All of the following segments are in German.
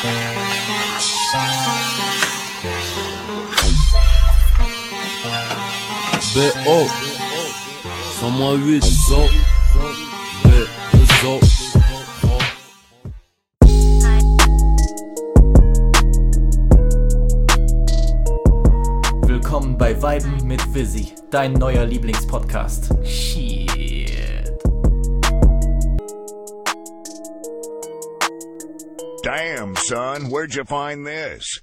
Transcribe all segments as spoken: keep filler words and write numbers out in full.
B O cent moins huit zo B zo. Willkommen bei Viben mit Vizzy, dein neuer Lieblingspodcast. Shit. Damn, son, where'd you find this?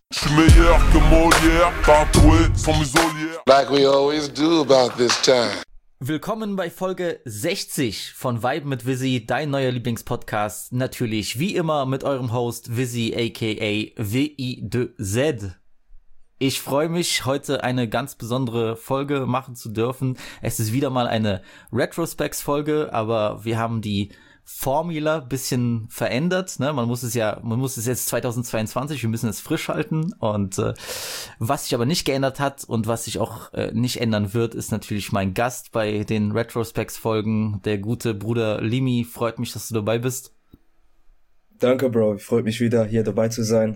Like we always do about this time. Willkommen bei Folge sechzig von Vibe mit Vizzy, dein neuer Lieblingspodcast. Natürlich wie immer mit eurem Host Vizzy aka V I D Z. Ich freue mich, heute eine ganz besondere Folge machen zu dürfen. Es ist wieder mal eine Retrospects-Folge, aber wir haben die Formula bisschen verändert, ne? Man muss es ja, man muss es jetzt zweitausendzweiundzwanzig, wir müssen es frisch halten und äh, was sich aber nicht geändert hat und was sich auch äh, nicht ändern wird, ist natürlich mein Gast bei den Retrospects-Folgen, der gute Bruder Limi. Freut mich, dass du dabei bist. Danke, Bro. Freut mich wieder, hier dabei zu sein.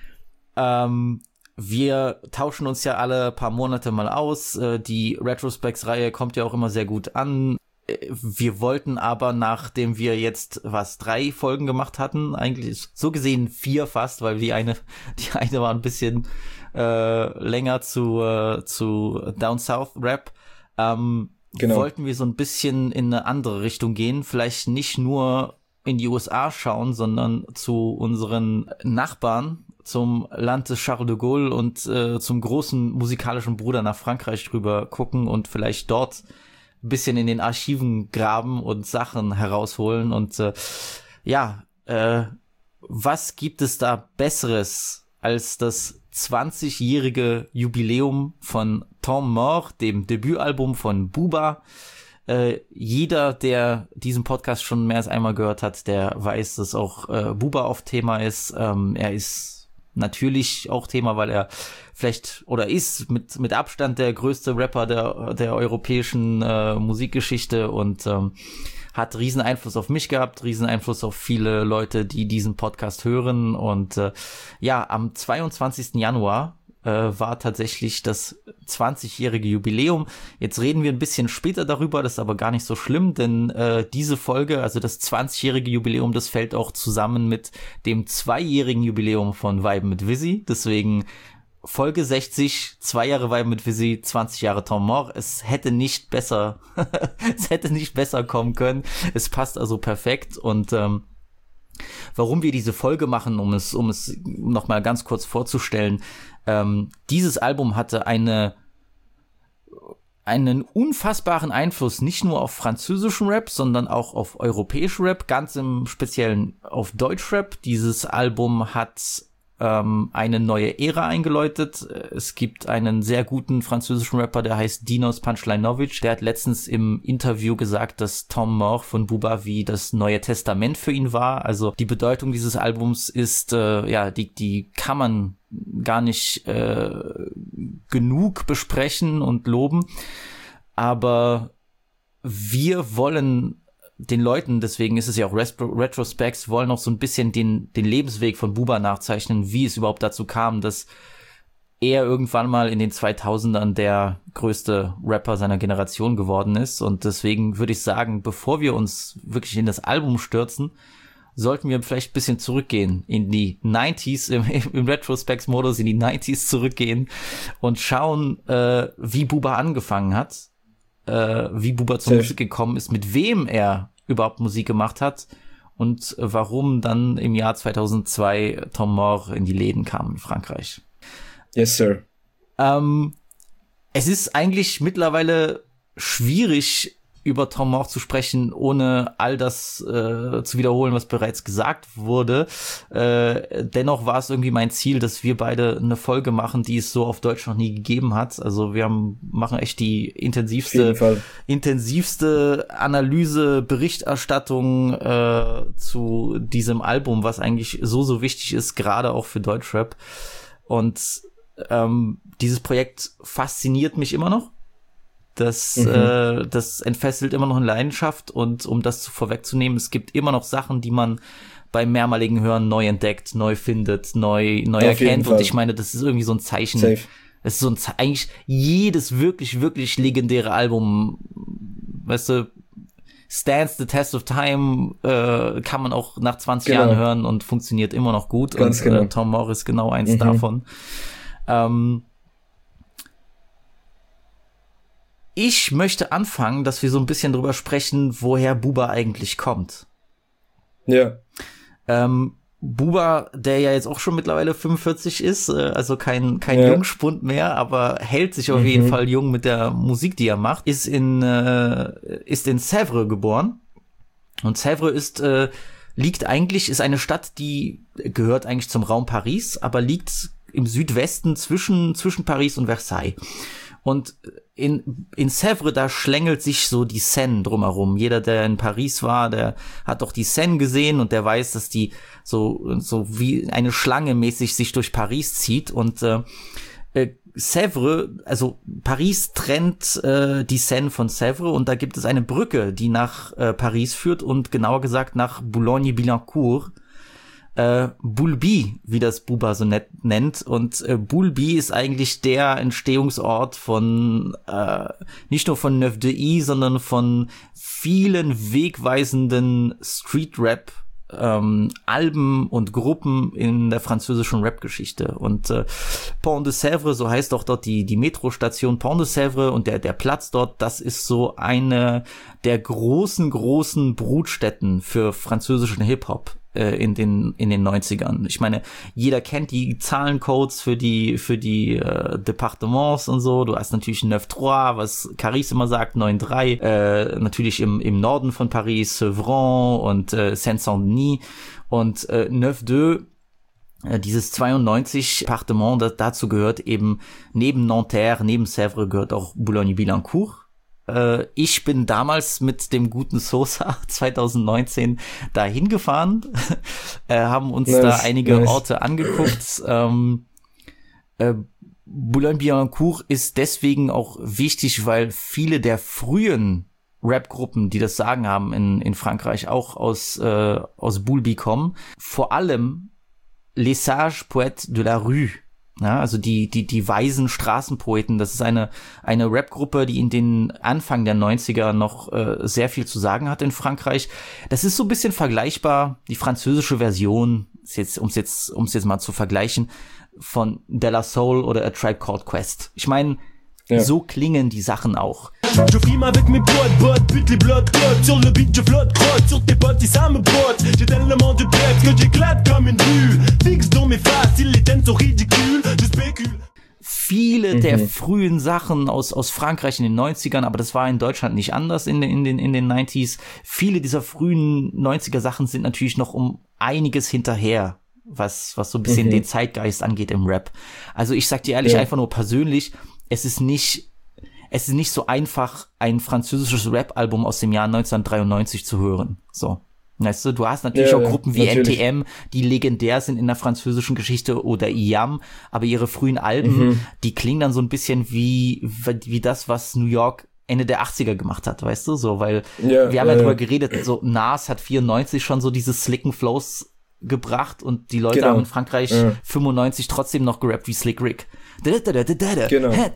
Ähm, wir tauschen uns ja alle paar Monate mal aus. Äh, die Retrospects-Reihe kommt ja auch immer sehr gut an. Wir wollten aber, nachdem wir jetzt was drei Folgen gemacht hatten, eigentlich so gesehen vier fast, weil die eine, die eine war ein bisschen äh, länger zu äh, zu Down South Rap. Ähm, genau. Wollten wir so ein bisschen in eine andere Richtung gehen, vielleicht nicht nur in die U S A schauen, sondern zu unseren Nachbarn, zum Land des Charles de Gaulle und äh, zum großen musikalischen Bruder nach Frankreich drüber gucken und vielleicht dort bisschen in den Archiven graben und Sachen herausholen und äh, ja, äh, was gibt es da Besseres als das zwanzigjährige Jubiläum von Temps Mort, dem Debütalbum von Booba. Äh, jeder, der diesen Podcast schon mehr als einmal gehört hat, der weiß, dass auch äh, Booba oft Thema ist. Ähm, er ist natürlich auch Thema, weil er vielleicht oder ist mit mit Abstand der größte Rapper der der europäischen äh, Musikgeschichte und ähm, hat riesen Einfluss auf mich gehabt, riesen Einfluss auf viele Leute, die diesen Podcast hören und äh, ja, am zweiundzwanzigsten Januar äh, war tatsächlich das zwanzigjährige Jubiläum. Jetzt reden wir ein bisschen später darüber, das ist aber gar nicht so schlimm, denn äh, diese Folge, also das zwanzigjährige Jubiläum, das fällt auch zusammen mit dem zweijährigen Jubiläum von Vibe mit Vizzy, deswegen Folge sechzig, zwei Jahre Vibe mit Vizzy, zwanzig Jahre Temps Mort. Es hätte nicht besser, es hätte nicht besser kommen können. Es passt also perfekt und ähm, warum wir diese Folge machen, um es, um es nochmal ganz kurz vorzustellen. Ähm, dieses Album hatte eine, einen unfassbaren Einfluss, nicht nur auf französischen Rap, sondern auch auf europäischen Rap, ganz im Speziellen auf Deutschrap. Dieses Album hat ähm, eine neue Ära eingeläutet. Es gibt einen sehr guten französischen Rapper, der heißt Dinos Punchlinovic. Der hat letztens im Interview gesagt, dass Temps Mort von Booba wie das Neue Testament für ihn war. Also die Bedeutung dieses Albums ist, äh, ja, die, die kann man gar nicht äh, genug besprechen und loben. Aber wir wollen den Leuten, deswegen ist es ja auch Retro- Retrospects, wollen auch so ein bisschen den, den Lebensweg von Booba nachzeichnen, wie es überhaupt dazu kam, dass er irgendwann mal in den zweitausendern der größte Rapper seiner Generation geworden ist. Und deswegen würde ich sagen, bevor wir uns wirklich in das Album stürzen, sollten wir vielleicht ein bisschen zurückgehen in die neunziger, im, im Retrospects-Modus in die neunziger zurückgehen und schauen, äh, wie Booba angefangen hat, äh, wie Booba zur Musik gekommen ist, mit wem er überhaupt Musik gemacht hat und warum dann im Jahr zweitausendzwei Temps Mort in die Läden kam in Frankreich. Yes, sir. Ähm, es ist eigentlich mittlerweile schwierig, über Temps Mort zu sprechen, ohne all das äh, zu wiederholen, was bereits gesagt wurde. Äh, dennoch war es irgendwie mein Ziel, dass wir beide eine Folge machen, die es so auf Deutsch noch nie gegeben hat. Also wir haben, machen echt die intensivste, intensivste Analyse, Berichterstattung äh, zu diesem Album, was eigentlich so, so wichtig ist, gerade auch für Deutschrap. Und ähm, dieses Projekt fasziniert mich immer noch. Das, mhm. äh, das entfesselt immer noch eine Leidenschaft und um das vorwegzunehmen, es gibt immer noch Sachen, die man beim mehrmaligen Hören neu entdeckt, neu findet, neu, neu Auf jeden erkennt. Fall. Und ich meine, das ist irgendwie so ein Zeichen. Safe. Es ist so ein Ze- eigentlich jedes wirklich, wirklich legendäre Album, weißt du, stands the test of time, äh, kann man auch nach zwanzig Genau. Jahren hören und funktioniert immer noch gut. Ganz und genau. äh, Tom Morris genau eins Mhm. davon. Ähm, ich möchte anfangen, dass wir so ein bisschen drüber sprechen, woher Booba eigentlich kommt. Ja. Ähm, Booba, der ja jetzt auch schon mittlerweile fünfundvierzig ist, äh, also kein kein Ja. Jungspund mehr, aber hält sich auf Mhm. jeden Fall jung mit der Musik, die er macht, ist in äh, ist in Sèvres geboren. Und Sèvres ist äh, liegt eigentlich ist eine Stadt, die gehört eigentlich zum Raum Paris, aber liegt im Südwesten zwischen zwischen Paris und Versailles. Und in, in Sèvres, da schlängelt sich so die Seine drumherum. Jeder, der in Paris war, der hat doch die Seine gesehen und der weiß, dass die so, so wie eine Schlange mäßig sich durch Paris zieht. Und äh, äh, Sèvres, also Paris trennt äh, die Seine von Sèvres und da gibt es eine Brücke, die nach äh, Paris führt und genauer gesagt nach Boulogne-Billancourt. Äh, Boulby, wie das Booba so nett nennt. Und äh, Boulby ist eigentlich der Entstehungsort von äh, nicht nur von neuf de i, sondern von vielen wegweisenden Street-Rap ähm, Alben und Gruppen in der französischen Rap-Geschichte. Und äh, Pont de Sèvres, so heißt auch dort die die Metrostation Pont de Sèvres und der der Platz dort, das ist so eine der großen, großen Brutstätten für französischen Hip-Hop in den in den neunzigern. Ich meine, jeder kennt die Zahlencodes für die für die äh, Departements und so. Du hast natürlich neuf drei, was Caris immer sagt, neun drei, äh, natürlich im im Norden von Paris, Sevran und äh, Seine-Saint-Denis und äh, neuf zwei, äh, dieses zweiundneunzig Departement, das dazu gehört eben neben Nanterre, neben Sèvres gehört auch Boulogne-Billancourt. Ich bin damals mit dem guten Sosa zwanzig neunzehn da hingefahren, äh, haben uns nice, da einige nice. Orte angeguckt. Ähm, äh, Boulogne-Billancourt ist deswegen auch wichtig, weil viele der frühen Rap-Gruppen, die das Sagen haben in, in Frankreich, auch aus, äh, aus Boulby kommen. Vor allem Les Sages Poètes de la Rue. Ja, also die, die, die weisen Straßenpoeten, das ist eine, eine Rap-Gruppe, die in den Anfang der neunziger noch äh, sehr viel zu sagen hat in Frankreich. Das ist so ein bisschen vergleichbar, die französische Version, ist jetzt, um's jetzt, um's jetzt mal zu vergleichen, von De La Soul oder A Tribe Called Quest. Ich meine, ja. So klingen die Sachen auch. Je frime avec mes potes, bottes, bute les blocs, codes. Sur le beat, je flotte, crotte. Sur tes potes, ça me botte. J'ai tellement de peps que j'éclate comme une vue. Fixe dans mes faces, les tiennes sont ridicules. Je spécule. Viele Mhm. der frühen Sachen aus, aus Frankreich in den neunzigern, aber das war in Deutschland nicht anders in den, in den, in den neunziger. Viele dieser frühen neunziger Sachen sind natürlich noch um einiges hinterher, was, was so ein bisschen Mhm. den Zeitgeist angeht im Rap. Also ich sag dir ehrlich, Ja. einfach nur persönlich, es ist nicht, es ist nicht so einfach, ein französisches Rap-Album aus dem Jahr neunzehnhundertdreiundneunzig zu hören. So. Weißt du, du hast natürlich Ja, auch ja, Gruppen wie natürlich. N T M, die legendär sind in der französischen Geschichte, oder I A M, aber ihre frühen Alben, Mhm. die klingen dann so ein bisschen wie, wie das, was New York Ende der achtziger gemacht hat, weißt du, so, weil Ja, wir haben ja, ja drüber ja. geredet, so Nas hat vierundneunzig schon so diese slicken Flows gebracht und die Leute Genau. haben in Frankreich Ja. fünfundneunzig trotzdem noch gerappt wie Slick Rick. Genau. Genau. Ja.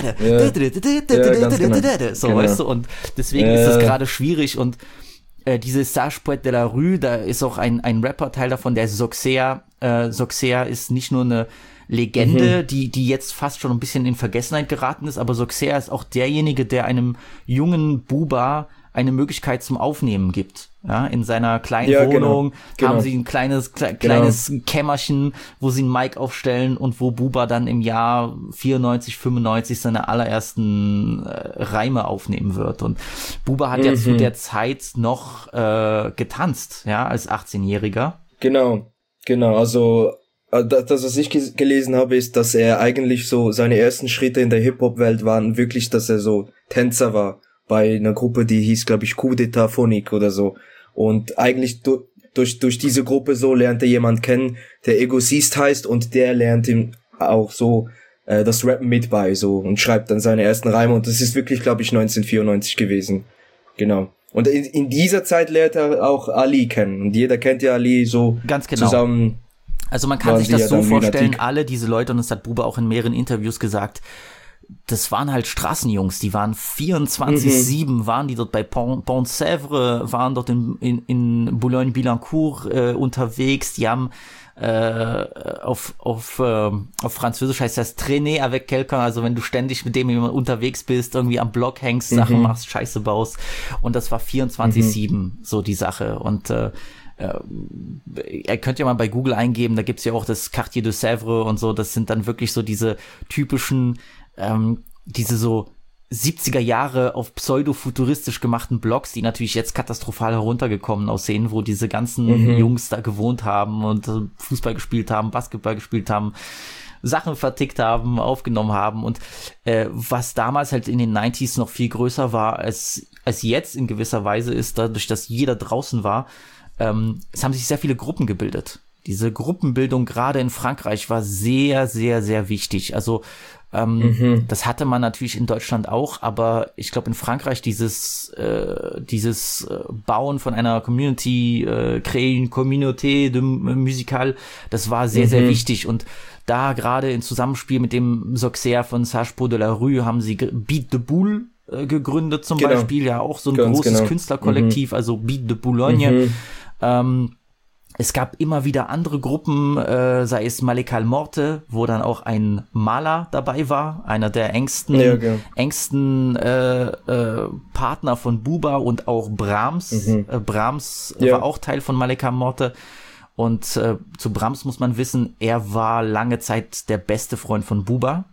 ganz genau. So, Genau. weißt du, und deswegen Ja. ist das gerade schwierig und äh, diese Sage Poète de la Rue, da ist auch ein, ein Rapper Teil davon, der Soxer. Äh, Soxer ist nicht nur eine Legende, Mhm. die, die jetzt fast schon ein bisschen in Vergessenheit geraten ist, aber Soxer ist auch derjenige, der einem jungen Booba eine Möglichkeit zum Aufnehmen gibt. Ja, in seiner kleinen Ja, genau. Wohnung Genau. haben sie ein kleines, kle kleines Kämmerchen, wo sie ein Mic aufstellen und wo Booba dann im Jahr vierundneunzig, fünfundneunzig seine allerersten äh, Reime aufnehmen wird. Und Booba hat ja Mhm. zu der Zeit noch äh, getanzt, ja, als achtzehnjähriger. Genau, genau. Also äh, das, das, was ich ges- gelesen habe, ist, dass er eigentlich so, seine ersten Schritte in der Hip-Hop-Welt waren wirklich, dass er so Tänzer war bei einer Gruppe, die hieß, glaube ich, Coup d'État Phonique oder so. Und eigentlich du, durch durch diese Gruppe so lernt er jemand kennen, der Egosist heißt, und der lernt ihm auch so äh, das Rappen mit bei, so, und schreibt dann seine ersten Reime, und das ist wirklich, glaube ich, neunzehnhundertvierundneunzig gewesen. Genau. Und in, in dieser Zeit lernt er auch Ali kennen. Und jeder kennt ja Ali so ganz genau. Zusammen. Also man kann sich das so vorstellen, alle diese Leute, und das hat Buba auch in mehreren Interviews gesagt, das waren halt Straßenjungs, die waren vierundzwanzig sieben, mhm. waren die dort bei Pont, Pont Sèvres, waren dort in, in, in Boulogne-Billancourt äh, unterwegs, die haben äh, auf, auf, äh, auf Französisch heißt das traîner avec quelqu'un, also wenn du ständig mit dem jemand unterwegs bist, irgendwie am Block hängst, Sachen mhm. machst, Scheiße baust, und das war vierundzwanzig sieben, mhm. so die Sache, und äh, ihr könnt ja mal bei Google eingeben, da gibt's ja auch das Quartier de Sèvres und so, das sind dann wirklich so diese typischen ähm, diese so siebziger Jahre auf pseudo-futuristisch gemachten Blogs, die natürlich jetzt katastrophal heruntergekommen aussehen, wo diese ganzen mhm. Jungs da gewohnt haben und äh, Fußball gespielt haben, Basketball gespielt haben, Sachen vertickt haben, aufgenommen haben, und äh, was damals halt in den neunziger noch viel größer war als als jetzt in gewisser Weise ist, dadurch, dass jeder draußen war, ähm, es haben sich sehr viele Gruppen gebildet. Diese Gruppenbildung gerade in Frankreich war sehr, sehr, sehr wichtig. Also ähm, mhm. das hatte man natürlich in Deutschland auch, aber ich glaube in Frankreich dieses äh, dieses äh, Bauen von einer Community, äh, créer une communauté de musicale, das war sehr, mhm. sehr wichtig, und da gerade im Zusammenspiel mit dem Soxer von Serge Pot de la Rue haben sie Beat de Boule äh, gegründet zum genau. Beispiel, ja auch so ein Ganz großes genau. Künstlerkollektiv, mhm. also Beat de Boulogne. Mhm. Ähm, es gab immer wieder andere Gruppen, äh, sei es Malekal Morte, wo dann auch ein Maler dabei war, einer der engsten ja, okay. engsten äh, äh, Partner von Buba, und auch Brahms. Mhm. Äh, Brahms ja. war auch Teil von Malekal Morte. Und äh, zu Brahms muss man wissen, er war lange Zeit der beste Freund von Buba.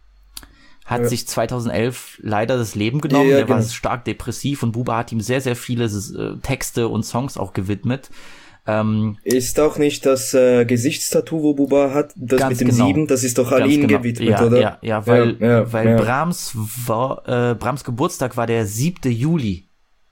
Hat ja. sich zweitausendelf leider das Leben genommen. Ja, ja, er genau. war stark depressiv, und Buba hat ihm sehr, sehr viele äh, Texte und Songs auch gewidmet. Ähm, ist auch nicht das äh, Gesichtstattoo, wo Buba hat, das mit dem genau. Sieben, das ist doch Ali genau. gewidmet, ja, oder? Ja, ja, weil, ja, ja, weil ja. Brahms war, äh, Brahms Geburtstag war der siebte Juli.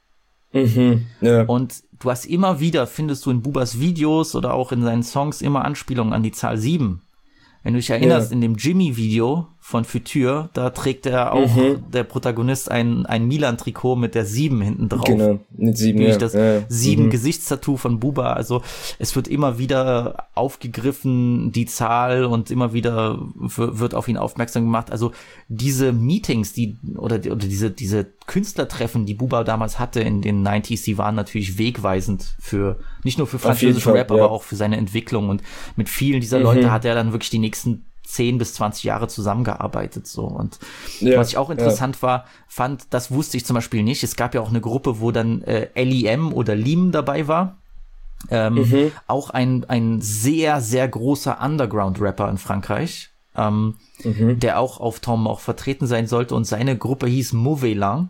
Mhm, ja. Und du hast immer wieder, findest du in Bubas Videos oder auch in seinen Songs immer Anspielungen an die Zahl sieben. Wenn du dich erinnerst, ja. in dem Jimmy-Video von Future, da trägt er auch, mhm. der Protagonist, ein, ein Milan-Trikot mit der sieben hinten drauf. Genau, mit sieben, ja. das ja. sieben mhm. Gesichtstattoo von Buba. Also es wird immer wieder aufgegriffen, die Zahl, und immer wieder w- wird auf ihn aufmerksam gemacht. Also diese Meetings, die oder, oder diese diese Künstlertreffen, die Buba damals hatte in den neunzigern, die waren natürlich wegweisend für, nicht nur für französischen Rap, ja. aber auch für seine Entwicklung. Und mit vielen dieser mhm. Leute hat er dann wirklich die nächsten zehn bis zwanzig Jahre zusammengearbeitet, so. Und ja, was ich auch interessant ja. war, fand, das wusste ich zum Beispiel nicht. Es gab ja auch eine Gruppe, wo dann äh, L I M oder Lim dabei war. Ähm, mhm. Auch ein, ein sehr, sehr großer Underground-Rapper in Frankreich, ähm, mhm. der auch auf Tom auch vertreten sein sollte, und seine Gruppe hieß Mauvais Lang.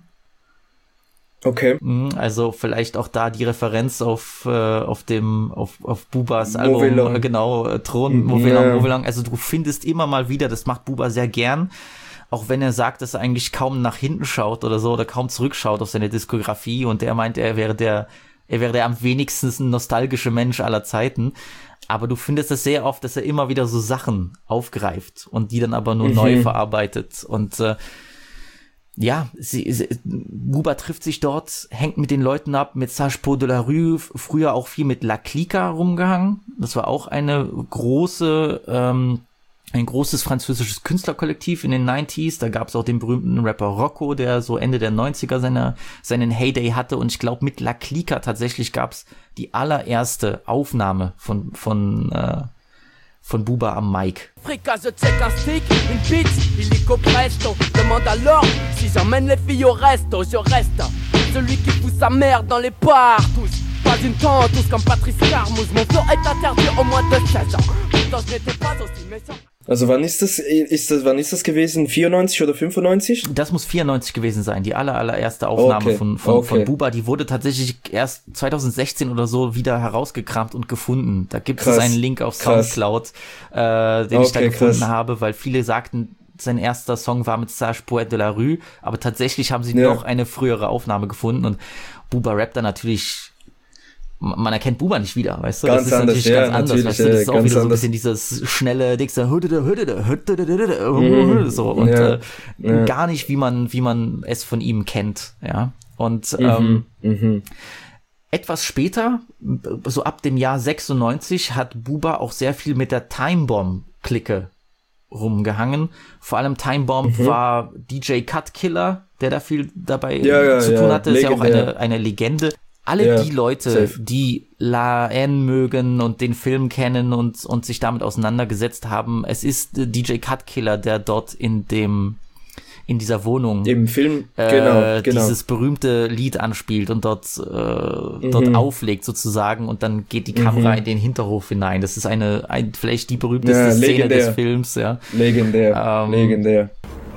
Okay. Also vielleicht auch da die Referenz auf äh, auf dem auf auf Bubas Album, äh, genau, äh, Thron, Mauvais Lang, Mauvais Lang. Also du findest immer mal wieder, das macht Buba sehr gern, auch wenn er sagt, dass er eigentlich kaum nach hinten schaut oder so, oder kaum zurückschaut auf seine Diskografie, und er meint, er wäre der er wäre der am wenigsten nostalgische Mensch aller Zeiten. Aber du findest es sehr oft, dass er immer wieder so Sachen aufgreift und die dann aber nur mhm. neu verarbeitet. Und äh, ja, sie, sie, Buba trifft sich dort, hängt mit den Leuten ab, mit Serge Pot de la Rue, früher auch viel mit La Clica rumgehangen. Das war auch eine große, ähm, ein großes französisches Künstlerkollektiv in den neunzigern. Da gab es auch den berühmten Rapper Rocco, der so Ende der neunziger seine, seinen Heyday hatte. Und ich glaube, mit La Clica tatsächlich gab es die allererste Aufnahme von, von, äh, von Buba am Mic. Fricas, je check un stick, une pizza, illico presto. Demande alors si j'emmène les filles au resto, je reste celui qui fout sa mère dans les partous. Pas une tante, tous comme Patrice Carmouze. Mon flow est interdit au moins de seize ans. Pourtant je n'étais pas aussi méchant. Also wann ist das, ist das, wann ist das gewesen? vierundneunzig oder fünfundneunzig? Das muss vierundneunzig gewesen sein, die aller, allererste Aufnahme okay. von, von, okay. von Buba. Die wurde tatsächlich erst zweitausendsechzehn oder so wieder herausgekramt und gefunden. Da gibt krass. es einen Link auf krass. Soundcloud, äh, den okay, ich da gefunden krass. habe, weil viele sagten, sein erster Song war mit Serge Poète de la Rue, aber tatsächlich haben sie ja. noch eine frühere Aufnahme gefunden, und Buba rappt da natürlich, man erkennt Buba nicht wieder, weißt du? Ganz das ist anders, natürlich ja, ganz anders, weißt du? Das ist auch wieder so ein bisschen dieses schnelle, dickste, so, und ja, äh, ja. gar nicht, wie man, wie man es von ihm kennt, ja. Und Mhm, ähm, mhm. etwas später, so ab dem Jahr sechsundneunzig, hat Buba auch sehr viel mit der Time Bomb-Clique rumgehangen. Vor allem Time Bomb Mhm. war D J Cut Killer, der da viel dabei Ja, ja, zu tun ja, hatte. Ist ja auch legendär. eine, eine Legende. Alle Ja, die Leute, safe. die La N mögen und den Film kennen und, und sich damit auseinandergesetzt haben, es ist äh, D J Cut Killer, der dort in dem in dieser Wohnung Im Film, äh, genau, genau. dieses berühmte Lied anspielt und dort äh, dort Mhm. auflegt sozusagen und dann geht die Kamera Mhm. in den Hinterhof hinein. Das ist eine ein, vielleicht die berühmteste Ja, Szene legendär. des Films, ja. Legendär, Ähm, legendär.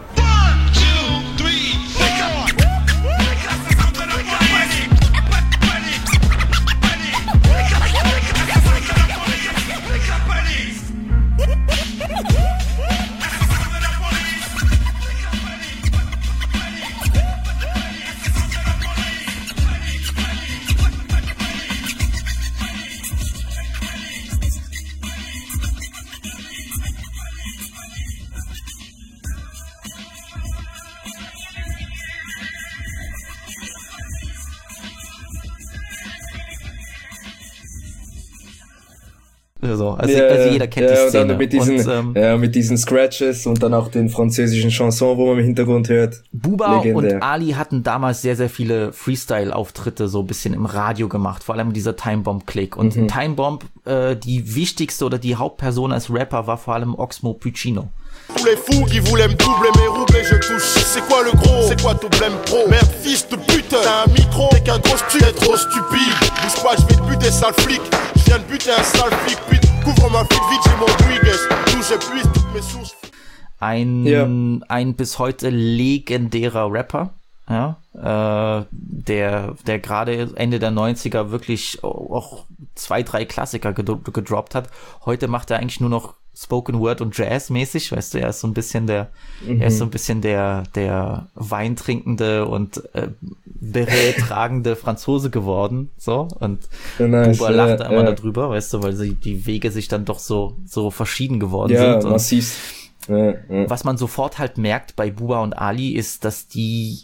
Also, also, Ja, also ja, jeder kennt ja, die und Szene. dann mit diesen, und, ähm, ja, mit diesen Scratches und dann auch den französischen Chanson, wo man im Hintergrund hört. Buba Legendär. und Ali hatten damals sehr, sehr viele Freestyle-Auftritte so ein bisschen im Radio gemacht, vor allem dieser Time Bomb-Click. Und Mhm. Time Bomb, äh, die wichtigste oder die Hauptperson als Rapper war vor allem Oxmo Puccino. Tous les fous qui voulaient me doubler mes roublés, je touche. C'est quoi le gros? C'est quoi ton blême pro? Merde, fils de pute, t'as un micro, t'es qu'un gros stu, t'es trop stupide. Bouge pas, je vais te buter, sale flic. Je viens de buter un sale flic, pute. Couvre ma flic vite, j'ai mon Dwigges. D'où j'épuise toutes mes sources. Ein, Ja. ein bis heute legendärer Rapper, ja, äh, der, der gerade Ende der neunziger wirklich auch zwei, drei Klassiker gedro- gedroppt hat. Heute macht er eigentlich nur noch Spoken Word und Jazz mäßig, weißt du, er ist so ein bisschen der, Mhm. er ist so ein bisschen der, der weintrinkende und äh, Beret tragende Franzose geworden, so, und Ja, nice, Buba ja, lacht da immer ja. darüber, weißt du, weil sie, die Wege sich dann doch so, so verschieden geworden Ja, sind. Und massiv. Ja, ja. was man sofort halt merkt bei Buba und Ali ist, dass die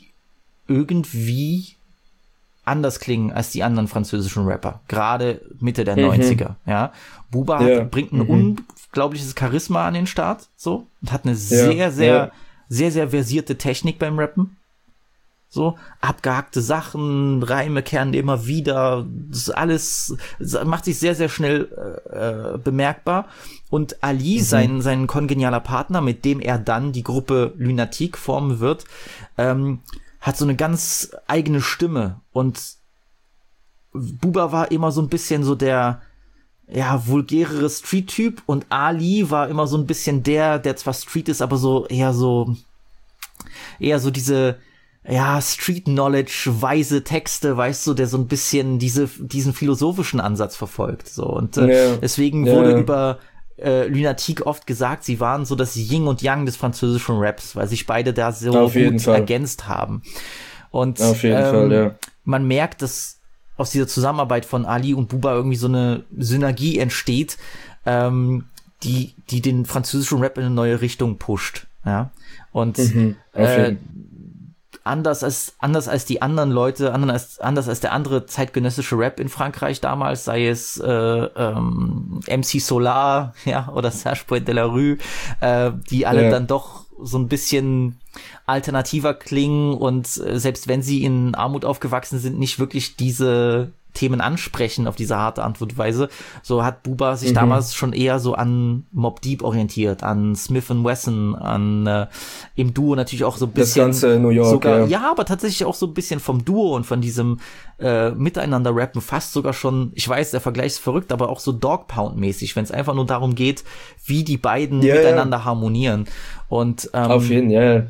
irgendwie anders klingen als die anderen französischen Rapper. Gerade Mitte der Mhm. neunziger, ja. Buba Ja, hat, bringt ein mhm. unglaubliches Charisma an den Start, so. Und hat eine sehr, sehr, ja. sehr, sehr versierte Technik beim Rappen. So, abgehackte Sachen, Reime kehren immer wieder, das ist alles, das macht sich sehr, sehr schnell äh, bemerkbar. Und Ali, Mhm. sein, sein kongenialer Partner, mit dem er dann die Gruppe Lunatic formen wird, ähm, hat so eine ganz eigene Stimme. Und Buba war immer so ein bisschen so der, ja, vulgärere Street-Typ und Ali war immer so ein bisschen der, der zwar Street ist, aber so eher so, eher so diese, ja, Street-Knowledge, weise Texte, weißt du, der so ein bisschen diese, diesen philosophischen Ansatz verfolgt, so. Und äh, Ja. deswegen Ja. wurde über äh, Lunatic oft gesagt, sie waren so das Yin und Yang des französischen Raps, weil sich beide da so Auf jeden gut Fall. ergänzt haben. Und Auf jeden ähm, Fall, ja. man merkt, dass aus dieser Zusammenarbeit von Ali und Buba irgendwie so eine Synergie entsteht, ähm, die, die den französischen Rap in eine neue Richtung pusht, ja. Und Mhm, auf äh, jeden. anders als anders als die anderen Leute, anders als, anders als der andere zeitgenössische Rap in Frankreich damals, sei es äh, ähm, M C Solar, ja, oder Serge Poet de la Rue, äh, die alle Ja. dann doch so ein bisschen alternativer klingen und äh, selbst wenn sie in Armut aufgewachsen sind, nicht wirklich diese Themen ansprechen auf diese harte Antwortweise. So hat Buba sich Mhm. damals schon eher so an Mobb Deep orientiert, an Smith and Wesson, an äh, im Duo natürlich auch so ein Das bisschen ganze New York, sogar, ja. ja, aber tatsächlich auch so ein bisschen vom Duo und von diesem äh, Miteinander-Rappen fast sogar schon, ich weiß, der Vergleich ist verrückt, aber auch so Dog Pound-mäßig, wenn es einfach nur darum geht, wie die beiden Ja, ja. miteinander harmonieren. Und ähm, Auf jeden, ja. ja.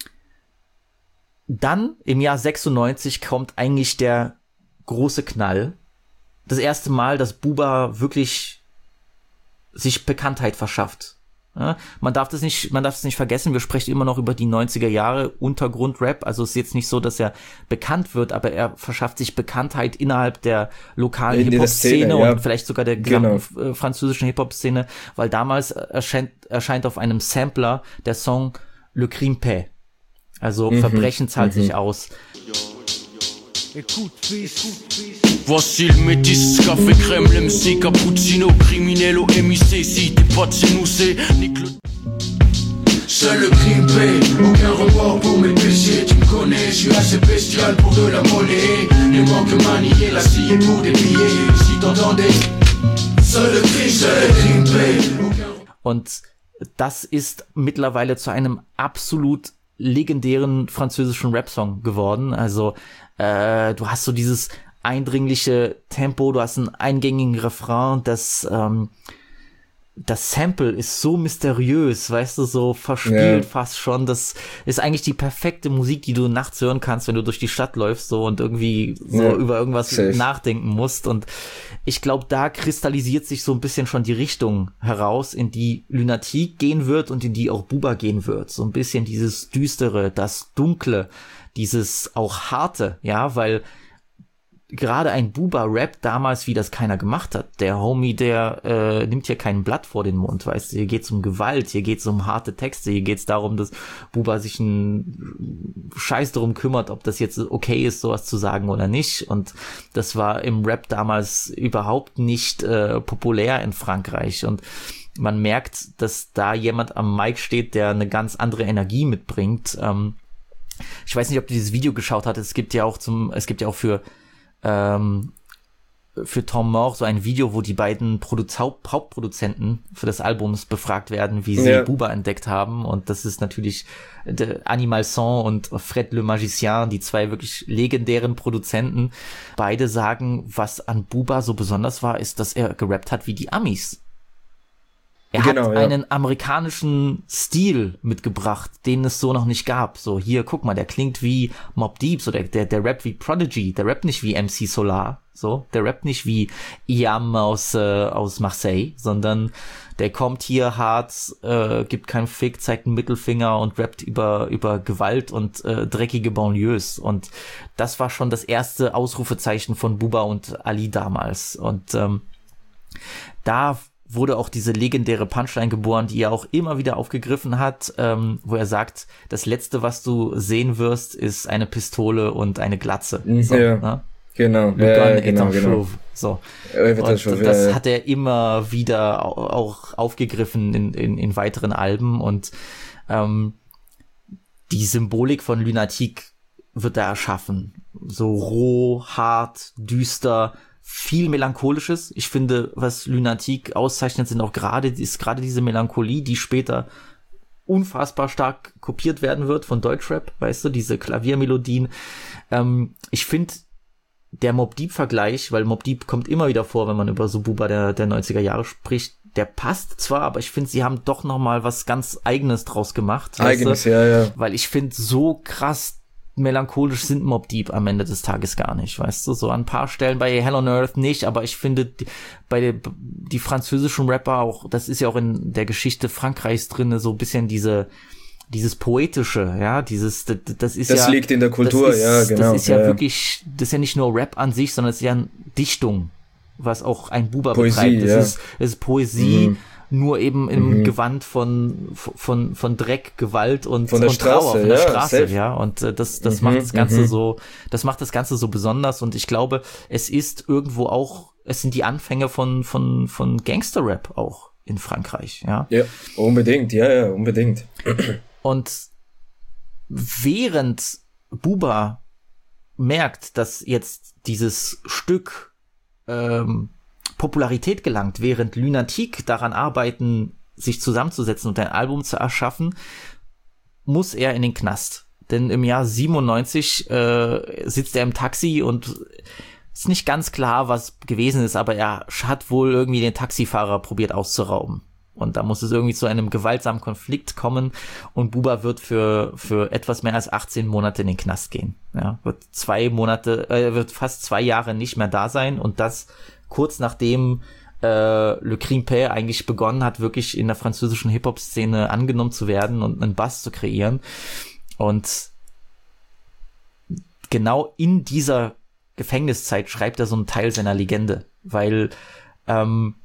dann im Jahr sechsundneunzig kommt eigentlich der große Knall. Das erste Mal, dass Buba wirklich sich Bekanntheit verschafft. Ja, man darf das nicht, man darf es nicht vergessen, wir sprechen immer noch über die neunziger Jahre Untergrund-Rap, also es ist jetzt nicht so, dass er bekannt wird, aber er verschafft sich Bekanntheit innerhalb der lokalen In der Hip-Hop-Szene Szene, ja. und vielleicht sogar der Genau. gesamten äh, französischen Hip-Hop-Szene, weil damals erscheint, erscheint auf einem Sampler der Song Le Crime Paie. Also Mhm, Verbrechen zahlt mhm. sich aus. écoute fils. Voici le métis, café crème, l'M C, cappuccino, criminello, M I C. Si t'es pas de chez nous, c'est nique le... Seul le crime paye, aucun report pour mes péchés. Tu me connais, je suis assez bestial pour de la monnaie. Les manques manier la scie pour des billets. Si t'entendais, seul le crime, seul le crime paye, aucun... Und das ist mittlerweile zu einem absolut legendären französischen Rap-Song geworden. Also äh, du hast so dieses eindringliche Tempo, du hast einen eingängigen Refrain, das ähm, das Sample ist so mysteriös, weißt du, so verspielt ja. fast schon. Das ist eigentlich die perfekte Musik, die du nachts hören kannst, wenn du durch die Stadt läufst so und irgendwie so ja. über irgendwas Safe. nachdenken musst. Und ich glaube, da kristallisiert sich so ein bisschen schon die Richtung heraus, in die Lunatic gehen wird und in die auch Booba gehen wird. So ein bisschen dieses Düstere, das Dunkle, dieses auch Harte, ja, weil gerade ein Booba-Rap damals, wie das keiner gemacht hat. Der Homie, der äh, nimmt hier kein Blatt vor den Mund, weißt du. Hier geht's um Gewalt, hier geht's um harte Texte, hier geht's darum, dass Booba sich einen Scheiß darum kümmert, ob das jetzt okay ist, sowas zu sagen oder nicht. Und das war im Rap damals überhaupt nicht äh, populär in Frankreich. Und man merkt, dass da jemand am Mic steht, der eine ganz andere Energie mitbringt. Ähm, ich weiß nicht, ob du dieses Video geschaut hast. Es gibt ja auch zum, es gibt ja auch für Ähm, für Tom Mort so ein Video, wo die beiden Produz- Haupt- Hauptproduzenten für das Albums befragt werden, wie sie ja. Booba entdeckt haben. Und das ist natürlich Animal Son und Fred Le Magicien, die zwei wirklich legendären Produzenten. Beide sagen, was an Booba so besonders war, ist, dass er gerappt hat wie die Amis. Er genau, hat ja. einen amerikanischen Stil mitgebracht, den es so noch nicht gab. So, hier, guck mal, der klingt wie Mobb Deep, so der, der, der rappt wie Prodigy, der rappt nicht wie M C Solar, so, der rappt nicht wie Iam aus, äh, aus Marseille, sondern der kommt hier hart, äh, gibt keinen Fick, zeigt einen Mittelfinger und rappt über, über Gewalt und äh, dreckige Banlieues. Und das war schon das erste Ausrufezeichen von Booba und Ali damals. Und ähm, da wurde auch diese legendäre Punchline geboren, die er auch immer wieder aufgegriffen hat, ähm, wo er sagt, das Letzte, was du sehen wirst, ist eine Pistole und eine Glatze. So, ja, ne? genau. Le ja, gun genau, est genau. chauve. So. Und und das hat er immer wieder auch aufgegriffen in, in, in weiteren Alben und ähm, die Symbolik von Lunatic wird er erschaffen. So roh, hart, düster, viel Melancholisches. Ich finde, was Lunatic auszeichnet, sind auch gerade, ist gerade diese Melancholie, die später unfassbar stark kopiert werden wird von Deutschrap, weißt du, diese Klaviermelodien. Ähm, ich finde, der Mobb Deep-Vergleich, weil Mobb Deep kommt immer wieder vor, wenn man über so Booba der, der neunziger Jahre spricht, der passt zwar, aber ich finde, sie haben doch noch mal was ganz Eigenes draus gemacht. Eigenes, weißt du? ja, ja. Weil ich finde, so krass melancholisch sind Mobb Deep am Ende des Tages gar nicht, weißt du, so an ein paar Stellen bei Hell on Earth nicht, aber ich finde, die, bei der, die französischen Rapper auch, das ist ja auch in der Geschichte Frankreichs drin, so ein bisschen diese, dieses Poetische, ja, dieses, das, das ist das ja. Das liegt in der Kultur, ist, ja, genau. Das ist ja, ja wirklich, das ist ja nicht nur Rap an sich, sondern es ist ja eine Dichtung, was auch ein Booba Poesie, betreibt. Das ja. ist, das ist Poesie, mhm. nur eben im mhm. Gewand von, von, von Dreck, Gewalt und, von der und Straße, Trauer, von ja, der Straße, safe. ja. Und äh, das, das mhm, macht das Ganze mhm. so, das macht das Ganze so besonders und ich glaube, es ist irgendwo auch, es sind die Anfänge von, von, von Gangster-Rap auch in Frankreich, ja. Ja, unbedingt, ja, ja, unbedingt. Und während Booba merkt, dass jetzt dieses Stück ähm, Popularität gelangt, während Lunatic daran arbeiten, sich zusammenzusetzen und ein Album zu erschaffen, muss er in den Knast. Denn im Jahr siebenundneunzig äh, sitzt er im Taxi und ist nicht ganz klar, was gewesen ist, aber er hat wohl irgendwie den Taxifahrer probiert auszurauben. Und da muss es irgendwie zu einem gewaltsamen Konflikt kommen und Booba wird für für etwas mehr als achtzehn Monate in den Knast gehen. Ja, wird zwei Monate, äh, wird fast zwei Jahre nicht mehr da sein und das kurz nachdem äh, Le Crime Paye eigentlich begonnen hat, wirklich in der französischen Hip-Hop-Szene angenommen zu werden und einen Buzz zu kreieren. Und genau in dieser Gefängniszeit schreibt er so einen Teil seiner Legende, weil ähm,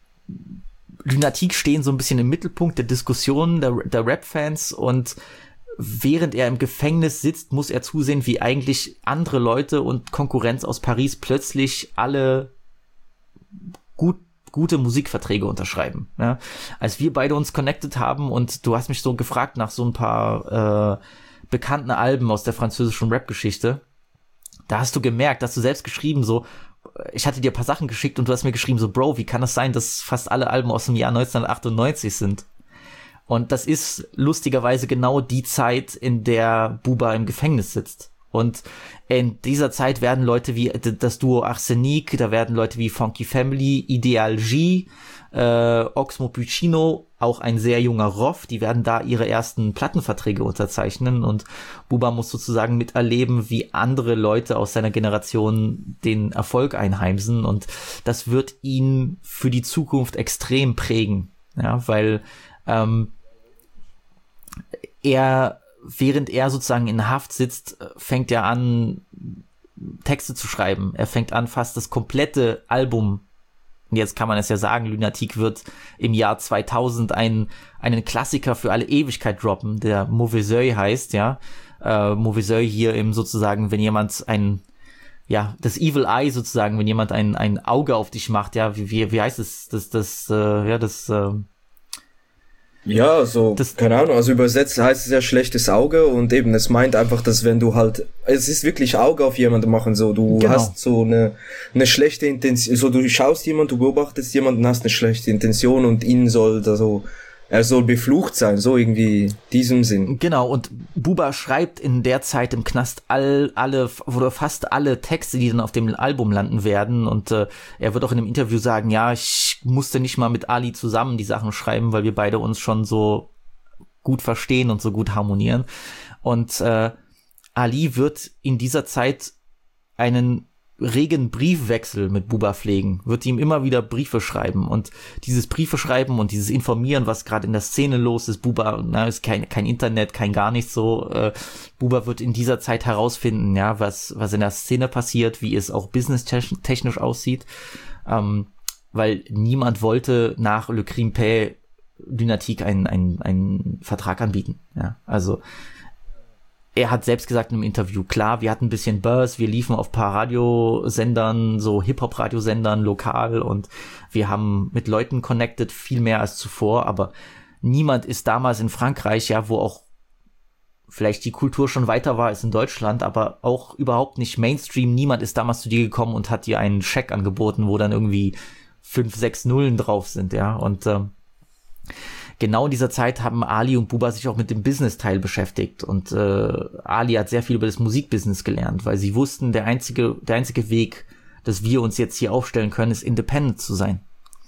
Lunatic stehen so ein bisschen im Mittelpunkt der Diskussionen der, der Rap-Fans und während er im Gefängnis sitzt, muss er zusehen, wie eigentlich andere Leute und Konkurrenz aus Paris plötzlich alle gut, gute Musikverträge unterschreiben. Ja? Als wir beide uns connected haben und du hast mich so gefragt nach so ein paar äh, bekannten Alben aus der französischen Rap-Geschichte, da hast du gemerkt, dass du selbst geschrieben so, ich hatte dir ein paar Sachen geschickt und du hast mir geschrieben so, Bro, wie kann das sein, dass fast alle Alben aus dem Jahr neunzehnhundertachtundneunzig sind? Und das ist lustigerweise genau die Zeit, in der Booba im Gefängnis sitzt. Und in dieser Zeit werden Leute wie das Duo Arsenic, da werden Leute wie Funky Family, Ideal G, äh, Oxmo Puccino, auch ein sehr junger Roff, die werden da ihre ersten Plattenverträge unterzeichnen und Booba muss sozusagen miterleben, wie andere Leute aus seiner Generation den Erfolg einheimsen und das wird ihn für die Zukunft extrem prägen, ja, weil ähm, er während er sozusagen in Haft sitzt, fängt er an, Texte zu schreiben. Er fängt an, fast das komplette Album, und jetzt kann man es ja sagen, Lunatique wird im Jahr zweitausend ein, einen Klassiker für alle Ewigkeit droppen, der Mauvais Oeil heißt, ja. Äh, Mauvais Oeil hier eben sozusagen, wenn jemand ein, ja, das Evil Eye sozusagen, wenn jemand ein, ein Auge auf dich macht, ja, wie, wie, wie heißt es, das, das, äh, ja, das, äh, Ja, so, das, keine Ahnung, also übersetzt heißt es ja schlechtes Auge und eben, es meint einfach, dass wenn du halt, es ist wirklich Auge auf jemanden machen, so, du genau. hast so eine, eine schlechte Intention, so, du schaust jemanden, du beobachtest jemanden, hast eine schlechte Intention und ihn soll da so, er soll beflucht sein, so irgendwie, diesem Sinn. Genau, und Booba schreibt in der Zeit im Knast all, alle, oder fast alle Texte, die dann auf dem Album landen werden und äh, er wird auch in einem Interview sagen, ja, ich musste nicht mal mit Ali zusammen die Sachen schreiben, weil wir beide uns schon so gut verstehen und so gut harmonieren. Und äh, Ali wird in dieser Zeit einen regen Briefwechsel mit Booba pflegen, wird ihm immer wieder Briefe schreiben und dieses Briefe schreiben und dieses Informieren, was gerade in der Szene los ist, Booba, na, ist kein, kein Internet, kein gar nichts so, äh, Booba wird in dieser Zeit herausfinden, ja, was, was in der Szene passiert, wie es auch businesstechnisch aussieht, ähm, weil niemand wollte nach Le Crimpé Lunatique einen, einen, einen Vertrag anbieten, ja, also er hat selbst gesagt in einem Interview, klar, wir hatten ein bisschen Buzz, wir liefen auf paar Radiosendern, so Hip-Hop-Radiosendern lokal und wir haben mit Leuten connected, viel mehr als zuvor, aber niemand ist damals in Frankreich, ja, wo auch vielleicht die Kultur schon weiter war als in Deutschland, aber auch überhaupt nicht Mainstream, niemand ist damals zu dir gekommen und hat dir einen Scheck angeboten, wo dann irgendwie fünf, sechs Nullen drauf sind, ja, und ähm, genau in dieser Zeit haben Ali und Booba sich auch mit dem Business-Teil beschäftigt und äh, Ali hat sehr viel über das Musikbusiness gelernt, weil sie wussten, der einzige, der einzige Weg, dass wir uns jetzt hier aufstellen können, ist independent zu sein.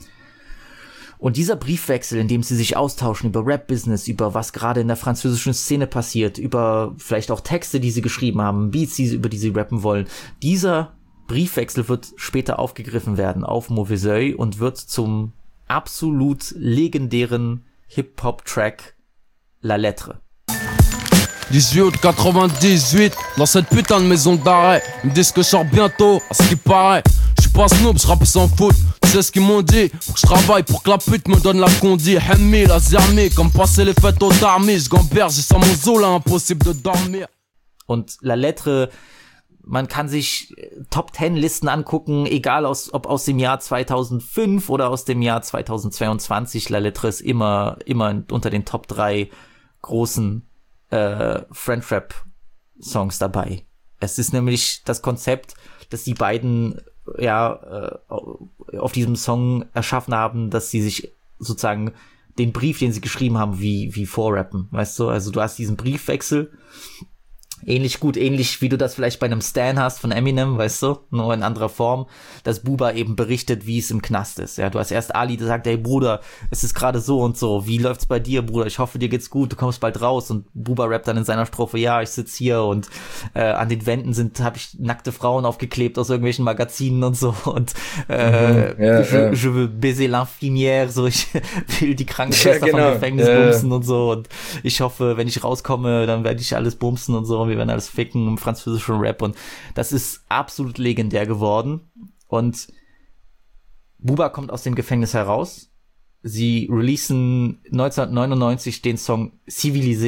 Und dieser Briefwechsel, in dem sie sich austauschen über Rap-Business, über was gerade in der französischen Szene passiert, über vielleicht auch Texte, die sie geschrieben haben, Beats, die sie, über die sie rappen wollen, dieser Briefwechsel wird später aufgegriffen werden auf Mauvais Oeil und wird zum absolut legendären Hip-Hop-Track La Lettre. dix-huit août quatre-vingt-dix-huit, dans cette putain de maison d'arrêt. Ils me disent que je sors bientôt, à ce qui paraît. Je suis pas snoop, je rappe sans faute. Tu sais ce qu'ils m'ont dit, faut que je travaille pour que la pute me donne la condi. Hemmi, la zermi, comme passer les fêtes aux armées. Je gamberge, j'ai sans mon zoo là, impossible de dormir. Und La Lettre, man kann sich Top Ten Listen angucken, egal aus, ob aus dem Jahr zweitausendfünf oder aus dem Jahr zweitausendzweiundzwanzig. La Lettre ist immer, immer unter den Top drei großen äh, French Rap Songs dabei. Es ist nämlich das Konzept, dass die beiden ja äh, auf diesem Song erschaffen haben, dass sie sich sozusagen den Brief, den sie geschrieben haben, wie wie vorrappen, weißt du? Also du hast diesen Briefwechsel. Ähnlich gut, ähnlich wie du das vielleicht bei einem Stan hast von Eminem, weißt du, nur in anderer Form, dass Booba eben berichtet, wie es im Knast ist. Ja, du hast erst Ali, der sagt, hey Bruder, es ist gerade so und so, wie läuft's bei dir, Bruder? Ich hoffe, dir geht's gut, du kommst bald raus. Und Booba rappt dann in seiner Strophe, ja, ich sitz hier und äh, an den Wänden sind, habe ich nackte Frauen aufgeklebt aus irgendwelchen Magazinen und so und äh, mhm, ja, je, ja. je veux baiser l'infirmière, so ich will die Krankenschwester ja, genau. vom Gefängnis ja. bumsen und so und ich hoffe, wenn ich rauskomme, dann werde ich alles bumsen und so. Wir werden alles ficken im französischen Rap und das ist absolut legendär geworden und Booba kommt aus dem Gefängnis heraus. Sie releasen neunzehnhundertneunundneunzig den Song Civilisé,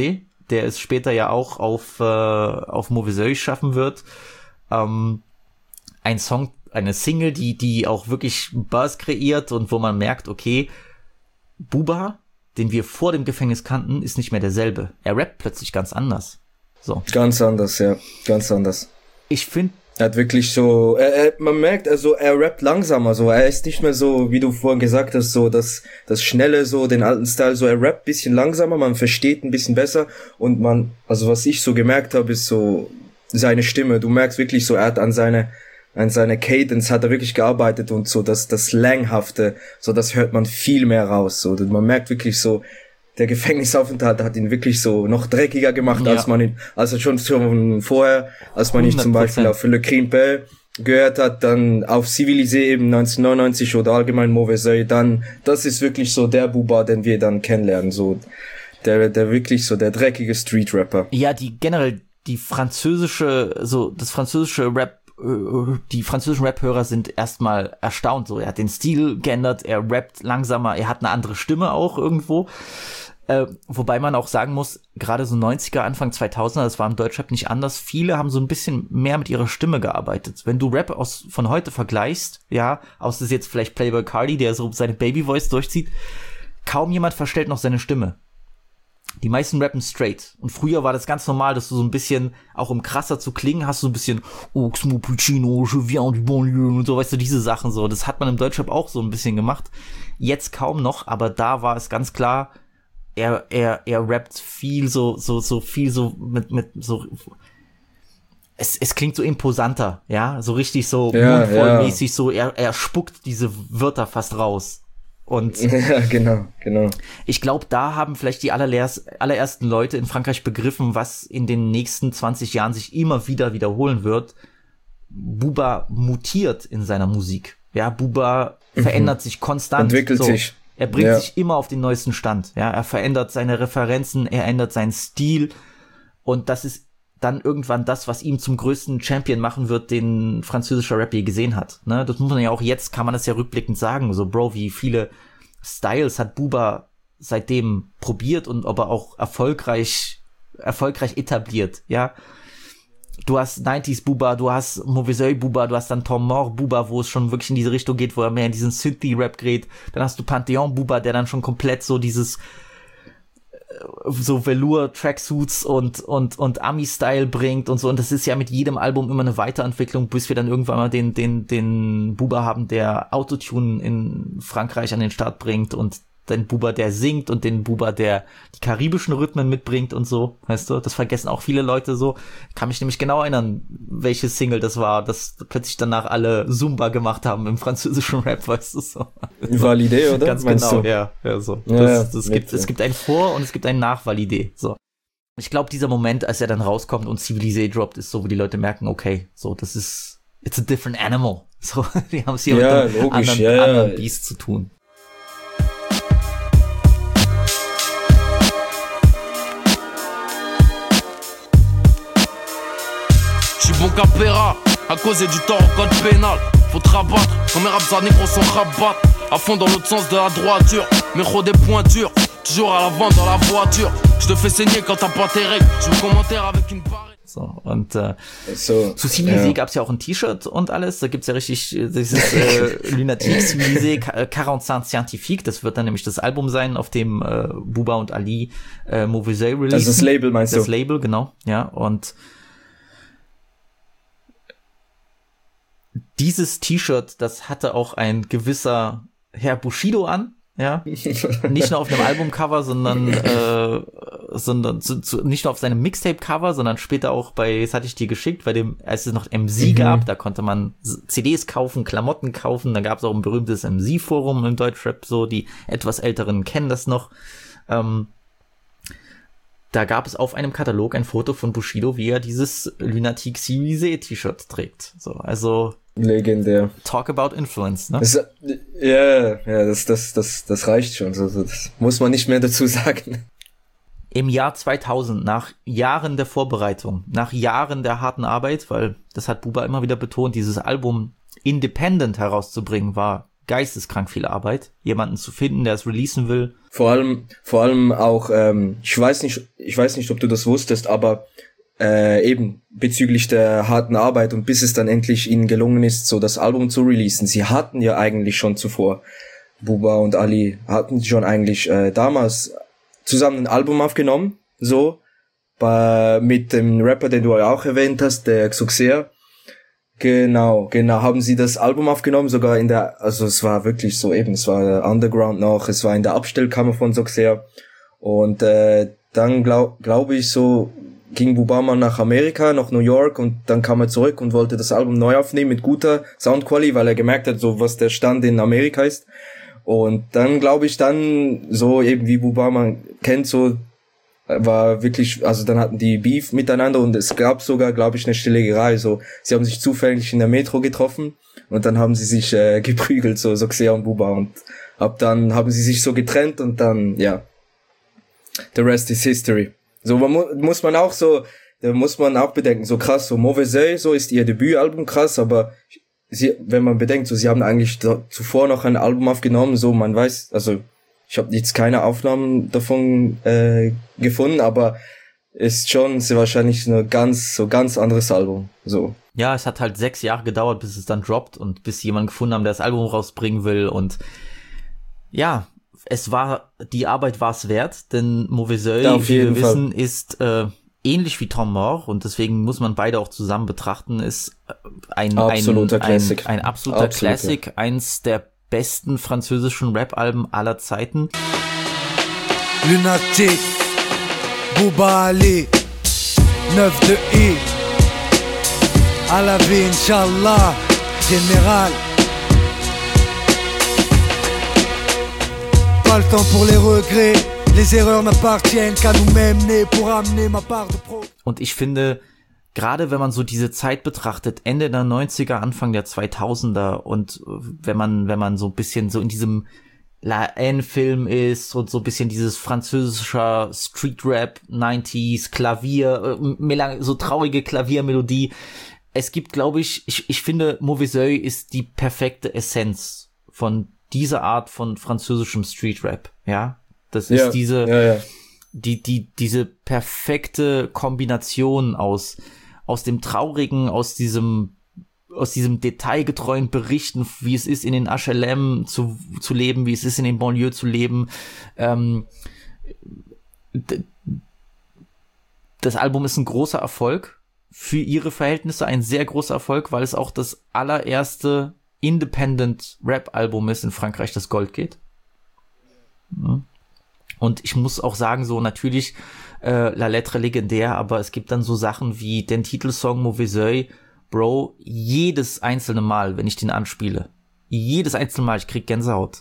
der es später ja auch auf, äh, auf Mauvais Oeil schaffen wird. Ähm, ein Song, eine Single, die, die auch wirklich Buzz kreiert und wo man merkt, okay, Booba, den wir vor dem Gefängnis kannten, ist nicht mehr derselbe. Er rappt plötzlich ganz anders. So. Ganz anders, ja. Ganz anders. Ich finde, er hat wirklich so, er, er, man merkt, also er rappt langsamer, so, er ist nicht mehr so, wie du vorhin gesagt hast, so das, das Schnelle, so den alten Style, so er rappt ein bisschen langsamer, man versteht ein bisschen besser und man, also was ich so gemerkt habe, ist so seine Stimme, du merkst wirklich so, er hat an seine, an seine Cadence hat er wirklich gearbeitet und so das, das Slanghafte, so das hört man viel mehr raus, so, man merkt wirklich so, der Gefängnisaufenthalt hat ihn wirklich so noch dreckiger gemacht, ja. als man ihn, also schon schon vorher, als man ihn zum Beispiel auf Le Crimpé gehört hat, dann auf Civilisé eben neunzehnhundertneunundneunzig oder allgemein Mauvais Oeil, dann, das ist wirklich so der Booba, den wir dann kennenlernen, so, der, der wirklich so der dreckige Street-Rapper. Ja, die generell, die französische, so, das französische Rap, die französischen Rap-Hörer sind erstmal erstaunt, so, er hat den Stil geändert, er rappt langsamer, er hat eine andere Stimme auch irgendwo. Äh, wobei man auch sagen muss, gerade so neunziger, Anfang zweitausender, das war im Deutschrap nicht anders, viele haben so ein bisschen mehr mit ihrer Stimme gearbeitet. Wenn du Rap aus von heute vergleichst, ja, außer das jetzt vielleicht Playboi Carti, der so seine Baby-Voice durchzieht, kaum jemand verstellt noch seine Stimme. Die meisten rappen straight. Und früher war das ganz normal, dass du so ein bisschen, auch um krasser zu klingen, hast du so ein bisschen Oxmo Puccino, je viens du banlieue und so, weißt du, diese Sachen so. Das hat man im Deutschrap auch so ein bisschen gemacht. Jetzt kaum noch, aber da war es ganz klar, er, er, er rappt viel so, so, so viel so mit, mit so, es, es klingt so imposanter, ja, so richtig so ja, mundvollmäßig, ja. so, er, er spuckt diese Wörter fast raus. Und ja, genau, genau. Ich glaube, da haben vielleicht die allerersten Leute in Frankreich begriffen, was in den nächsten zwanzig Jahren sich immer wieder wiederholen wird. Booba mutiert in seiner Musik. Ja, Booba mhm. verändert sich konstant. Entwickelt so. sich. Er bringt ja. sich immer auf den neuesten Stand. Ja, er verändert seine Referenzen, er ändert seinen Stil. Und das ist dann irgendwann das, was ihm zum größten Champion machen wird, den französischer Rap je gesehen hat. Ne? Das muss man ja auch jetzt, kann man das ja rückblickend sagen. So, Bro, wie viele Styles hat Booba seitdem probiert und ob er auch erfolgreich, erfolgreich etabliert, ja. Du hast neunziger Booba, du hast Mauvais Oeil Booba, du hast dann Tom Mort Booba, wo es schon wirklich in diese Richtung geht, wo er mehr in diesen Synthie-Rap geht. Dann hast du Pantheon Booba, der dann schon komplett so dieses so Velour-Tracksuits und und und Ami-Style bringt und so. Und das ist ja mit jedem Album immer eine Weiterentwicklung, bis wir dann irgendwann mal den den den Booba haben, der Autotune in Frankreich an den Start bringt und den Booba, der singt und den Booba, der die karibischen Rhythmen mitbringt und so, weißt du? Das vergessen auch viele Leute so. Ich kann mich nämlich genau erinnern, welche Single das war, dass plötzlich danach alle Zumba gemacht haben im französischen Rap, weißt du so. Validé, oder? Ganz Meinst genau, du? ja, ja, so. Ja, das, das mit, gibt, ja. Es gibt ein Vor- und es gibt ein Nach-Validé, so. Ich glaube, dieser Moment, als er dann rauskommt und Civilisé droppt, ist so, wo die Leute merken, okay, so, das ist, it's a different animal. So, die haben es hier ja, mit einem logisch, anderen, ja, anderen ja. Biest zu tun. J'suis bon capéra, à causer du tort au code pénal. Faut te rabattre, quand mes raps à négro sont rabattent. À fond dans l'autre sens de la droiture, métro des pointures. Toujours à l'avant dans la voiture. Je te fais saigner quand t'as pas tes règles. Je me commentaire avec une barre. So, und äh, so, zu Civilisé ja. gab's ja auch ein T-Shirt und alles. Da gibt's ja richtig dieses äh, Lunatic Civilisé quarante-cinq Scientifique. Das wird dann nämlich das Album sein, auf dem äh, Booba und Ali äh, Mauvais Oeil releasen. Also das Label meinst das du? Das Label, genau. Ja, und dieses T-Shirt, das hatte auch ein gewisser Herr Bushido an. Ja, nicht nur auf einem Albumcover, sondern äh, sondern zu, zu, nicht nur auf seinem Mixtape-Cover, sondern später auch bei, das hatte ich dir geschickt, bei dem, als es noch M C mhm. gab, da konnte man C Ds kaufen, Klamotten kaufen, da gab es auch ein berühmtes M C-Forum im Deutschrap, so die etwas Älteren kennen das noch. Ähm, da gab es auf einem Katalog ein Foto von Bushido, wie er dieses Lunatic Civilisé T-Shirt trägt. So, also legendär. Talk about Influence, ne? Das, ja, ja, das, das, das, das reicht schon. Also, das muss man nicht mehr dazu sagen. Im Jahr zweitausend, nach Jahren der Vorbereitung, nach Jahren der harten Arbeit, weil das hat Booba immer wieder betont, dieses Album independent herauszubringen, war geisteskrank viel Arbeit, jemanden zu finden, der es releasen will. Vor allem, vor allem auch, ähm, ich weiß nicht, ich weiß nicht, ob du das wusstest, aber äh, eben bezüglich der harten Arbeit und bis es dann endlich ihnen gelungen ist, so das Album zu releasen. Sie hatten ja eigentlich schon zuvor, Booba und Ali hatten schon eigentlich äh, damals zusammen ein Album aufgenommen, so bei, mit dem Rapper, den du ja auch erwähnt hast, der Xuxer. Genau, genau, haben sie das Album aufgenommen, sogar in der, also es war wirklich so eben, es war Underground noch, es war in der Abstellkammer von Xuxer und äh, dann glaub, glaube ich so, ging Booba mal nach Amerika, nach New York und dann kam er zurück und wollte das Album neu aufnehmen mit guter Soundqualität, weil er gemerkt hat, so was der Stand in Amerika ist. Und dann glaube ich dann, so eben wie Booba man kennt, so war wirklich, also dann hatten die Beef miteinander und es gab sogar, glaube ich, eine Schlägerei, so sie haben sich zufällig in der Metro getroffen und dann haben sie sich äh, geprügelt, so Xuxer und Booba und ab dann haben sie sich so getrennt und dann, ja, the rest is history. So man mu- muss man auch so, da muss man auch bedenken, so krass, so Mauvais Oeil, so ist ihr Debütalbum krass, aber sie, wenn man bedenkt, so sie haben eigentlich da, zuvor noch ein Album aufgenommen, so man weiß, also ich habe jetzt keine Aufnahmen davon äh, gefunden, aber ist schon sehr wahrscheinlich ein ganz so ganz anderes Album, so. Ja, es hat halt sechs Jahre gedauert, bis es dann droppt und bis sie jemanden gefunden haben, der das Album rausbringen will und ja, es war, die Arbeit war es wert, denn Mauvais Oeil, ja, wie wir Fall. wissen, ist äh, ähnlich wie Tom Mort und deswegen muss man beide auch zusammen betrachten, ist ein absoluter ein, Classic. Ein, ein absoluter Absolut, Classic, ja. Eins der besten französischen Rap-Alben aller Zeiten. Lunatic, Booba Ali, neuf de I, à la vie, Inch'Allah, Général. Pas le temps pour les regrets, les erreurs n'appartiennent qu'à nous-mêmes, nés pour amener ma part de pro. Und ich finde, gerade wenn man so diese Zeit betrachtet, Ende der neunziger, Anfang der zweitausender und wenn man, wenn man so ein bisschen so in diesem La Haine-Film ist und so ein bisschen dieses französischer Street-Rap, neunziger, Klavier, äh, so traurige Klaviermelodie. Es gibt, glaube ich, ich, ich finde, Mauvais Oeil ist die perfekte Essenz von dieser Art von französischem Street-Rap, ja. Das ist ja, diese, ja, ja. die, die, diese perfekte Kombination aus, aus dem Traurigen, aus diesem, aus diesem detailgetreuen Berichten, wie es ist, in den H L M zu, zu leben, wie es ist, in den Banlieues zu leben. Ähm, d- das Album ist ein großer Erfolg. Für ihre Verhältnisse ein sehr großer Erfolg, weil es auch das allererste Independent-Rap-Album ist in Frankreich, das Gold geht. Ja. Und ich muss auch sagen, so natürlich äh, La Lettre legendär, aber es gibt dann so Sachen wie den Titelsong Mauvais Oeil, Bro, jedes einzelne Mal, wenn ich den anspiele, jedes einzelne Mal, ich krieg Gänsehaut.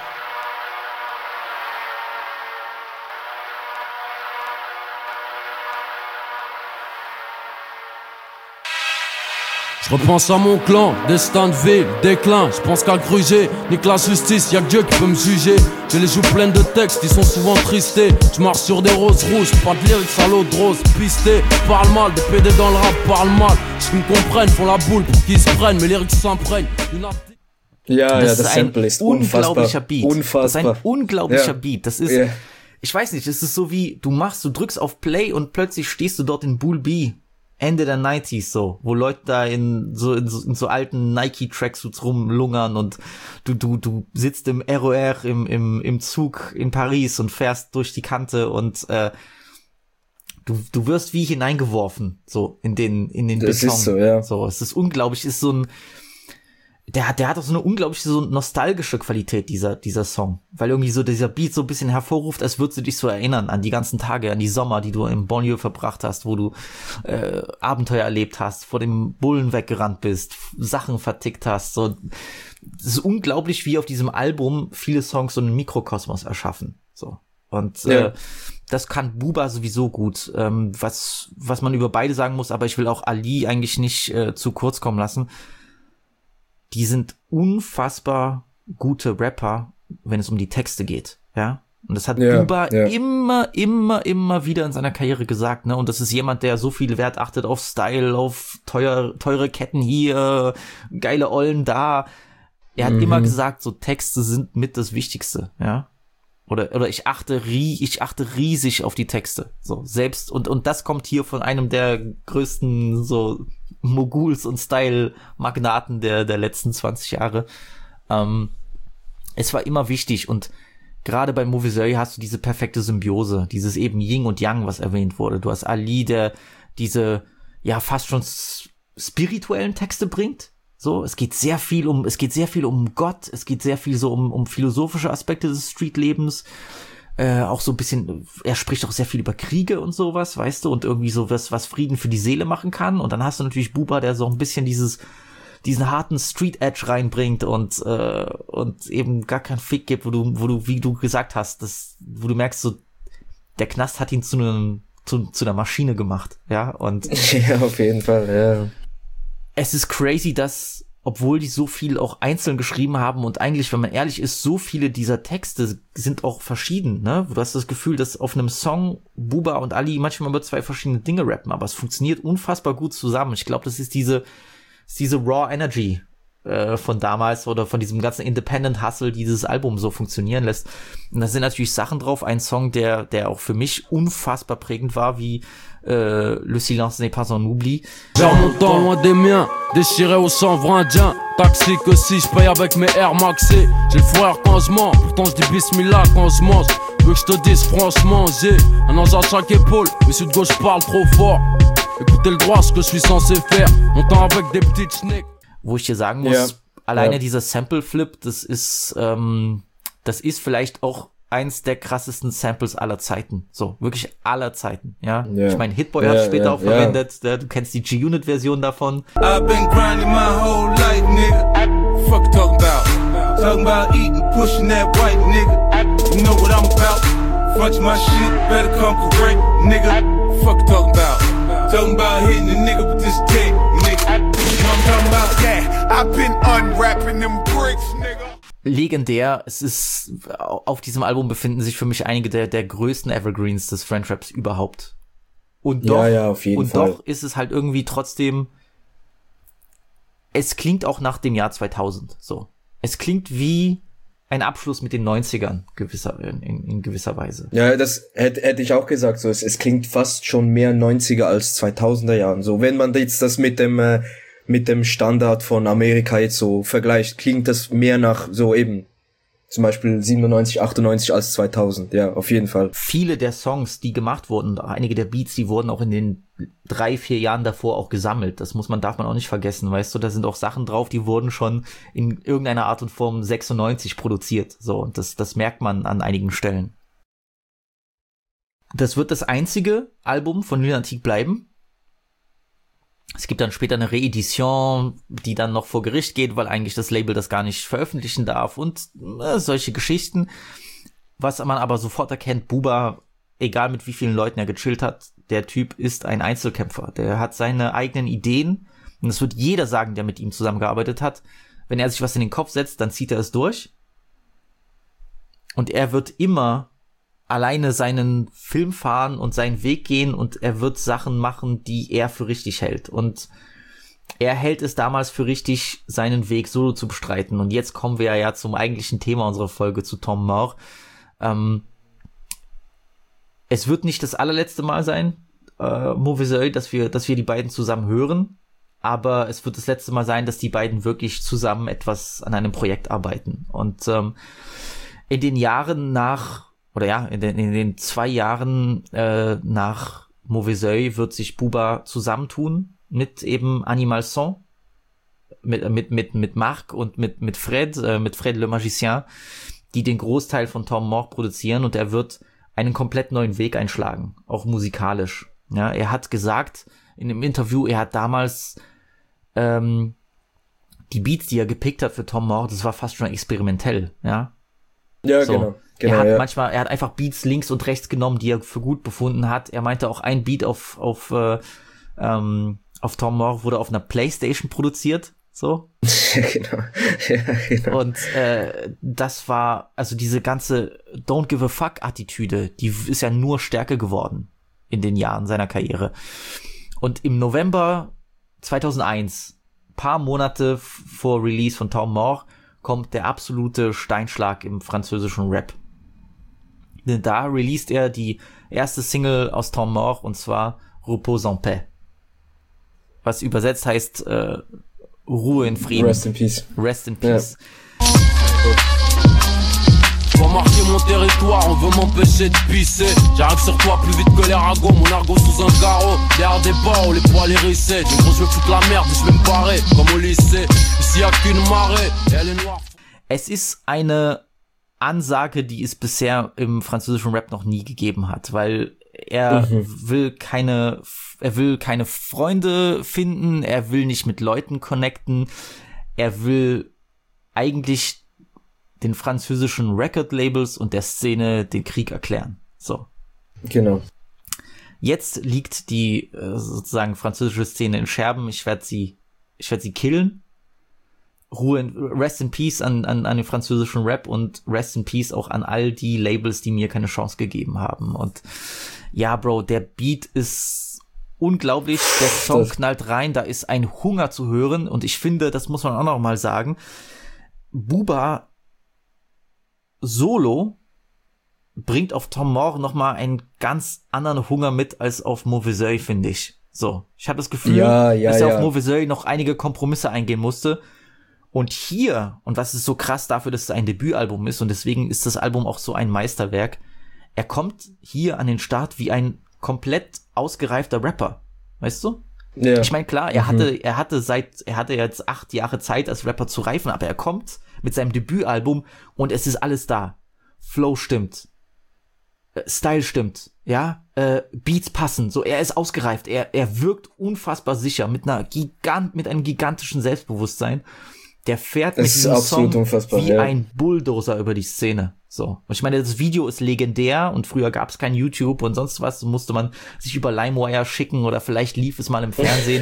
Je repense à mon clan, destin de ville, déclin. Je pense qu'à gruger, nique la justice, y'a que Dieu qui peut me juger. J'ai les joues pleines de textes, ils sont souvent tristés. Je marche sur des roses rouges, pas de lyrics à l'eau de rose, pisté. Parle mal, des P D dans le rap, parle mal. Ceux qui me comprennent font la boule pour qu'ils se prennent, mes lyrics s'imprègnent. Ja, das ja, ist das ein Sample ist unglaublicher unfassbar. Beat. Unfassbar. Das ist ein unglaublicher ja. Beat. Das ist, ja. ich weiß nicht, es ist so wie, du machst, du drückst auf Play und plötzlich stehst du dort in Bull B. Ende der neunziger so, wo Leute da in so, in so, in so alten Nike-Tracksuits rumlungern und du, du, du sitzt im R O R im, im, im Zug in Paris und fährst durch die Kante und, äh, du, du wirst wie hineingeworfen, so, in den, in den das Beton. Ist so, ja. So, es ist unglaublich, ist so ein, der hat, der hat auch so eine unglaubliche, so nostalgische Qualität, dieser, dieser Song. Weil irgendwie so dieser Beat so ein bisschen hervorruft, als würdest du dich so erinnern an die ganzen Tage, an die Sommer, die du im Banlieue verbracht hast, wo du, äh, Abenteuer erlebt hast, vor dem Bullen weggerannt bist, Sachen vertickt hast, so. Es ist unglaublich, wie auf diesem Album viele Songs so einen Mikrokosmos erschaffen, so. Und, ja. äh, das kann Booba sowieso gut, ähm, was, was man über beide sagen muss, aber ich will auch Ali eigentlich nicht, äh, zu kurz kommen lassen. Die sind unfassbar gute Rapper, wenn es um die Texte geht, ja. Und das hat ja, Booba ja. immer, immer, immer wieder in seiner Karriere gesagt, ne. Und das ist jemand, der so viel Wert achtet auf Style, auf teuer, teure Ketten hier, geile Ollen da. er hat Mhm. immer gesagt, so Texte sind mit das Wichtigste, ja. Oder, oder ich achte rie, ich achte riesig auf die Texte. So, selbst, und, und das kommt hier von einem der größten, so, Moguls und Style-Magnaten der, der letzten zwanzig Jahre. Ähm, es war immer wichtig und gerade bei Moveseui hast du diese perfekte Symbiose, dieses eben Yin und Yang, was erwähnt wurde. Du hast Ali, der diese, ja, fast schon s- spirituellen Texte bringt. So, es geht sehr viel um, es geht sehr viel um Gott, es geht sehr viel so um, um philosophische Aspekte des Streetlebens, äh, auch so ein bisschen, er spricht auch sehr viel über Kriege und sowas, weißt du, und irgendwie so was, was Frieden für die Seele machen kann. Und dann hast du natürlich Buba, der so ein bisschen dieses, diesen harten Street-Edge reinbringt und, äh, und eben gar keinen Fick gibt, wo du, wo du, wie du gesagt hast, das, wo du merkst, so, der Knast hat ihn zu einem, zu, zu einer Maschine gemacht, ja, und. Ja, auf jeden Fall, ja. Es ist crazy, dass, obwohl die so viel auch einzeln geschrieben haben und eigentlich, wenn man ehrlich ist, so viele dieser Texte sind auch verschieden, ne? Du hast das Gefühl, dass auf einem Song Buba und Ali manchmal über zwei verschiedene Dinge rappen, aber es funktioniert unfassbar gut zusammen. Ich glaube, das ist diese, ist diese Raw Energy äh, von damals oder von diesem ganzen Independent Hustle, die dieses Album so funktionieren lässt. Und da sind natürlich Sachen drauf. Ein Song, der, der auch für mich unfassbar prägend war, wie Euh, Le silence n'est pas un oubli. Vers mon temps loin des miens, déchiré au chanvre indien. Taxi que si je paye avec mes Air Maxé. J'ai le frère quand je mens, pourtant je dis bismillah quand je mange. Veux que je te dise franchement, j'ai un ange à chaque épaule. Mais celui de gauche parle trop fort. Écoutez le droit, ce que je suis censé faire. Montant avec des petites schnecks. Wo ich dir sagen muss, ja. alleine ja. dieser Sample-Flip, das ist, ähm, das ist vielleicht auch eins der krassesten Samples aller Zeiten. So, wirklich aller Zeiten, ja. ja. Ich meine, Hitboy ja, hat später ja, auch verwendet, ja. Du kennst die G-Unit-Version davon. I've been grinding my whole life, nigga. Fuck you talking about? Talking about eating, pushing that white nigga. You know what I'm about? Front my shit, better come correct, nigga. Fuck you talking about? Talking about hitting a nigga with this dick, nigga. You know what I'm talking about? Yeah, I've been unwrapping them bricks, nigga. Legendär. Es ist, auf diesem Album befinden sich für mich einige der, der größten Evergreens des French Raps überhaupt. Und doch, ja, ja, auf jeden und Fall. doch ist es halt irgendwie trotzdem, es klingt auch nach dem Jahr zweitausend, so. Es klingt wie ein Abschluss mit den neunzigern, gewisser, in, in gewisser Weise. Ja, das hätte, hätte ich auch gesagt, so. Es, es klingt fast schon mehr neunziger als zweitausender Jahren, so. Wenn man jetzt das mit dem, äh, mit dem Standard von Amerika jetzt so vergleicht, klingt das mehr nach so eben zum Beispiel siebenundneunzig, achtundneunzig als zweitausend, ja, auf jeden Fall. Viele der Songs, die gemacht wurden, einige der Beats, die wurden auch in den drei, vier Jahren davor auch gesammelt. Das muss man, darf man auch nicht vergessen, weißt du, da sind auch Sachen drauf, die wurden schon in irgendeiner Art und Form sechsundneunzig produziert, so, und das, das merkt man an einigen Stellen. Das wird das einzige Album von Lunatic bleiben. Es gibt dann später eine Reedition, die dann noch vor Gericht geht, weil eigentlich das Label das gar nicht veröffentlichen darf und äh, solche Geschichten. Was man aber sofort erkennt, Buba, egal mit wie vielen Leuten er gechillt hat, der Typ ist ein Einzelkämpfer. Der hat seine eigenen Ideen und das wird jeder sagen, der mit ihm zusammengearbeitet hat. Wenn er sich was in den Kopf setzt, dann zieht er es durch. Und er wird immer alleine seinen Film fahren und seinen Weg gehen und er wird Sachen machen, die er für richtig hält. Und er hält es damals für richtig, seinen Weg solo zu bestreiten. Und jetzt kommen wir ja zum eigentlichen Thema unserer Folge, zu Tom Moore. Ähm, es wird nicht das allerletzte Mal sein, äh, Moveseui, dass wir, dass wir die beiden zusammen hören. Aber es wird das letzte Mal sein, dass die beiden wirklich zusammen etwas an einem Projekt arbeiten. Und ähm, in den Jahren nach Oder ja, in den, in den zwei Jahren äh, nach Moveseui wird sich Buba zusammentun mit eben Animal Son, mit mit mit mit Marc und mit mit Fred, äh, mit Fred Le Magicien, die den Großteil von Tom Moore produzieren, und er wird einen komplett neuen Weg einschlagen, auch musikalisch. Ja, er hat gesagt in einem Interview, er hat damals ähm, die Beats, die er gepickt hat für Tom Moore, das war fast schon experimentell, ja. Ja, so. genau. Genau, er hat ja. manchmal, er hat einfach Beats links und rechts genommen, die er für gut befunden hat. Er meinte auch, ein Beat auf auf äh, ähm, auf Tom Moore wurde auf einer PlayStation produziert, so. Ja, genau. Ja, genau. Und äh, das war, also diese ganze Don't give a fuck Attitüde, die ist ja nur stärker geworden in den Jahren seiner Karriere. Und im November zweitausendeins, paar Monate vor Release von Tom Moore, kommt der absolute Steinschlag im französischen Rap. Denn da released er die erste Single aus Temps Mort, und zwar Repose en paix. Was übersetzt heißt äh, Ruhe in Frieden. Rest in Peace. Rest in Peace. Ja. Je vais marquer mon territoire, on veut m'empêcher de pisser. J'arrive sur toi plus vite que les ragots, mon argot sous un carreau. Derrière des barreaux, les poils hérissés. Du gros je veux foutre la merde, je vais me barrer, comme au lycée. Ici y'a qu'une marée, et elle est noire. Es ist eine Ansage, die es bisher im französischen Rap noch nie gegeben hat, weil er mhm. will keine, er will keine Freunde finden, er will nicht mit Leuten connecten, er will eigentlich den französischen Record-Labels und der Szene den Krieg erklären. So. Genau. Jetzt liegt die äh, sozusagen französische Szene in Scherben. Ich werde sie, ich werde sie killen. Ruhe, in, Rest in Peace an, an, an den französischen Rap und Rest in Peace auch an all die Labels, die mir keine Chance gegeben haben. Und ja, Bro, der Beat ist unglaublich. Der Song das knallt rein. Da ist ein Hunger zu hören. Und ich finde, das muss man auch noch mal sagen, Booba Solo bringt auf Temps Mort noch mal einen ganz anderen Hunger mit als auf Mauvais Oeil, finde ich. So, ich habe das Gefühl, ja, ja, dass er ja. auf Mauvais Oeil noch einige Kompromisse eingehen musste. Und hier, und was ist so krass dafür, dass es ein Debütalbum ist, und deswegen ist das Album auch so ein Meisterwerk, er kommt hier an den Start wie ein komplett ausgereifter Rapper. Weißt du? Ja. Ich meine, klar, er mhm. hatte, er hatte seit, er hatte jetzt acht Jahre Zeit als Rapper zu reifen, aber er kommt mit seinem Debütalbum und es ist alles da. Flow stimmt. Style stimmt. Ja, äh, Beats passen. So, er ist ausgereift. Er, er wirkt unfassbar sicher mit einer Gigant, mit einem gigantischen Selbstbewusstsein. Der fährt das mit diesem Song wie ja. ein Bulldozer über die Szene. So. Und ich meine, das Video ist legendär und früher gab es kein YouTube und sonst was. So musste man sich über LimeWire schicken oder vielleicht lief es mal im Fernsehen.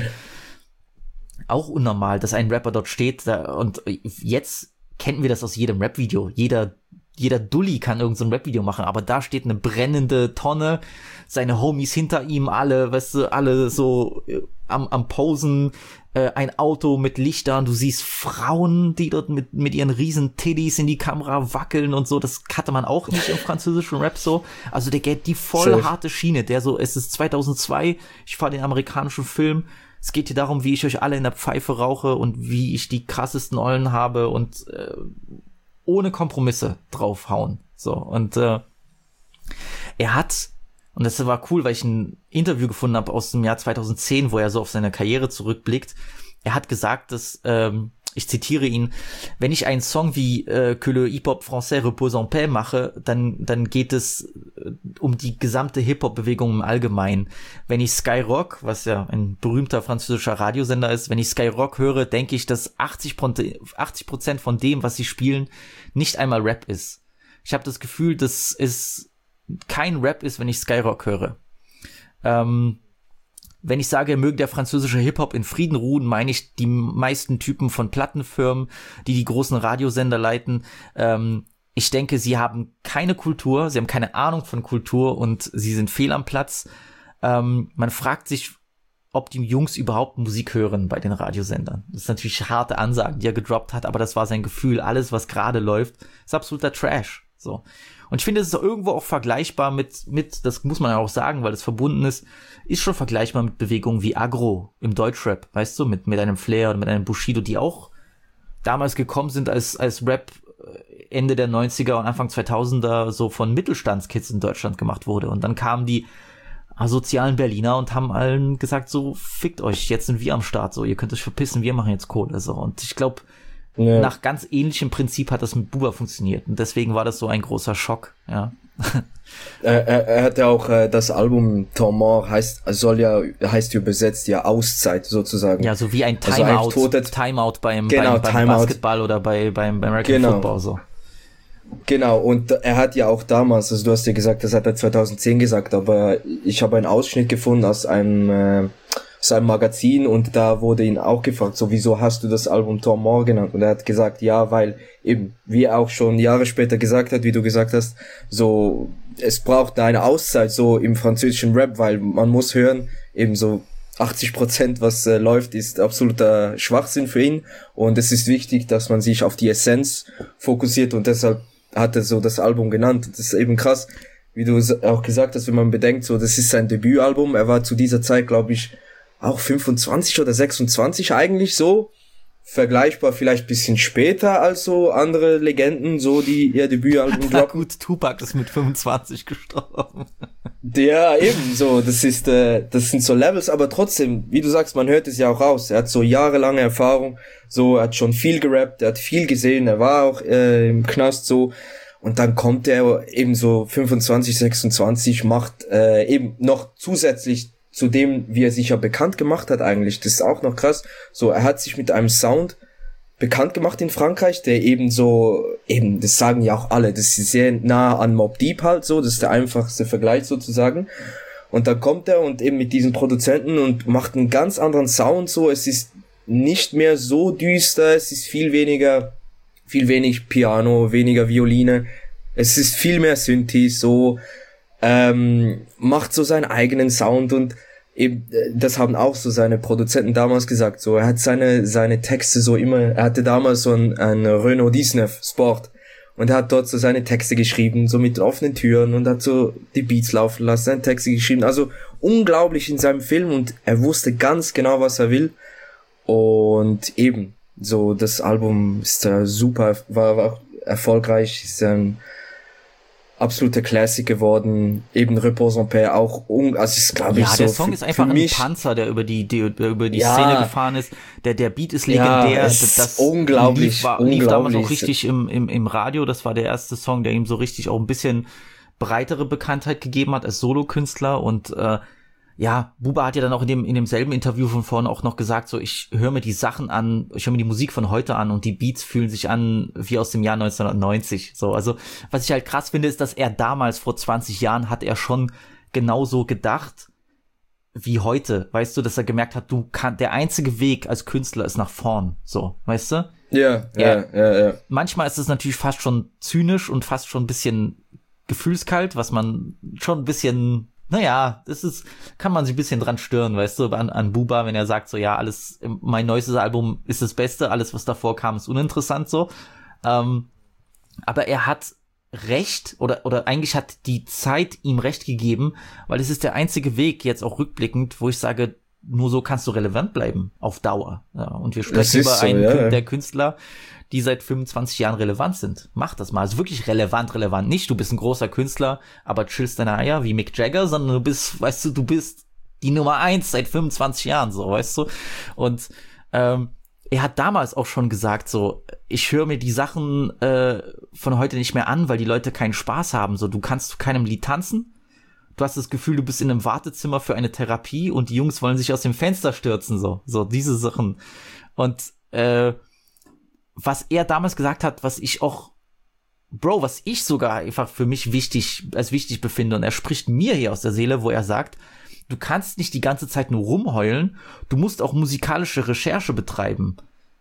Auch unnormal, dass ein Rapper dort steht. Da, und jetzt kennen wir das aus jedem Rap-Video. Jeder, jeder Dulli kann irgend so ein Rap-Video machen, aber da steht eine brennende Tonne, seine Homies hinter ihm, alle, weißt du, alle so äh, am, am Posen, äh, ein Auto mit Lichtern, du siehst Frauen, die dort mit, mit ihren riesen Titties in die Kamera wackeln und so, das hatte man auch nicht im französischen Rap so. Also der geht die voll Safe. harte Schiene, der so, es ist zweitausendzwei, ich fahre den amerikanischen Film, es geht hier darum, wie ich euch alle in der Pfeife rauche und wie ich die krassesten Ollen habe und äh, ohne Kompromisse draufhauen. So, und äh, er hat, und das war cool, weil ich ein Interview gefunden habe aus dem Jahr zweitausendzehn, wo er so auf seine Karriere zurückblickt. Er hat gesagt, dass, ähm, ich zitiere ihn, wenn ich einen Song wie äh, Que le Hip-Hop français repose en paix mache, dann dann geht es äh, um die gesamte Hip-Hop-Bewegung im Allgemeinen. Wenn ich Skyrock, was ja ein berühmter französischer Radiosender ist, wenn ich Skyrock höre, denke ich, dass achtzig Prozent von dem, was sie spielen, nicht einmal Rap ist. Ich habe das Gefühl, dass es kein Rap ist, wenn ich Skyrock höre. Ähm, Wenn ich sage, möge der französische Hip-Hop in Frieden ruhen, meine ich die meisten Typen von Plattenfirmen, die die großen Radiosender leiten. Ähm, ich denke, sie haben keine Kultur, sie haben keine Ahnung von Kultur und sie sind fehl am Platz. Ähm, man fragt sich, ob die Jungs überhaupt Musik hören bei den Radiosendern. Das ist natürlich harte Ansagen, die er gedroppt hat, aber das war sein Gefühl. Alles, was gerade läuft, ist absoluter Trash. So. Und ich finde, es ist irgendwo auch vergleichbar mit, mit, das muss man ja auch sagen, weil es verbunden ist, ist schon vergleichbar mit Bewegungen wie Agro im Deutschrap, weißt du, mit, mit einem Flair oder mit einem Bushido, die auch damals gekommen sind als, als Rap Ende der neunziger und Anfang zweitausender so von Mittelstandskids in Deutschland gemacht wurde. Und dann kamen die asozialen Berliner und haben allen gesagt, so, fickt euch, jetzt sind wir am Start, so, ihr könnt euch verpissen, wir machen jetzt Kohle, so. Und ich glaube, ja. nach ganz ähnlichem Prinzip hat das mit Booba funktioniert. Und deswegen war das so ein großer Schock, ja. er, er, er hat ja auch äh, das Album Temps Mort heißt, soll ja, heißt übersetzt ja Auszeit sozusagen. Ja, so wie ein Timeout, also Timeout beim, genau, beim, beim Timeout. Basketball oder bei, beim, beim American genau. Football, so. Genau, und er hat ja auch damals, also du hast ja gesagt, das hat er zweitausendzehn gesagt, aber ich habe einen Ausschnitt gefunden aus einem, äh, aus einem Magazin und da wurde ihn auch gefragt, so, wieso hast du das Album Temps Mort genannt? Und er hat gesagt, ja, weil eben, wie er auch schon Jahre später gesagt hat, wie du gesagt hast, so, es braucht eine Auszeit so im französischen Rap, weil man muss hören, eben so, achtzig Prozent, was äh, läuft, ist absoluter Schwachsinn für ihn. Und es ist wichtig, dass man sich auf die Essenz fokussiert und deshalb hat er so das Album genannt. Das ist eben krass, wie du auch gesagt hast, wenn man bedenkt, so das ist sein Debütalbum. Er war zu dieser Zeit, glaube ich, auch fünfundzwanzig oder sechsundzwanzig eigentlich so. Vergleichbar vielleicht bisschen später als so andere Legenden, so die ihr Debütalbum droppen. Gut, Tupac ist mit fünfundzwanzig gestorben. Ja, eben so, das ist, äh, das sind so Levels, aber trotzdem, wie du sagst, man hört es ja auch raus. Er hat so jahrelange Erfahrung, so, er hat schon viel gerappt, er hat viel gesehen, er war auch äh, im Knast so. Und dann kommt er eben so fünfundzwanzig, sechsundzwanzig, macht äh, eben noch zusätzlich zu dem, wie er sich ja bekannt gemacht hat eigentlich. Das ist auch noch krass. So, er hat sich mit einem Sound bekannt gemacht in Frankreich, der eben so, eben, das sagen ja auch alle, das ist sehr nah an Mobb Deep halt so, das ist der einfachste Vergleich sozusagen. Und dann kommt er und eben mit diesen Produzenten und macht einen ganz anderen Sound so, es ist nicht mehr so düster, es ist viel weniger, viel wenig Piano, weniger Violine, es ist viel mehr Synthi, so, ähm, macht so seinen eigenen Sound und eben, das haben auch so seine Produzenten damals gesagt, so, er hat seine, seine Texte so immer, er hatte damals so ein, ein Renault dix-neuf Sport und er hat dort so seine Texte geschrieben, so mit offenen Türen und hat so die Beats laufen lassen, seine Texte geschrieben, also unglaublich in seinem Film und er wusste ganz genau, was er will und eben, so, das Album ist äh, super, war, war erfolgreich, ist ein absoluter Classic geworden, eben Repose en Paix auch, un- also ist glaube ich ja, so. Der Song für, ist einfach ein Panzer, der über die, die über die ja. Szene gefahren ist. Der der Beat ist legendär. Ja, es das ist unglaublich, lief, war, unglaublich. lief damals auch richtig im im im Radio. Das war der erste Song, der ihm so richtig auch ein bisschen breitere Bekanntheit gegeben hat als Solokünstler und äh, ja, Booba hat ja dann auch in dem in demselben Interview von vorne auch noch gesagt, so ich höre mir die Sachen an, ich höre mir die Musik von heute an und die Beats fühlen sich an wie aus dem Jahr neunzehnhundertneunzig. So, also was ich halt krass finde, ist, dass er damals vor zwanzig Jahren hat er schon genauso gedacht wie heute, weißt du, dass er gemerkt hat, du kann der einzige Weg als Künstler ist nach vorn, so, weißt du? Ja, ja, ja, ja. ja. Manchmal ist es natürlich fast schon zynisch und fast schon ein bisschen gefühlskalt, was man schon ein bisschen naja, das ist, kann man sich ein bisschen dran stören, weißt du, an, an Booba, wenn er sagt so, ja, alles, mein neuestes Album ist das Beste, alles, was davor kam, ist uninteressant, so. Ähm, aber er hat recht, oder, oder eigentlich hat die Zeit ihm recht gegeben, weil es ist der einzige Weg, jetzt auch rückblickend, wo ich sage, nur so kannst du relevant bleiben, auf Dauer. Ja, und wir sprechen über so, einen ja. der Künstler, die seit fünfundzwanzig Jahren relevant sind. Mach das mal. Also wirklich relevant, relevant. Nicht, du bist ein großer Künstler, aber chillst deine Eier wie Mick Jagger, sondern du bist, weißt du, du bist die Nummer eins seit fünfundzwanzig Jahren, so, weißt du. Und ähm, er hat damals auch schon gesagt, so, ich höre mir die Sachen äh, von heute nicht mehr an, weil die Leute keinen Spaß haben. So, du kannst zu keinem Lied tanzen. Du hast das Gefühl, du bist in einem Wartezimmer für eine Therapie und die Jungs wollen sich aus dem Fenster stürzen, so, so diese Sachen. Und äh, was er damals gesagt hat, was ich auch, Bro, was ich sogar einfach für mich wichtig, als wichtig befinde, und er spricht mir hier aus der Seele, wo er sagt, du kannst nicht die ganze Zeit nur rumheulen, du musst auch musikalische Recherche betreiben.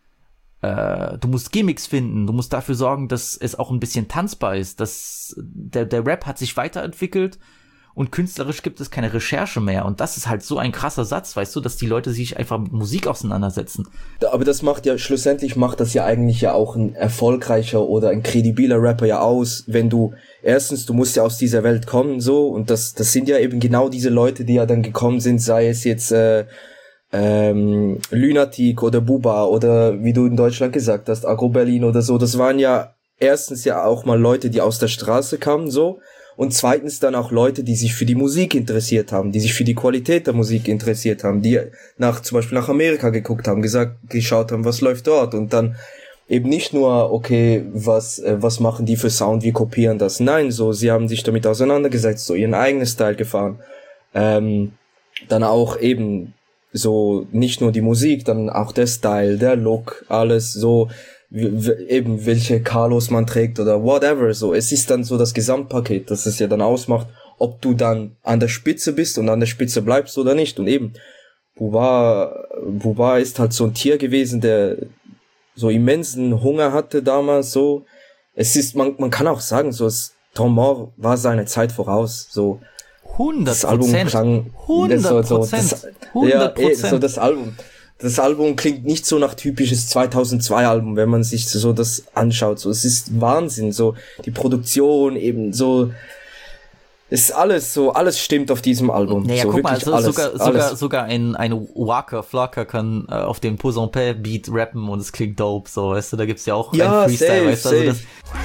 Äh, du musst Gimmicks finden, du musst dafür sorgen, dass es auch ein bisschen tanzbar ist, dass der, der Rap hat sich weiterentwickelt und künstlerisch gibt es keine Recherche mehr. Und das ist halt so ein krasser Satz, weißt du, dass die Leute sich einfach mit Musik auseinandersetzen. Aber das macht ja, schlussendlich macht das ja eigentlich ja auch ein erfolgreicher oder ein kredibiler Rapper ja aus, wenn du, erstens, du musst ja aus dieser Welt kommen, so, und das, das sind ja eben genau diese Leute, die ja dann gekommen sind, sei es jetzt, äh, ähm, Lunatic oder Booba oder, wie du in Deutschland gesagt hast, Agro Berlin oder so, das waren ja erstens ja auch mal Leute, die aus der Straße kamen, so, und zweitens dann auch Leute, die sich für die Musik interessiert haben, die sich für die Qualität der Musik interessiert haben, die nach zum Beispiel nach Amerika geguckt haben, gesagt, geschaut haben, was läuft dort und dann eben nicht nur, okay, was äh, was machen die für Sound, wir kopieren das. Nein, so, sie haben sich damit auseinandergesetzt, so ihren eigenen Style gefahren. Ähm, dann auch eben so nicht nur die Musik, dann auch der Style, der Look, alles so, eben welche Carlos man trägt oder whatever, so. Es ist dann so das Gesamtpaket, das es ja dann ausmacht, ob du dann an der Spitze bist und an der Spitze bleibst oder nicht. Und eben, Booba, Booba ist halt so ein Tier gewesen, der so immensen Hunger hatte damals, so. Es ist, man, man kann auch sagen, so, Tom Moore war seine Zeit voraus, so. hundert Prozent. Das Album klang hundert Prozent. hundert Prozent. Ja, so das Album. Das Album klingt nicht so nach typisches zweitausendzwei Album, wenn man sich so das anschaut. So, es ist Wahnsinn. So, die Produktion eben so, ist alles so, alles stimmt auf diesem Album. Naja, so, guck mal, also alles, sogar, alles. sogar, sogar ein, ein Waka Flocka kann äh, auf den Posampé Beat rappen und es klingt dope, so, weißt du, da gibt's ja auch ja, einen Freestyle, safe, weißt du, also das,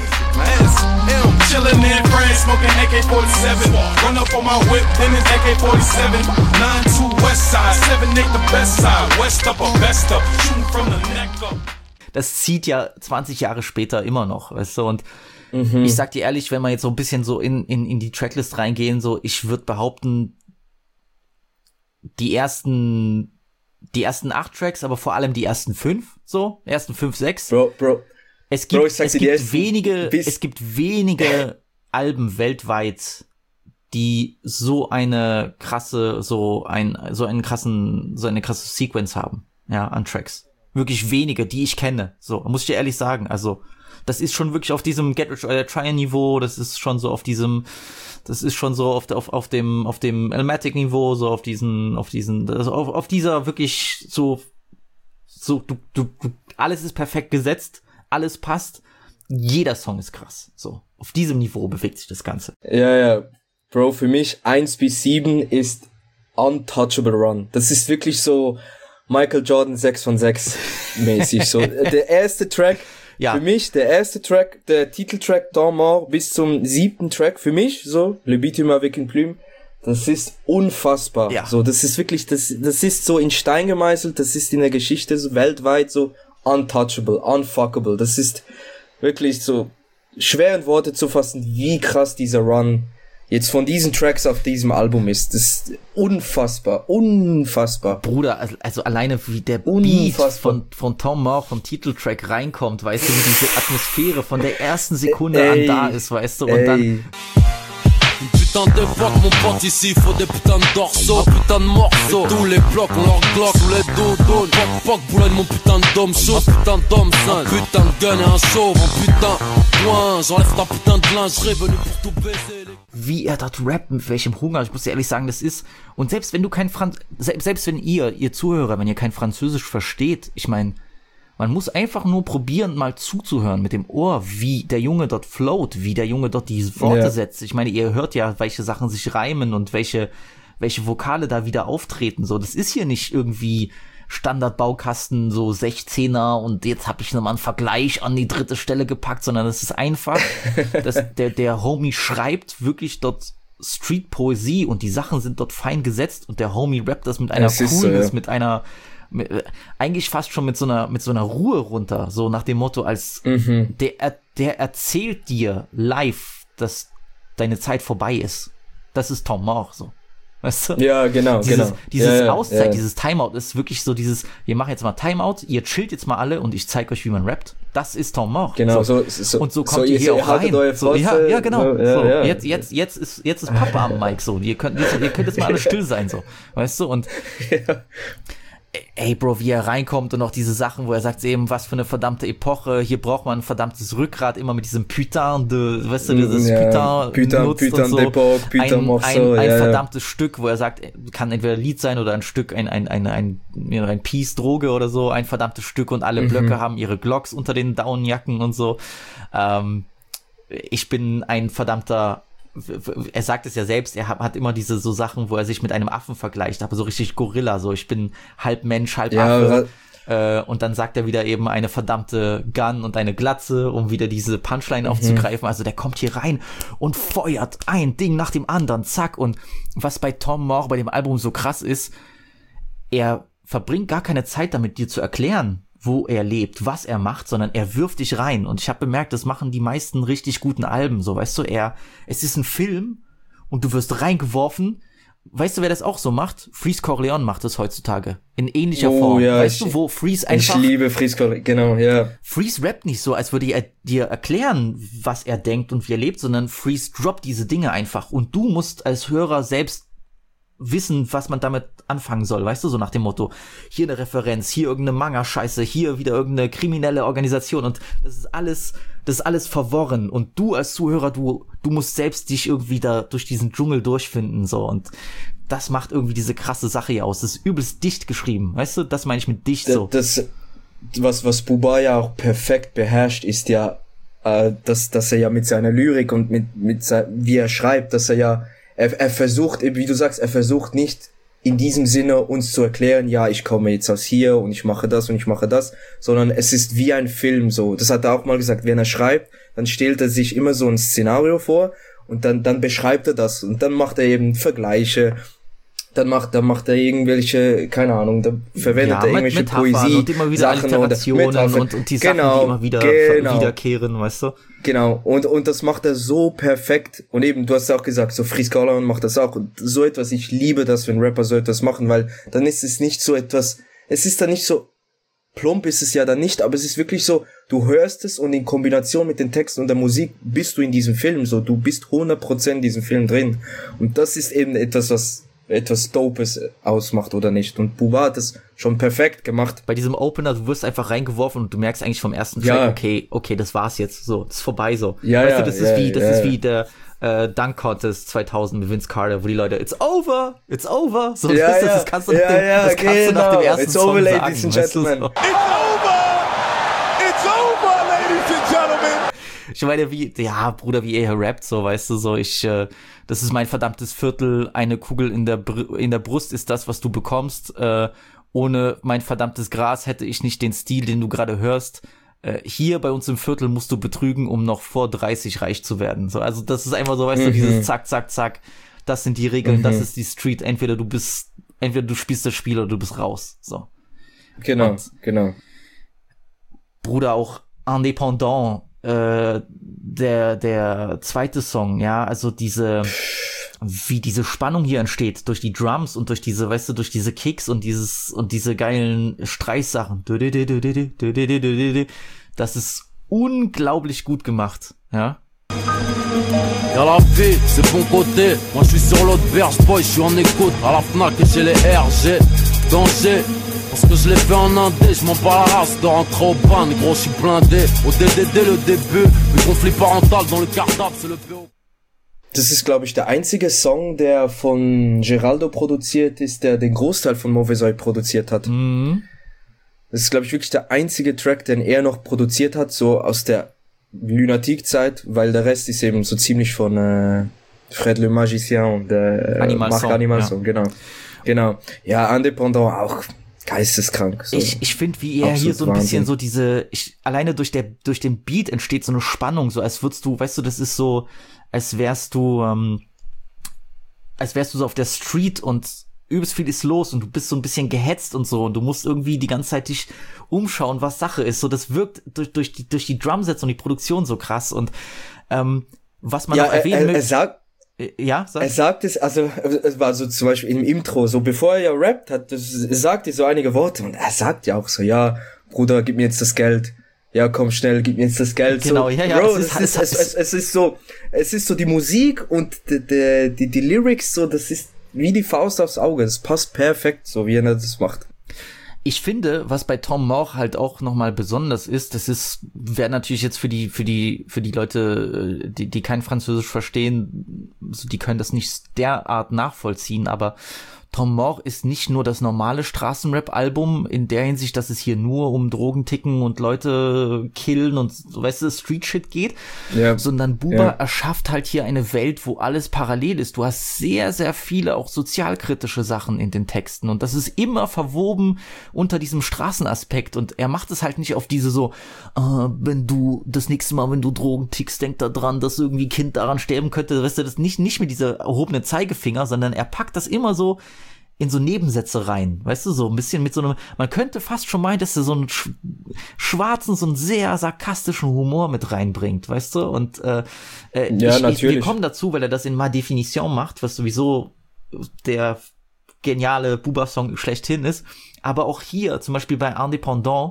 Chillin' in France, smoking A K forty-seven. Run up on my whip, then it's A K forty-seven. nine two West Side, seven eight the best side. West up or best up, shooting from the neck up. Das zieht ja zwanzig Jahre später immer noch, weißt du, und mhm. ich sag dir ehrlich, wenn wir jetzt so ein bisschen so in, in, in die Tracklist reingehen, so, ich würde behaupten, die ersten, die ersten acht Tracks, aber vor allem die ersten fünf, so, ersten fünf, sechs. Bro, Bro. Es gibt, Bro, ich sag es dir, gibt ersten, wenige, es gibt wenige Alben weltweit, die so eine krasse, so ein, so einen krassen, so eine krasse Sequence haben, ja, an Tracks. Wirklich wenige, die ich kenne, so, muss ich dir ehrlich sagen, also, das ist schon wirklich auf diesem Get Rich or Try Niveau, das ist schon so auf diesem, das ist schon so auf, auf, auf dem, auf dem Elmatic Niveau, so auf diesen, auf diesen, also auf, auf dieser wirklich so, so, du, du, du, alles ist perfekt gesetzt, alles passt, jeder Song ist krass, so. Auf diesem Niveau bewegt sich das Ganze. Ja, ja. Bro, für mich eins bis sieben ist Untouchable Run. Das ist wirklich so Michael Jordan sechs von sechs mäßig, so. Der erste Track, ja. Für mich, der erste Track, der Titeltrack Temps Mort bis zum siebten Track, für mich, so, Le Bitume avec une plume, das ist unfassbar. Ja. So, das ist wirklich, das, das ist so in Stein gemeißelt, das ist in der Geschichte so weltweit so untouchable, unfuckable. Das ist wirklich so schwer in Worte zu fassen, wie krass dieser Run jetzt von diesen Tracks auf diesem Album ist. Das ist unfassbar, unfassbar. Bruder, also, also alleine wie der Beat von, von Temps Mort, vom Titeltrack reinkommt, weißt du, wie diese Atmosphäre von der ersten Sekunde ey, an da ist, weißt du, und ey. dann... Putain d'époque, mon pote, ici faut des putains de dorsaux, putain de morceaux. Tous les blocs, on leur glock, tous les dodos. Poc, poc, boulogne, mon putain de dôme chaud, putain d'homme sain, putain de gun et un chauve, un putain point. J'enlève ta putain de lingerie, venu pour tout baiser. Wie er dort rappt, mit welchem Hunger, ich muss dir ehrlich sagen, das ist, und selbst wenn du kein Franz, selbst, selbst wenn ihr, ihr Zuhörer, wenn ihr kein Französisch versteht, ich meine, man muss einfach nur probieren, mal zuzuhören mit dem Ohr, wie der Junge dort float, wie der Junge dort die Worte ja. setzt. Ich meine, ihr hört ja, welche Sachen sich reimen und welche, welche Vokale da wieder auftreten. So, das ist hier nicht irgendwie Standardbaukasten, so sechzehner und jetzt habe ich nochmal einen Vergleich an die dritte Stelle gepackt, sondern das ist einfach, dass der, der Homie schreibt wirklich dort Street-Poesie und die Sachen sind dort fein gesetzt und der Homie rappt das mit einer Coolness, so, ja. mit einer Mit, eigentlich fast schon mit so einer mit so einer Ruhe runter, so nach dem Motto, als mhm. der der erzählt dir live, dass deine Zeit vorbei ist. Das ist Temps Mort, so. Weißt du? Ja, genau, dieses, genau. Dieses ja, ja, Auszeit, ja. dieses Timeout ist wirklich so dieses, wir machen jetzt mal Timeout, ihr chillt jetzt mal alle und ich zeige euch, wie man rappt. Das ist Temps Mort. Genau, so, so, so und so kommt so ihr hier auch rein. So, ja, ja, genau. So, ja, so, ja. Jetzt, jetzt, jetzt ist, jetzt ist Papa am Mic, so. Ihr könnt, jetzt, ihr könnt jetzt mal alle still sein, so. Weißt du? Und, ja. Ey, Bro, wie er reinkommt und auch diese Sachen, wo er sagt eben, was für eine verdammte Epoche, hier braucht man ein verdammtes Rückgrat, immer mit diesem Putain de, weißt du, dieses ja, Putain, Putain, nutzt Putain und so. d'époque, Putain ein, Morceau, ein, ein ja, verdammtes ja. Stück, wo er sagt, kann entweder ein Lied sein oder ein Stück, ein, ein, ein, ein, ein, ein Piece, Droge oder so, ein verdammtes Stück und alle mhm. Blöcke haben ihre Glocks unter den Downjacken und so. Ähm, ich bin ein verdammter er sagt es ja selbst, er hat, hat immer diese so Sachen, wo er sich mit einem Affen vergleicht, aber so richtig Gorilla, so ich bin halb Mensch, halb ja, Affe. Äh, und dann sagt er wieder eben eine verdammte Gun und eine Glatze, um wieder diese Punchline mhm. aufzugreifen. Also der kommt hier rein und feuert ein Ding nach dem anderen, zack. Und was bei Temps Mort, bei dem Album so krass ist, er verbringt gar keine Zeit damit, dir zu erklären, wo er lebt, was er macht, sondern er wirft dich rein. Und ich habe bemerkt, das machen die meisten richtig guten Alben, so, weißt du, er, es ist ein Film und du wirst reingeworfen. Weißt du, wer das auch so macht? Freeze Corleone macht das heutzutage. In ähnlicher oh, Form. Ja, weißt ich, du, wo Freeze einfach... Ich liebe Freeze Corleone, genau, ja. Freeze rappt nicht so, als würde er dir erklären, was er denkt und wie er lebt, sondern Freeze droppt diese Dinge einfach. Und du musst als Hörer selbst wissen, was man damit anfangen soll, weißt du, so nach dem Motto, hier eine Referenz, hier irgendeine Manga-Scheiße, hier wieder irgendeine kriminelle Organisation und das ist alles, das ist alles verworren und du als Zuhörer, du, du musst selbst dich irgendwie da durch diesen Dschungel durchfinden, so, und das macht irgendwie diese krasse Sache hier aus, das ist übelst dicht geschrieben, weißt du, das meine ich mit dicht, so. Das, was, was Booba ja auch perfekt beherrscht, ist ja, äh, dass, dass er ja mit seiner Lyrik und mit, mit, wie er schreibt, dass er ja Er, er versucht, wie du sagst, er versucht nicht in diesem Sinne uns zu erklären, ja, ich komme jetzt aus hier und ich mache das und ich mache das, sondern es ist wie ein Film so. Das hat er auch mal gesagt, wenn er schreibt, dann stellt er sich immer so ein Szenario vor und dann dann beschreibt er das und dann macht er eben Vergleiche, dann macht dann macht er irgendwelche, keine Ahnung, dann verwendet ja, er irgendwelche Metaphern Poesie und immer wieder Sachen Alliterationen oder und, und die Sachen, genau, die immer wieder genau. wiederkehren, weißt du? Genau, und und das macht er so perfekt. Und eben, du hast auch gesagt, so Freeze Garland macht das auch. Und so etwas, ich liebe das, wenn Rapper so etwas machen, weil dann ist es nicht so etwas, es ist dann nicht so, plump ist es ja dann nicht, aber es ist wirklich so, du hörst es und in Kombination mit den Texten und der Musik bist du in diesem Film so, du bist hundert Prozent in diesem Film drin. Und das ist eben etwas, was etwas Dopes ausmacht oder nicht. Und Booba hat das schon perfekt gemacht. Bei diesem Opener, du wirst einfach reingeworfen und du merkst eigentlich vom ersten Track, ja. okay, okay, das war's jetzt, so, das ist vorbei so. Ja, weißt ja, du, das ja, ist wie, das ja, ist ja. wie der äh, Dunk Contest zweitausend mit Vince Carter, wo die Leute, it's over, it's over, so, ja, das, ja, das kannst du, ja, nach, dem, ja, das kannst genau. du nach dem ersten It's Song over, sagen, ladies and weißt du, gentlemen. so. It's over! It's over, ladies and gentlemen! Ich meine, wie, ja, Bruder, wie er rappt, so, weißt du, so, ich, äh, das ist mein verdammtes Viertel, eine Kugel in der, Br- in der Brust ist das, was du bekommst, äh, ohne mein verdammtes Gras hätte ich nicht den Stil, den du gerade hörst, äh, hier bei uns im Viertel musst du betrügen, um noch vor dreißig reich zu werden, so, also das ist einfach so, weißt mhm. du, dieses Zack, Zack, Zack, das sind die Regeln, mhm. das ist die Street, entweder du bist, entweder du spielst das Spiel oder du bist raus, so. Genau, Und, genau. Bruder, auch Indépendant, äh, der der zweite Song, ja, also diese, wie diese Spannung hier entsteht durch die Drums und durch diese, weißt du, durch diese Kicks und dieses und diese geilen Streichsachen, das ist unglaublich gut gemacht, ja. Y'a la vie, c'est bon côté. Moi je suis sur l'autre berge, boy, je suis en écoute. À la Fnac et j'ai les R G. Danger, parce que je l'ai fait en indé. Je m'en bats la race de rentrer au ban, gros, je suis blindé. Au D D D le début, le conflit parental dans le cartable, c'est le P O. Das ist, glaube ich, der einzige Song, der von Geraldo produziert ist, der den Großteil von Movesoy produziert hat. Mhm. Das ist, glaube ich, wirklich der einzige Track, den er noch produziert hat, so aus der Lunatic-Zeit, weil der Rest ist eben so ziemlich von äh, Fred le Magicien und äh, Animal Marc Song, Animal ja. Song, genau. Genau. Ja, Indépendant auch geisteskrank. So. Ich, ich finde, wie er Absolut hier so ein Wahnsinn. bisschen so diese, ich, alleine durch der, durch den Beat entsteht so eine Spannung, so als würdest du, weißt du, das ist so, als wärst du, ähm, als wärst du so auf der Street und übelst viel ist los und du bist so ein bisschen gehetzt und so und du musst irgendwie die ganze Zeit dich umschauen, was Sache ist. So, das wirkt durch, durch die, durch die Drumsets und die Produktion so krass und, ähm, was man ja, noch erwähnen er, er, will. er sagt, ja, sag. Er sagt es, also es war so zum Beispiel im Intro, so bevor er ja rappt hat, das, er sagt er so einige Worte und er sagt ja auch so, ja, Bruder, gib mir jetzt das Geld. Ja, komm schnell, gib mir jetzt das Geld. Genau, so, ja, ja. Bro, es das ist, ist, es, es, es ist so, es ist so die Musik und die, die, die, die Lyrics, so, das ist wie die Faust aufs Auge. Das passt perfekt, so wie er das macht. Ich finde, was bei Tom Moore halt auch nochmal besonders ist, das ist, wäre natürlich jetzt für die, für die, für die Leute, die, die kein Französisch verstehen, so, die können das nicht derart nachvollziehen, aber Tom Moore ist nicht nur das normale Straßenrap-Album in der Hinsicht, dass es hier nur um Drogenticken und Leute killen und so, weißt du, Street-Shit geht, ja. sondern Booba ja. erschafft halt hier eine Welt, wo alles parallel ist. Du hast sehr, sehr viele auch sozialkritische Sachen in den Texten und das ist immer verwoben unter diesem Straßenaspekt und er macht es halt nicht auf diese so, äh, wenn du das nächste Mal, wenn du Drogen tickst, denk da dran, dass irgendwie ein Kind daran sterben könnte, weißt du, das nicht, nicht mit dieser erhobenen Zeigefinger, sondern er packt das immer so in so Nebensätze rein, weißt du, so ein bisschen mit so einem, man könnte fast schon meinen, dass er so einen sch- schwarzen, so einen sehr sarkastischen Humor mit reinbringt, weißt du, und äh, äh, ja, ich, natürlich. ich, wir kommen dazu, weil er das in Ma Definition macht, was sowieso der geniale Booba-Song schlechthin ist, aber auch hier, zum Beispiel bei Indépendant,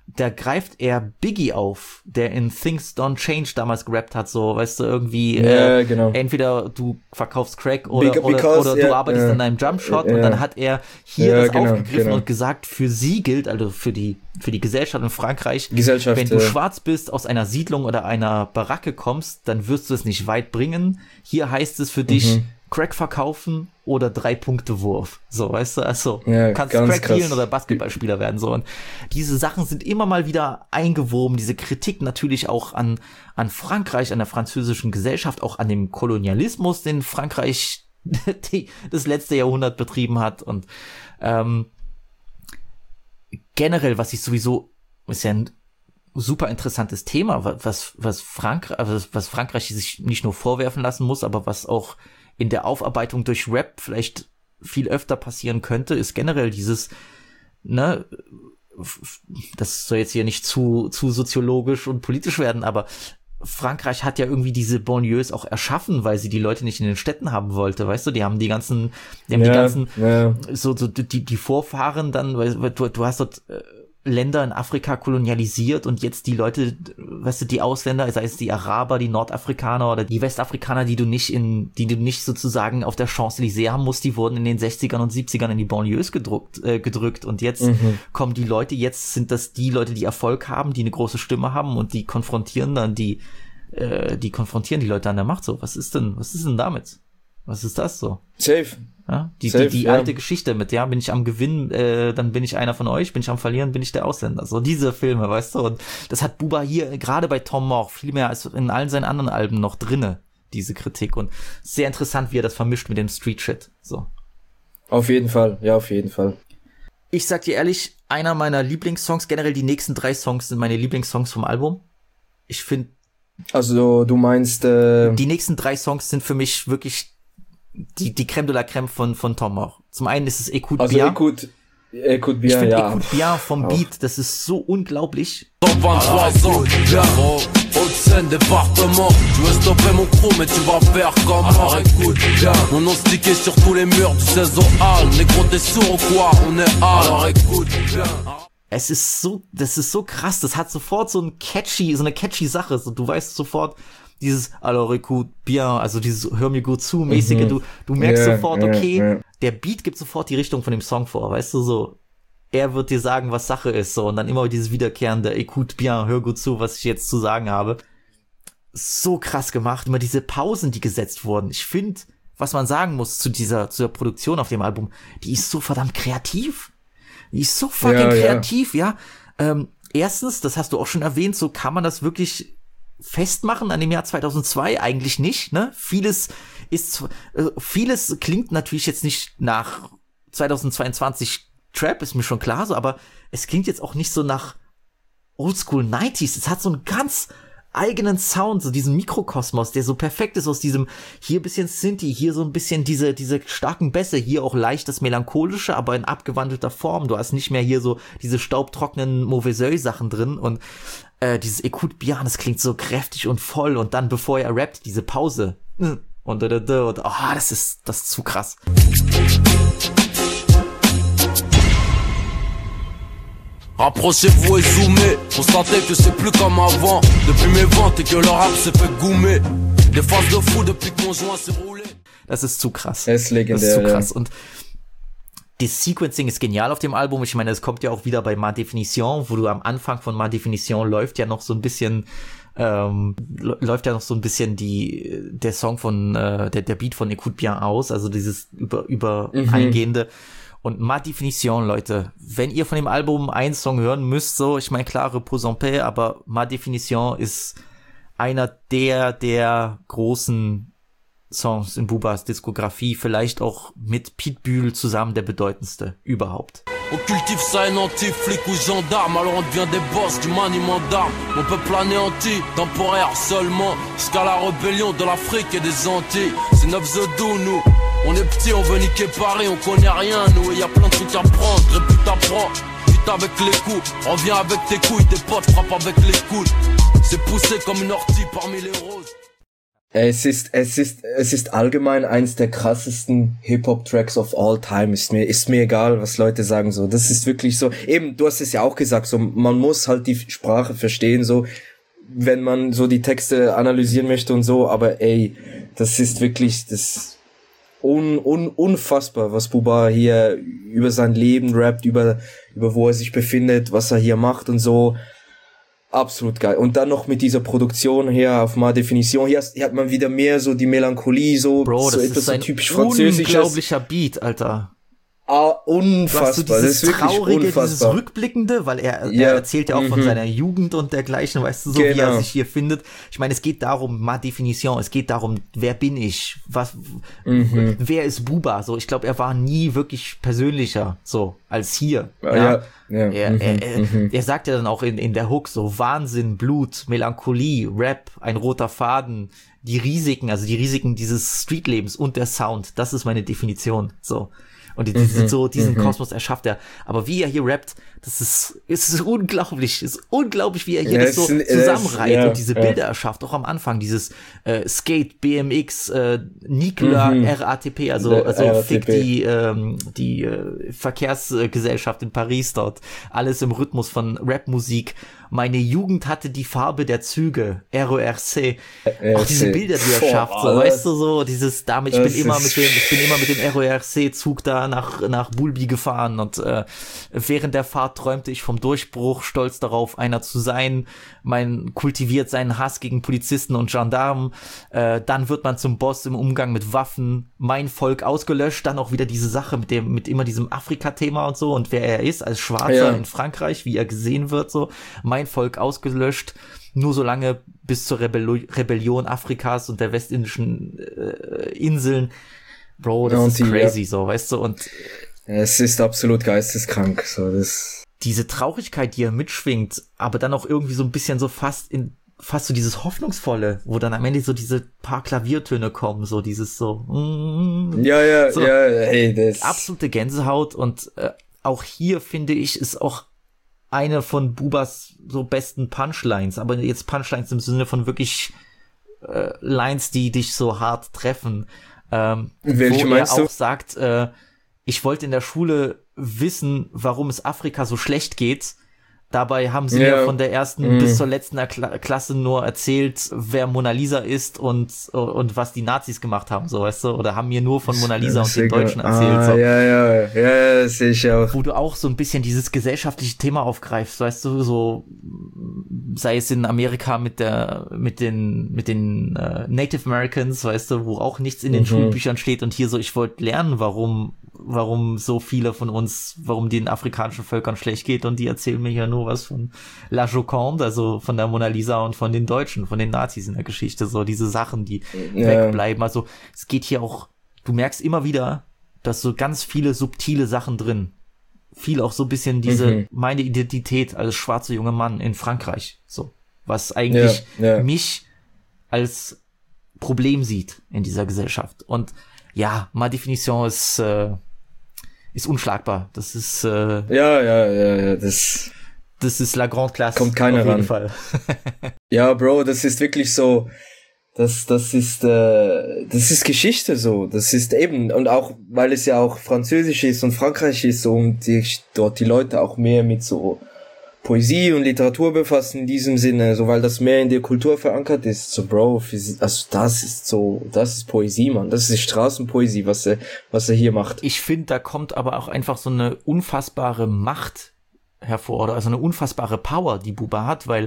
da greift er Biggie auf, der in Things Don't Change damals gerappt hat, so, weißt du, irgendwie, ja, äh, genau. entweder du verkaufst Crack oder, Because, oder, oder ja, du arbeitest ja, an deinem Jumpshot ja, und dann hat er hier ja, das genau, aufgegriffen genau. und gesagt, für sie gilt, also für die, für die Gesellschaft in Frankreich, Gesellschaft, wenn du äh, schwarz bist, aus einer Siedlung oder einer Baracke kommst, dann wirst du es nicht weit bringen. Hier heißt es für dich, Mhm. Crack verkaufen oder Drei-Punkte-Wurf. So, weißt du, also Ja, kannst ganz Crack krass. dealen oder Basketballspieler werden. So, und diese Sachen sind immer mal wieder eingewoben. Diese Kritik natürlich auch an, an Frankreich, an der französischen Gesellschaft, auch an dem Kolonialismus, den Frankreich die, das letzte Jahrhundert betrieben hat. Und ähm, generell, was ich sowieso, ist ja ein super interessantes Thema, was, was, Frank, was, was Frankreich sich nicht nur vorwerfen lassen muss, aber was auch in der Aufarbeitung durch Rap vielleicht viel öfter passieren könnte, ist generell dieses, ne, das soll jetzt hier nicht zu, zu soziologisch und politisch werden, aber Frankreich hat ja irgendwie diese Banlieues auch erschaffen, weil sie die Leute nicht in den Städten haben wollte, weißt du, die haben die ganzen, die haben ja, die ganzen, ja. so, so, die, die Vorfahren dann, weil du, du hast dort, äh, Länder in Afrika kolonialisiert und jetzt die Leute, weißt du, die Ausländer, sei es die Araber, die Nordafrikaner oder die Westafrikaner, die du nicht in, die du nicht sozusagen auf der Champs-Élysées haben musst, die wurden in den sechzigern und siebzigern in die Banlieues gedruckt, äh, gedrückt und jetzt Mhm. kommen die Leute, jetzt sind das die Leute, die Erfolg haben, die eine große Stimme haben und die konfrontieren dann die, äh, die konfrontieren die Leute an der Macht so. Was ist denn, was ist denn damit? Was ist das so? Safe. Ja, die, Safe, die, die ja. alte Geschichte mit, ja, bin ich am Gewinnen, äh, dann bin ich einer von euch, bin ich am Verlieren, bin ich der Ausländer. So diese Filme, weißt du, und das hat Booba hier, gerade bei Tom Moore, viel mehr als in allen seinen anderen Alben noch drinne, diese Kritik, und sehr interessant, wie er das vermischt mit dem Street-Shit, so. Auf jeden Fall, ja, auf jeden Fall. Ich sag dir ehrlich, einer meiner Lieblingssongs, generell die nächsten drei Songs sind meine Lieblingssongs vom Album. Ich finde, Also, du meinst, äh, die nächsten drei Songs sind für mich wirklich die, die Crème de la Crème von, von Tom Moore. Zum einen ist es Écoute also Bien. Écoute, Écoute Ich Bien, finde ja. Écoute Bien vom Auch. Beat, das ist so unglaublich. vingt-trois ans, Garo, Haute-Seine, département. Je veux stopper mon crew, mais tu vas faire comme alors écoute bien. Mon nom stické sur tous les murs du seize au Hall. Négro, t'es sourd ou quoi? On est Hall, alors écoute bien. Es ist so, das ist so krass, das hat sofort so ein catchy, so eine catchy Sache, so, du weißt sofort, dieses alors écoute bien, also dieses hör mir gut zu mäßige, Mhm. du, du merkst Ja, sofort, ja, okay, ja. der Beat gibt sofort die Richtung von dem Song vor, weißt du, so, er wird dir sagen, was Sache ist, so, und dann immer dieses wiederkehrende écoute bien, hör gut zu, was ich jetzt zu sagen habe. So krass gemacht, immer diese Pausen, die gesetzt wurden. Ich finde, was man sagen muss zu dieser, zu der Produktion auf dem Album, die ist so verdammt kreativ. Die ist so fucking Ja, ja. kreativ, ja. Ähm, erstens, das hast du auch schon erwähnt, so kann man das wirklich festmachen an dem Jahr zweitausendzwei? Eigentlich nicht, ne? Vieles ist, äh, vieles klingt natürlich jetzt nicht nach zweitausendzweiundzwanzig Trap, ist mir schon klar so, aber es klingt jetzt auch nicht so nach Oldschool neunziger. Es hat so einen ganz eigenen Sound, so diesen Mikrokosmos, der so perfekt ist aus diesem, hier bisschen Synthi, hier so ein bisschen diese, diese starken Bässe, hier auch leicht das Melancholische, aber in abgewandelter Form. Du hast nicht mehr hier so diese staubtrockenen Mauvais-Sachen drin und äh, dieses Écoute Bien, das klingt so kräftig und voll und dann, bevor er rappt, diese Pause. Und, und, und, und oh, das ist, das ist zu krass. Rapprochez-vous et zoomez, constatez que c'est plus comme avant. Depuis mes ventes et que le rap s'est fait goumer. Des phases de fou depuis que mon joint s'est roulé. Das ist zu krass. Er ist legendär, das ist zu krass. ja. Und das Sequencing ist genial auf dem Album. Ich meine, es kommt ja auch wieder bei Ma Définition, wo du am Anfang von Ma Définition läuft ja noch so ein bisschen, ähm, läuft ja noch so ein bisschen die, der Song von, äh, der, der Beat von Écoute Bien aus, also dieses über, über Mhm. eingehende. Und Ma Définition, Leute, wenn ihr von dem Album einen Song hören müsst, so, ich meine, klar, Repose en paix, aber Ma Définition ist einer der, der großen Songs in Boobas Diskografie, vielleicht auch mit Pitbull zusammen der bedeutendste überhaupt. On cultive ça anéanti, flic ou gendarme, alors on devient des boss du maniement d'armes. Mon peuple anéanti, temporaire seulement, jusqu'à la rébellion de l'Afrique et des Antilles. C'est neuf zedou, nous, on est petits, on veut niquer Paris, on connaît rien, nous, et y a plein de trucs à prendre, répute à prendre. Vite avec les coups, reviens avec tes couilles, tes potes frappent avec les coudes. C'est poussé comme une ortie parmi les roses. Es ist, es ist, es ist allgemein eins der krassesten Hip-Hop-Tracks of all time. Ist mir, ist mir egal, was Leute sagen, so. Das ist wirklich so. Eben, du hast es ja auch gesagt, so, man muss halt die Sprache verstehen, so, wenn man so die Texte analysieren möchte und so, aber ey, das ist wirklich, das, un, un, unfassbar, was Booba hier über sein Leben rappt, über, über wo er sich befindet, was er hier macht und so. Absolut geil. Und dann noch mit dieser Produktion her auf Ma Definition. Hier, hier hat man wieder mehr so die Melancholie, so, Bro, so das etwas ist ein so typisch französisches. Unglaublicher Beat, Alter. Ah, unfassbar. Du hast so dieses das ist wirklich Traurige, unfassbar. dieses Rückblickende, weil er, Ja. er erzählt ja auch von Mhm. seiner Jugend und dergleichen, weißt du, so wie er Genau. sich hier findet. Ich meine, es geht darum, Ma Definition, es geht darum, wer bin ich? Was, Mhm. wer ist Booba? So, ich glaube, er war nie wirklich persönlicher, so, als hier. Ja, ja. ja. Er, Mhm. er, er, Mhm. er sagt ja dann auch in, in der Hook so Wahnsinn, Blut, Melancholie, Rap, ein roter Faden, die Risiken, also die Risiken dieses Streetlebens und der Sound, das ist meine Definition, so. Und die, die, Mhm. so diesen Mhm. Kosmos erschafft er. Aber wie er hier rappt, das ist, es ist unglaublich, es ist unglaublich, wie er hier Ja, das so es sind- zusammenreiht es- ja, und diese ja. Bilder erschafft, auch am Anfang, dieses äh, Skate, B M X, äh, Nikola, Mhm. R A T P, also, Der also R A T P. fick die, ähm, die äh, Verkehrsgesellschaft in Paris dort. Alles im Rhythmus von Rapmusik. Meine Jugend hatte die Farbe der Züge, R O R C. Auch diese Bilder, die er Boah, schafft, so, das- weißt du, so, dieses, damit, ich das bin immer ist- mit dem, ich bin immer mit dem R O R C-Zug da nach, nach Bulbi gefahren und äh, während der Fahrt träumte ich vom Durchbruch, stolz darauf, einer zu sein. Man kultiviert seinen Hass gegen Polizisten und Gendarmen. Äh, dann wird man zum Boss im Umgang mit Waffen. Mein Volk ausgelöscht. Dann auch wieder diese Sache mit dem, mit immer diesem Afrika-Thema und so und wer er ist als Schwarzer Ja. in Frankreich, wie er gesehen wird, so. Mein Volk ausgelöscht. Nur so lange bis zur Rebello- Rebellion Afrikas und der westindischen äh, Inseln. Bro, das Ja, und ist die, crazy, ja. so, weißt du, und Es ist absolut geisteskrank, so, das. diese Traurigkeit, die er mitschwingt, aber dann auch irgendwie so ein bisschen so fast in, fast so dieses Hoffnungsvolle, wo dann am Ende so diese paar Klaviertöne kommen, so dieses so, mm, Ja, ja, so, ja, hey, das. absolute Gänsehaut und äh, auch hier finde ich, ist auch eine von Boobas so besten Punchlines, aber jetzt Punchlines im Sinne von wirklich äh, Lines, die dich so hart treffen, ähm, Welche wo meinst er du? auch sagt, äh, ich wollte in der Schule wissen, warum es Afrika so schlecht geht. Dabei haben sie Ja. mir von der ersten Mhm. bis zur letzten Kla- Klasse nur erzählt, wer Mona Lisa ist und, und was die Nazis gemacht haben, so, weißt du? Oder haben mir nur von Mona Lisa und den Deutschen erzählt, ah, so. Ja, ja, ja, das sehe ich auch. Wo du auch so ein bisschen dieses gesellschaftliche Thema aufgreifst, weißt du, so, sei es in Amerika mit der, mit den, mit den äh, Native Americans, weißt du, wo auch nichts in den Mhm. Schulbüchern steht und hier so, ich wollte lernen, warum, warum so viele von uns, warum den afrikanischen Völkern schlecht geht und die erzählen mir ja nur was von La Joconde, also von der Mona Lisa und von den Deutschen, von den Nazis in der Geschichte, so diese Sachen, die Ja. wegbleiben. Also es geht hier auch, du merkst immer wieder, dass so ganz viele subtile Sachen drin. Viel auch so ein bisschen diese, Mhm. meine Identität als schwarzer junger Mann in Frankreich, so. Was eigentlich Ja, ja. mich als Problem sieht in dieser Gesellschaft. Und ja, Ma Definition ist, äh, ist unschlagbar. Das ist, äh, Ja, ja, ja, ja, das. das ist La Grande Classe. Kommt keiner auf jeden ran. Fall. Ja, Bro, das ist wirklich so, das, das ist, äh, das ist Geschichte so, das ist eben, und auch, weil es ja auch Französisch ist und Frankreich ist so und die, dort die Leute auch mehr mit so Poesie und Literatur befassen in diesem Sinne, so, weil das mehr in der Kultur verankert ist, so, Bro, also das ist so, das ist Poesie, Mann, das ist Straßenpoesie, was er, was er hier macht. Ich finde, da kommt aber auch einfach so eine unfassbare Macht hervor, oder also eine unfassbare Power, die Booba hat, weil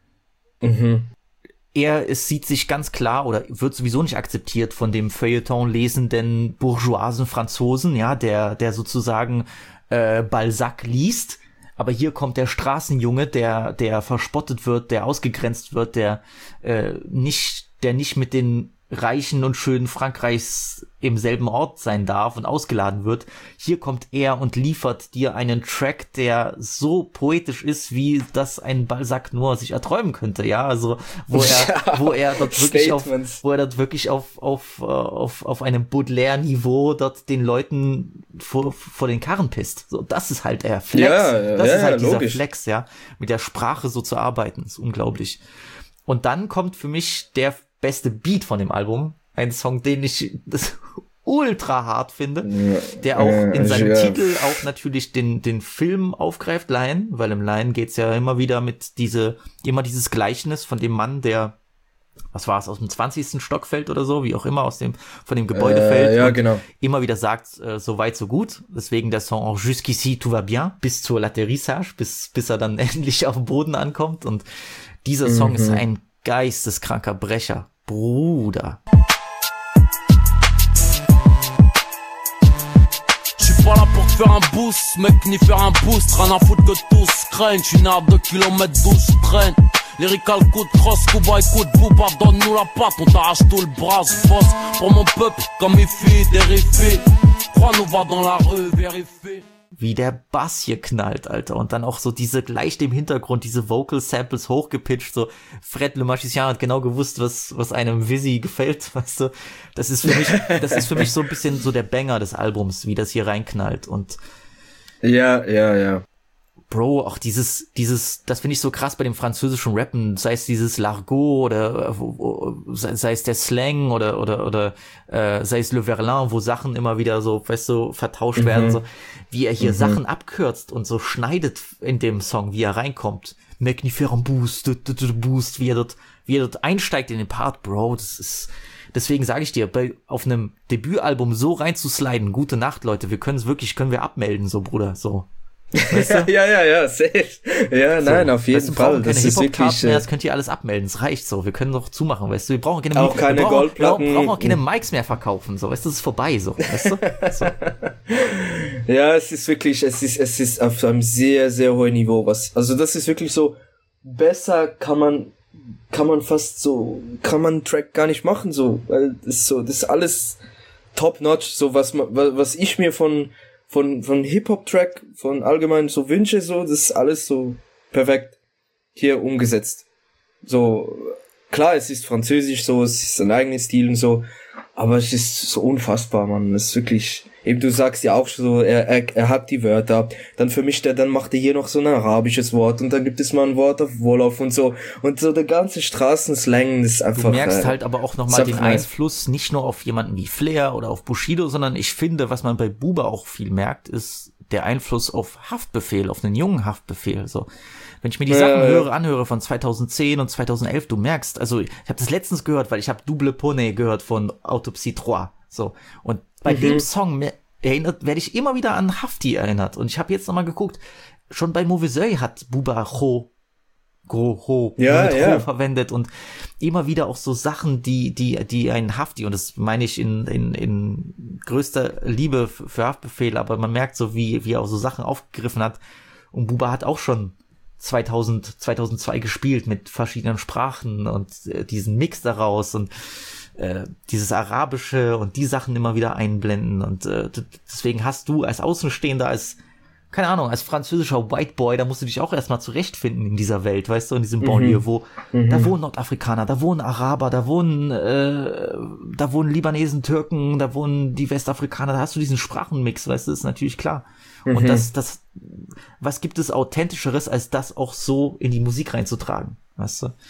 Mhm. er, es sieht sich ganz klar oder wird sowieso nicht akzeptiert von dem Feuilleton lesenden bourgeoisen Franzosen, ja, der, der sozusagen äh, Balzac liest. Aber hier kommt der Straßenjunge, der, der verspottet wird, der ausgegrenzt wird, der äh, nicht, der nicht mit den Reichen und Schönen Frankreichs im selben Ort sein darf und ausgeladen wird. Hier kommt er und liefert dir einen Track, der so poetisch ist, wie das ein Balzac nur sich erträumen könnte, ja, also wo er, Ja, wo er dort wirklich auf, Statements. wo er dort wirklich auf, auf, äh, auf, auf einem Baudelaire-Niveau dort den Leuten vor, vor den Karren pisst. So, das ist halt er. Flex. Ja, ja, das ja, ist halt dieser logisch. Flex, ja. Mit der Sprache so zu arbeiten, ist unglaublich. Und dann kommt für mich der beste Beat von dem Album. Ein Song, den ich das ultra hart finde, ja, der auch äh, in seinem ja. Titel auch natürlich den den Film aufgreift, Lion, weil im Lion geht's ja immer wieder mit diese, immer dieses Gleichnis von dem Mann, der, was war es, aus dem zwanzigsten Stock fällt oder so, wie auch immer, aus dem, von dem Gebäude äh, fällt. Ja, genau. Immer wieder sagt, äh, so weit, so gut. Deswegen der Song auch Jusqu'ici, tout va bien, bis zur L'atterrissage, bis, bis er dann endlich auf dem Boden ankommt. Und dieser Song mhm. ist ein geisteskranker Brecher. Bruder. Pas là pour te faire un boost, mec, ni faire un boost. Rien à foutre que tous craignent. J'suis né à deux kilomètres d'où j'traîne. Lyrical coup de cross, Kuba écoute Booba, donne-nous la patte, on t'arrache tout le bras, boss. Pour mon peuple, comme il fait, dérivé. Crois-nous, va dans la rue, vérifier. Wie der Bass hier knallt, Alter. Und dann auch so diese, leicht im Hintergrund, diese Vocal Samples hochgepitcht, so Fred Le Magicien hat genau gewusst, was, was einem Vizzy gefällt, weißt du. Das ist für mich, das ist für mich so ein bisschen so der Banger des Albums, wie das hier reinknallt. Und ja, ja, ja. Bro, auch dieses, dieses, das finde ich so krass bei dem französischen Rappen, sei es dieses L'argot oder sei, sei es der Slang oder oder oder äh, sei es Le Verlan, wo Sachen immer wieder so, weißt du, vertauscht mhm. werden, so wie er hier mhm. Sachen abkürzt und so schneidet in dem Song, wie er reinkommt. Magniferent Boost, Boost, wie er dort, wie er dort einsteigt in den Part, Bro, das ist, deswegen sage ich dir, bei, auf einem Debütalbum so reinzusliden, gute Nacht, Leute, wir können es wirklich, können wir abmelden, so, Bruder, so. Weißt du? ja, ja, ja, safe. Ja, so, nein, auf jeden weißt du, Fall. Das ist wirklich mehr, das könnt ihr alles abmelden. Das reicht so. Wir können doch zumachen, weißt du. Wir brauchen keine auch Mik- keine wir brauchen, Goldplatten. Wir brauchen auch keine Mics mehr verkaufen, so. Weißt du, das ist vorbei, so. Weißt du? So. Ja, es ist wirklich, es ist, es ist auf einem sehr, sehr hohen Niveau. Was, also das ist wirklich so, besser kann man, kann man fast so, kann man einen Track gar nicht machen, so. Weil das ist so, das ist alles top notch, so was man, was ich mir von, von von Hip-Hop-Track, von allgemein so Wünsche, so, das ist alles so perfekt hier umgesetzt. So, klar, es ist französisch, so, es ist ein eigenes Stil und so, aber es ist so unfassbar, man, es ist wirklich, eben du sagst ja auch so, er, er, er hat die Wörter, dann vermischt er, dann macht er hier noch so ein arabisches Wort und dann gibt es mal ein Wort auf Wolof und so, und so der ganze Straßenslang ist einfach... Du merkst äh, halt aber auch nochmal den Einfluss, nicht nur auf jemanden wie Flair oder auf Bushido, sondern ich finde, was man bei Booba auch viel merkt, ist der Einfluss auf Haftbefehl, auf einen jungen Haftbefehl, so. Wenn ich mir die ja, Sachen ja. höre, anhöre von zweitausendzehn und zweitausendelf, du merkst, also ich habe das letztens gehört, weil ich habe Double Poney gehört von Autopsie drei, so. Und bei Mhm. dem Song erinnert, werde ich immer wieder an Hafti erinnert. Und ich habe jetzt nochmal geguckt, schon bei Mauvais hat Booba Ho, Gro, Ho, ja, mit ja. Ho verwendet und immer wieder auch so Sachen, die, die, die ein Hafti, und das meine ich in, in, in größter Liebe für Haftbefehl, aber man merkt so, wie, wie er auch so Sachen aufgegriffen hat. Und Booba hat auch schon zweitausend, zweitausendzwei gespielt mit verschiedenen Sprachen und äh, diesen Mix daraus und äh, dieses Arabische und die Sachen immer wieder einblenden, und äh, deswegen hast du als Außenstehender, als, keine Ahnung, als französischer White Boy, da musst du dich auch erstmal zurechtfinden in dieser Welt, weißt du, in diesem Banlieue, wo Mhm. da wohnen Nordafrikaner, da wohnen Araber, da wohnen äh, da wohnen Libanesen, Türken, da wohnen die Westafrikaner, da hast du diesen Sprachenmix, weißt du, ist natürlich klar. Und Mhm. das, das, was gibt es Authentischeres, als das auch so in die Musik reinzutragen, weißt du?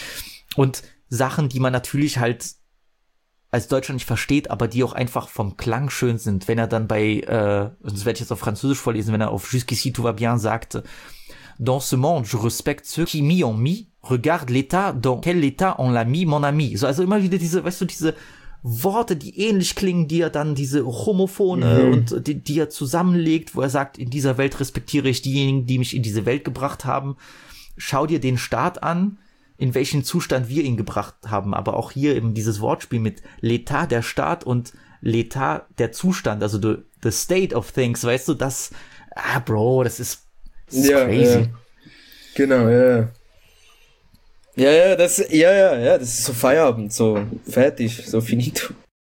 Und Sachen, die man natürlich halt als Deutscher nicht versteht, aber die auch einfach vom Klang schön sind, wenn er dann bei, äh, das werde ich jetzt auf Französisch vorlesen, wenn er auf Jusqu'ici tout va bien sagt, dans ce monde, je respecte ceux qui m'y ont mis, regarde l'état, dans quel état on l'a mis, mon ami. So, also immer wieder diese, weißt du, diese Worte, die ähnlich klingen, die er dann, diese Homophone Mhm. und die, die er zusammenlegt, wo er sagt, in dieser Welt respektiere ich diejenigen, die mich in diese Welt gebracht haben. Schau dir den Staat an, in welchen Zustand wir ihn gebracht haben. Aber auch hier eben dieses Wortspiel mit L'état, der Staat, und L'état, der Zustand, also the, the state of things, weißt du, das, ah, Bro, das ist, das ist Ja, crazy. ja. Genau, ja. Ja, ja, das, ja, ja, ja, das ist so Feierabend, so fertig, so finito.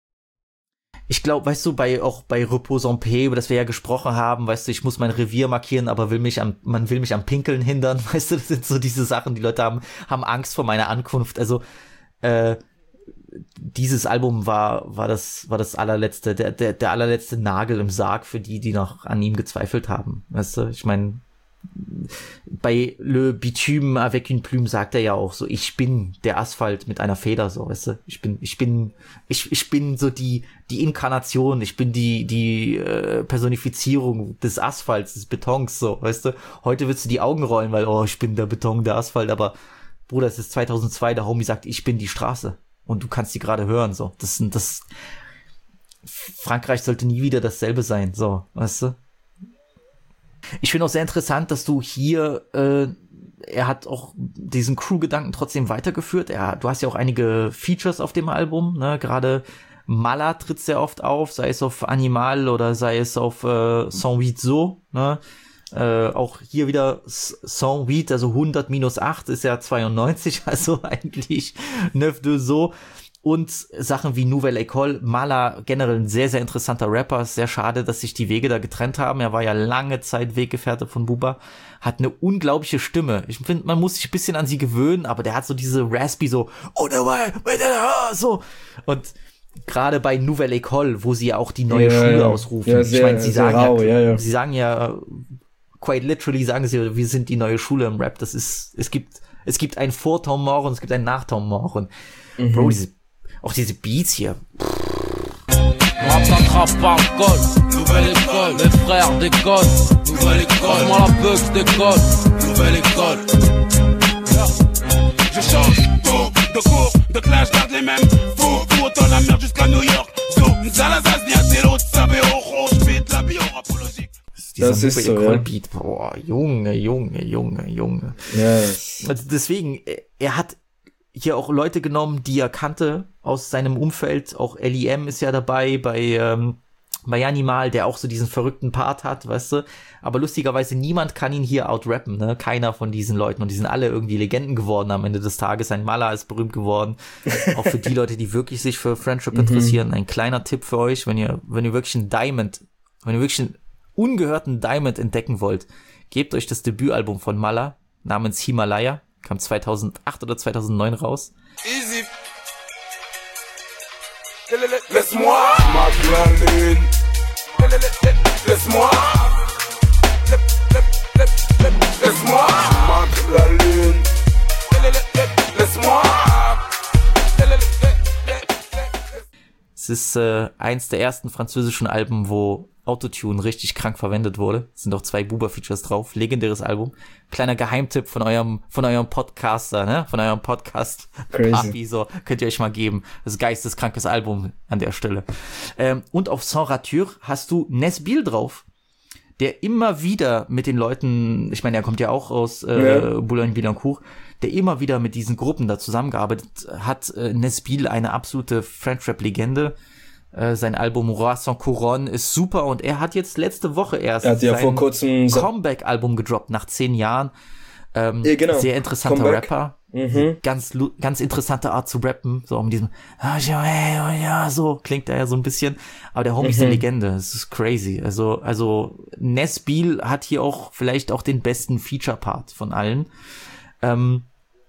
Ich glaube, weißt du, bei auch bei Repos en paix, über das wir ja gesprochen haben, weißt du, ich muss mein Revier markieren, aber will mich am, man will mich am Pinkeln hindern, weißt du, das sind so diese Sachen, die Leute haben, haben Angst vor meiner Ankunft. Also, äh, dieses Album war, war das, war das allerletzte, der, der, der allerletzte Nagel im Sarg für die, die noch an ihm gezweifelt haben. Weißt du, ich meine, bei Le Bitume avec une plume sagt er ja auch so, ich bin der Asphalt mit einer Feder, so, weißt du, ich bin, ich bin, ich, ich bin so die, die Inkarnation, ich bin die, die äh, Personifizierung des Asphalts, des Betons, so, weißt du, heute willst du die Augen rollen, weil, oh, ich bin der Beton, der Asphalt, aber Bruder, es ist zweitausendzwei, der Homie sagt, ich bin die Straße und du kannst die gerade hören, so, das sind, das, Frankreich sollte nie wieder dasselbe sein, so, weißt du. Ich finde auch sehr interessant, dass du hier, äh, er hat auch diesen Crew-Gedanken trotzdem weitergeführt. Er, du hast ja auch einige Features auf dem Album, ne? Gerade Mala tritt sehr oft auf, sei es auf Animal oder sei es auf äh, cent huit So, ne? Äh, auch hier wieder cent huit, also hundert minus acht ist ja zweiundneunzig, also eigentlich neuf deux So. Und Sachen wie Nouvelle École, Mala generell ein sehr, sehr interessanter Rapper. Ist sehr schade, dass sich die Wege da getrennt haben. Er war ja lange Zeit Weggefährte von Booba. Hat eine unglaubliche Stimme. Ich finde, man muss sich ein bisschen an sie gewöhnen, aber der hat so diese Raspy so, oh, so. Und gerade bei Nouvelle École, wo sie ja auch die neue ja, Schule ja. ausrufen. Ja, sehr, ich meine, sie sagen rau, ja, ja, ja. sie sagen ja, quite literally sagen sie, wir sind die neue Schule im Rap. Das ist, es gibt, es gibt ein Vor-Temps mort und es gibt ein Nach-Temps mort. Und mhm. Bro, diese auch diese Beats hier. Rap s'attrape par le col, nouvelle école, mes frères décollent, nouvelle école, moi la bugs décolle, nouvelle école. Je change tout, de cours, de clash, garde les mêmes fous, tout autant la merde jusqu'à New York. So, Salazar, Diazelo, Sabeo, Roche, Pit, la bio, apologique. Das ist so, ja. Beat. Boah, Junge, Junge, Junge, Junge. Yes. Also deswegen, er hat hier auch Leute genommen, die er kannte aus seinem Umfeld. Auch L I M ist ja dabei bei ähm, bei Animal, der auch so diesen verrückten Part hat, weißt du. Aber lustigerweise niemand kann ihn hier outrappen, ne? Keiner von diesen Leuten. Und die sind alle irgendwie Legenden geworden am Ende des Tages. Ein Mala ist berühmt geworden. Auch für die Leute, die wirklich sich für Friendship interessieren. Ein kleiner Tipp für euch, wenn ihr wenn ihr wirklich einen Diamond, wenn ihr wirklich einen ungehörten Diamond entdecken wollt, gebt euch das Debütalbum von Mala namens Himalaya. Kam zweitausendacht oder zweitausendneun raus. Easy. Laisse-moi marcher la lune. Laisse-moi. Laisse-moi marcher la lune. Laisse-moi. Es ist äh, eins der ersten französischen Alben, wo Autotune richtig krank verwendet wurde. Es sind auch zwei Booba-Features drauf. Legendäres Album. Kleiner Geheimtipp von eurem, von eurem Podcaster, ne? Von eurem Podcast. Papi, so. Könnt ihr euch mal geben. Das ist geisteskrankes Album an der Stelle. Ähm, und auf Sans Rature hast du Nesbil drauf, der immer wieder mit den Leuten, ich meine, er kommt ja auch aus äh, ja. Boulogne-Billancourt, der immer wieder mit diesen Gruppen da zusammengearbeitet hat. Äh, Nesbil, eine absolute French-Rap-Legende. Äh, sein Album Roi sans Couronne ist super und er hat jetzt letzte Woche erst er hat ja sein vor kurzem Comeback-Album gedroppt nach zehn Jahren. Ähm, ja, genau. Sehr interessanter Comeback. Rapper. Mhm. Ganz, ganz interessante Art zu rappen. So um diesem, ah, ja, ja, so klingt er ja so ein bisschen. Aber der Homie mhm. ist eine Legende. Es ist crazy. Also, also, Nesbil hat hier auch vielleicht auch den besten Feature-Part von allen. Ähm,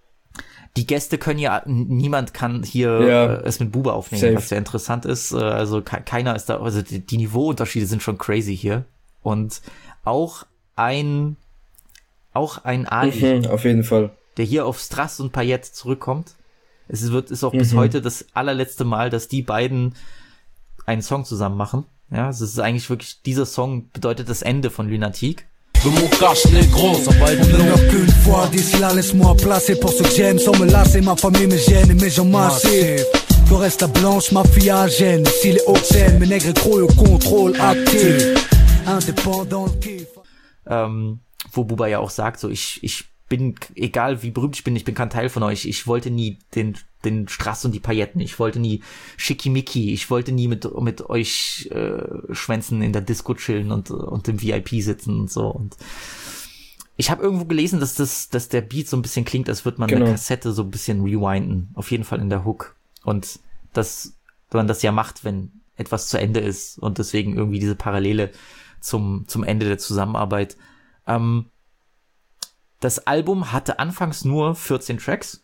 Die Gäste können ja, niemand kann hier ja. äh, es mit Booba aufnehmen, Safe. was sehr interessant ist. Äh, also ke- keiner ist da, also die, die Niveauunterschiede sind schon crazy hier. Und auch ein, auch ein Ali, Mhm, auf jeden Fall. der hier auf Strass und Payette zurückkommt. Es wird, ist auch Mhm. bis heute das allerletzte Mal, dass die beiden einen Song zusammen machen. Ja, es ist eigentlich wirklich, dieser Song bedeutet das Ende von Lunatique. De mon cache les gros, ça va être On ne long. meurt qu'une fois, d'ici là laisse-moi placer pour ceux que j'aime sans me lasser, ma famille me gêne et mes gens massifs. Foresta blanche, mafia à gêne, ici les hautes scènes, mes nègres gros au contrôle actif. Indépendant le kiff. Ähm, wo Booba ja auch sagt, so ich, ich bin, egal wie berühmt ich bin, ich bin kein Teil von euch, ich wollte nie den, den Strass und die Pailletten, ich wollte nie Schickimicki, ich wollte nie mit, mit euch äh, Schwänzen in der Disco chillen und, und im V I P sitzen und so. Und ich habe irgendwo gelesen, dass das, dass der Beat so ein bisschen klingt, als würde man Genau. eine Kassette so ein bisschen rewinden, auf jeden Fall in der Hook. Und dass man das ja macht, wenn etwas zu Ende ist und deswegen irgendwie diese Parallele zum, zum Ende der Zusammenarbeit. Ähm, das Album hatte anfangs nur vierzehn Tracks,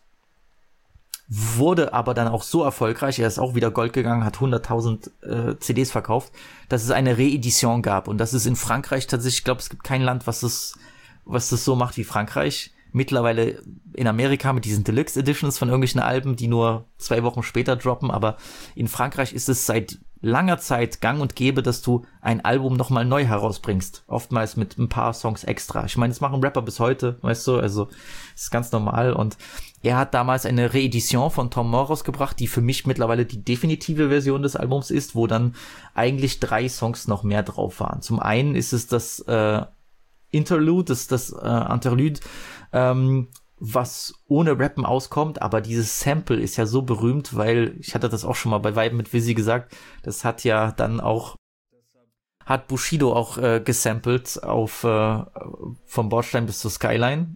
wurde aber dann auch so erfolgreich, er ist auch wieder Gold gegangen, hat hunderttausend äh, C Ds verkauft, dass es eine Reedition gab und das ist in Frankreich tatsächlich, ich glaube, es gibt kein Land, was es was das so macht wie Frankreich. Mittlerweile in Amerika mit diesen Deluxe Editions von irgendwelchen Alben, die nur zwei Wochen später droppen, aber in Frankreich ist es seit langer Zeit gang und gäbe, dass du ein Album nochmal neu herausbringst. Oftmals mit ein paar Songs extra. Ich meine, das machen Rapper bis heute, weißt du, also das ist ganz normal. Und er hat damals eine Reedition von Tom Moore rausgebracht, die für mich mittlerweile die definitive Version des Albums ist, wo dann eigentlich drei Songs noch mehr drauf waren. Zum einen ist es das äh, Interlude, das, das äh, Interlude, ähm, was ohne Rappen auskommt, aber dieses Sample ist ja so berühmt, weil, ich hatte das auch schon mal bei Vibe mit Wizzy gesagt, das hat ja dann auch, hat Bushido auch äh, gesampelt auf äh, vom Bordstein bis zur Skyline.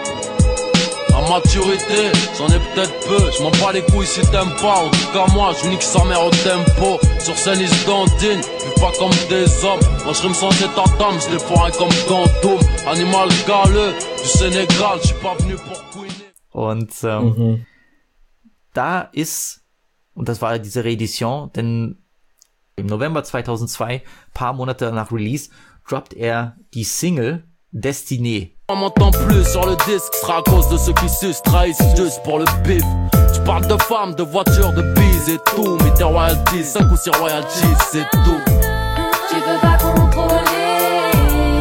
La maturité, j'en ai peut-être peu, je m'en bats les couilles si t'aimes pas, en tout cas moi je nique sa mère au tempo, sur scène ils se dandinent, vivent pas comme des hommes, moi je rime sans état d'âme, je les foiré comme Gantoum, animal galeux, du Sénégal, je suis pas venu pour couiner. Und ähm, mhm. da ist, und das war diese Reedition, denn im November zweitausendzwei, paar Monate nach Release, droppt er die Single Destiné. On m'entend plus sur le disque, ce sera à cause de ceux qui sucent, trahissent juste pour le bif. Je parle de femmes, de voitures, de bises et tout, mais tes royalties, cinq ou six royalties, c'est tout. Tu peux pas contrôler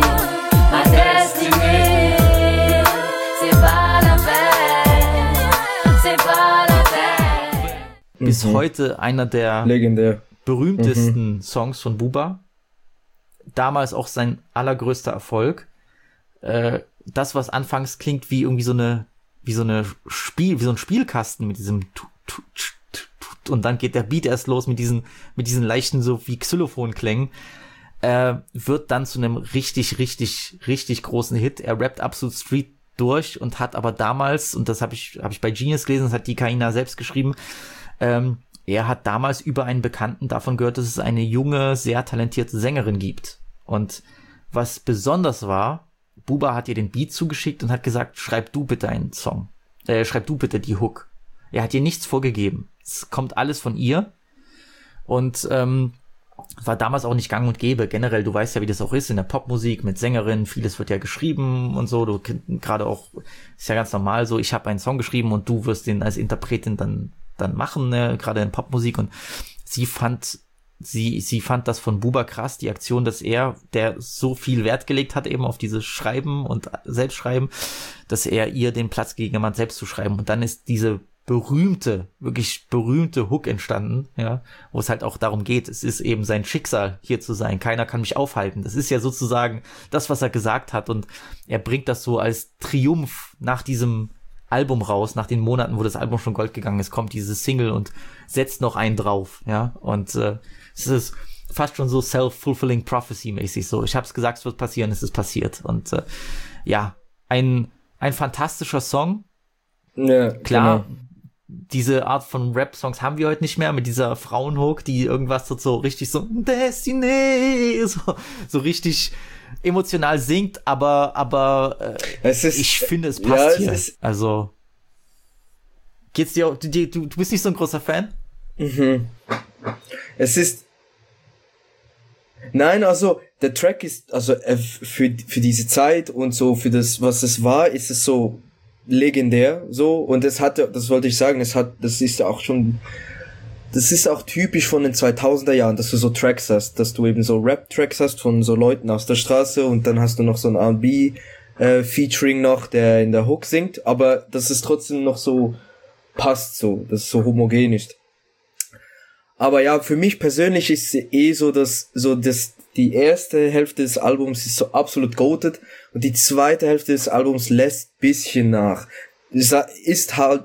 ma destinée, c'est pas la peine, c'est pas la peine. Bis Mhm. heute einer der Legendär. berühmtesten Mhm. Songs von Booba. Damals auch sein allergrößter Erfolg. Äh, das, was anfangs klingt wie irgendwie so eine, wie so eine Spiel, wie so ein Spielkasten mit diesem tut, tut, tut, tut, und dann geht der Beat erst los mit diesen, mit diesen leichten so wie Xylophonklängen, äh, wird dann zu einem richtig, richtig, richtig großen Hit. Er rappt Absolute Street durch und hat aber damals, und das habe ich, habe ich bei Genius gelesen, das hat die Kaina selbst geschrieben, ähm, er hat damals über einen Bekannten davon gehört, dass es eine junge, sehr talentierte Sängerin gibt. Und was besonders war, Booba hat ihr den Beat zugeschickt und hat gesagt, schreib du bitte einen Song. Äh, schreib du bitte die Hook. Er hat ihr nichts vorgegeben. Es kommt alles von ihr. Und ähm, war damals auch nicht gang und gäbe. Generell, du weißt ja, wie das auch ist in der Popmusik mit Sängerinnen. Vieles wird ja geschrieben und so. Du gerade auch, ist ja ganz normal so, ich habe einen Song geschrieben und du wirst den als Interpretin dann dann machen, ne? Gerade in Popmusik. Und sie fand Sie, sie fand das von Booba krass, die Aktion, dass er, der so viel Wert gelegt hat eben auf dieses Schreiben und Selbstschreiben, dass er ihr den Platz gegeben hat, selbst zu schreiben. Und dann ist diese berühmte, wirklich berühmte Hook entstanden, ja, wo es halt auch darum geht, es ist eben sein Schicksal, hier zu sein. Keiner kann mich aufhalten. Das ist ja sozusagen das, was er gesagt hat. Und er bringt das so als Triumph nach diesem Album raus, nach den Monaten, wo das Album schon Gold gegangen ist, kommt diese Single und setzt noch einen drauf, ja, und äh, es ist fast schon so self-fulfilling prophecy-mäßig so. Ich hab's gesagt, es wird passieren, es ist passiert. Und äh, ja, ein ein fantastischer Song. Ja, klar, genau. Diese Art von Rap-Songs haben wir heute nicht mehr, mit dieser Frauenhook, die irgendwas so, so richtig so Destiné, so, so richtig emotional singt, aber aber äh, es ist, ich finde, es passt ja, es hier. Ist, also geht's dir, du, du, du bist nicht so ein großer Fan? Mhm. Es ist Nein, also der Track ist, also äh, für für diese Zeit und so für das, was es war, ist es so legendär, so, und es hatte, das wollte ich sagen, es hat, das ist auch schon, das ist auch typisch von den zweitausender Jahren, dass du so Tracks hast, dass du eben so Rap-Tracks hast von so Leuten aus der Straße und dann hast du noch so ein R and B äh, Featuring noch, der in der Hook singt, aber dass es trotzdem noch so passt, so, dass es so homogen ist. Aber ja, für mich persönlich ist es eh so, dass so das die erste Hälfte des Albums ist so absolut goated und die zweite Hälfte des Albums lässt bisschen nach. Es ist halt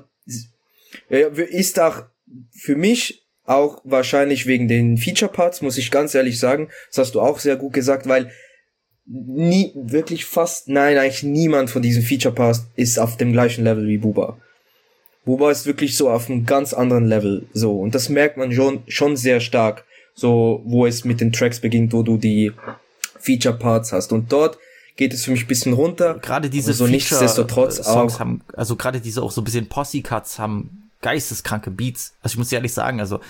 ist auch für mich auch wahrscheinlich wegen den Feature Parts, muss ich ganz ehrlich sagen. Das hast du auch sehr gut gesagt, weil nie wirklich fast nein, eigentlich niemand von diesen Feature Parts ist auf dem gleichen Level wie Booba. Booba ist wirklich so auf einem ganz anderen Level, so, und das merkt man schon schon sehr stark, so, wo es mit den Tracks beginnt, wo du die Feature Parts hast, und dort geht es für mich ein bisschen runter. Gerade diese so nichtsdestotrotz Songs auch haben, also gerade diese auch so ein bisschen Posse Cuts haben geisteskranke Beats. Also ich muss ehrlich sagen, also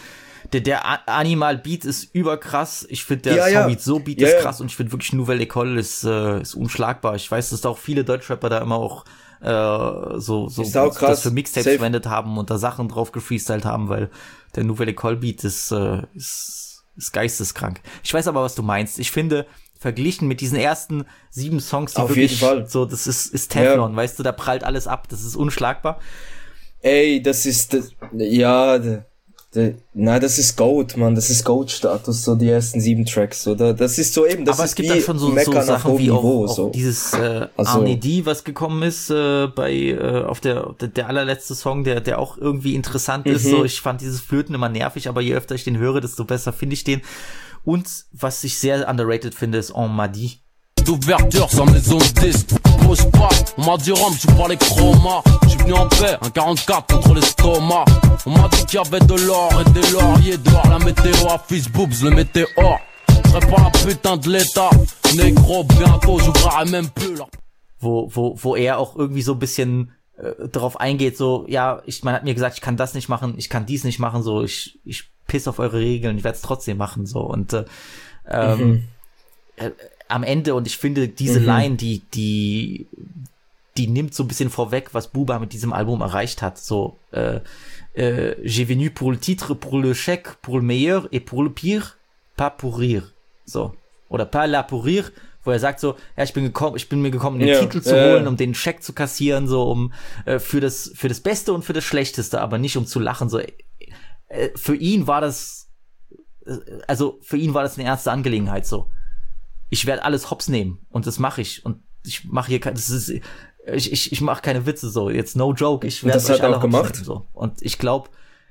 der, der Animal Beat ist überkrass. Ich finde, der ja, Song ja. so Beat ja, ist ja. krass und ich finde wirklich Nouvelle École ist, äh, ist unschlagbar. Ich weiß, dass da auch viele Deutschrapper da immer auch äh, so, so Ist auch krass. das für Mixtapes Safe. verwendet haben und da Sachen drauf gefreestylt haben, weil der Nouvelle École Beat ist, äh, ist, ist geisteskrank. Ich weiß aber, was du meinst. Ich finde, verglichen mit diesen ersten sieben Songs, die Auf wirklich jeden Fall. so, das ist, ist Teflon, Ja. weißt du, da prallt alles ab, das ist unschlagbar. Ey, das ist, das, ja, de, de, na, das ist Goat, Mann, das ist Goat-Status, so die ersten sieben Tracks, oder? Das ist so eben, das Aber ist es gibt wie dann schon so, Mecca so nach Sachen hohem wie auch, Niveau, auch so. dieses äh, Also- Arne D, was gekommen ist äh, bei äh, auf der, der der allerletzte Song, der der auch irgendwie interessant ist. Mhm. So, ich fand dieses Flöten immer nervig, aber je öfter ich den höre, desto besser finde ich den. Und was ich sehr underrated finde, ist On m'a dit. D'ouverture sans maison de disque. Bouge pas, on m'a dit Rome, je suis pas les chromas. Je suis venu en paix, un quarante-quatre contre l'estomac. On m'a dit qu'il y avait de l'or et des lauriers dehors. La météo à Fils Boobs, le météore. Je serai pas la putain de l'état. Négro, bientôt, j'ouvrirai même plus là. Wo, wo, wo er auch irgendwie so ein bisschen äh, darauf eingeht, so, ja, ich, man hat mir gesagt, ich kann das nicht machen, ich kann dies nicht machen, so, ich, ich piss auf eure Regeln, ich werde es trotzdem machen, so, und äh, ähm, Mhm. äh, am Ende, und ich finde, diese Mhm. Line, die, die, die nimmt so ein bisschen vorweg, was Booba mit diesem Album erreicht hat, so, äh, äh, j'ai venu pour le titre, pour le chèque, pour le meilleur et pour le pire, pas pour rire, so, oder pas la pour rire, wo er sagt so, ja, ich bin gekommen, ich bin mir gekommen, den Ja, Titel zu ja, holen, ja. um den Scheck zu kassieren, so, um, äh, für das, für das Beste und für das Schlechteste, aber nicht um zu lachen, so, äh, für ihn war das, äh, also, für ihn war das eine ernste Angelegenheit, so. Ich werde alles hops nehmen und das mache ich und ich mache hier kein, das ist, ich, ich, ich mache keine Witze, so, jetzt no joke, ich Und werde das euch hat er alle auch hops gemacht. nehmen, so. Und ich glaube,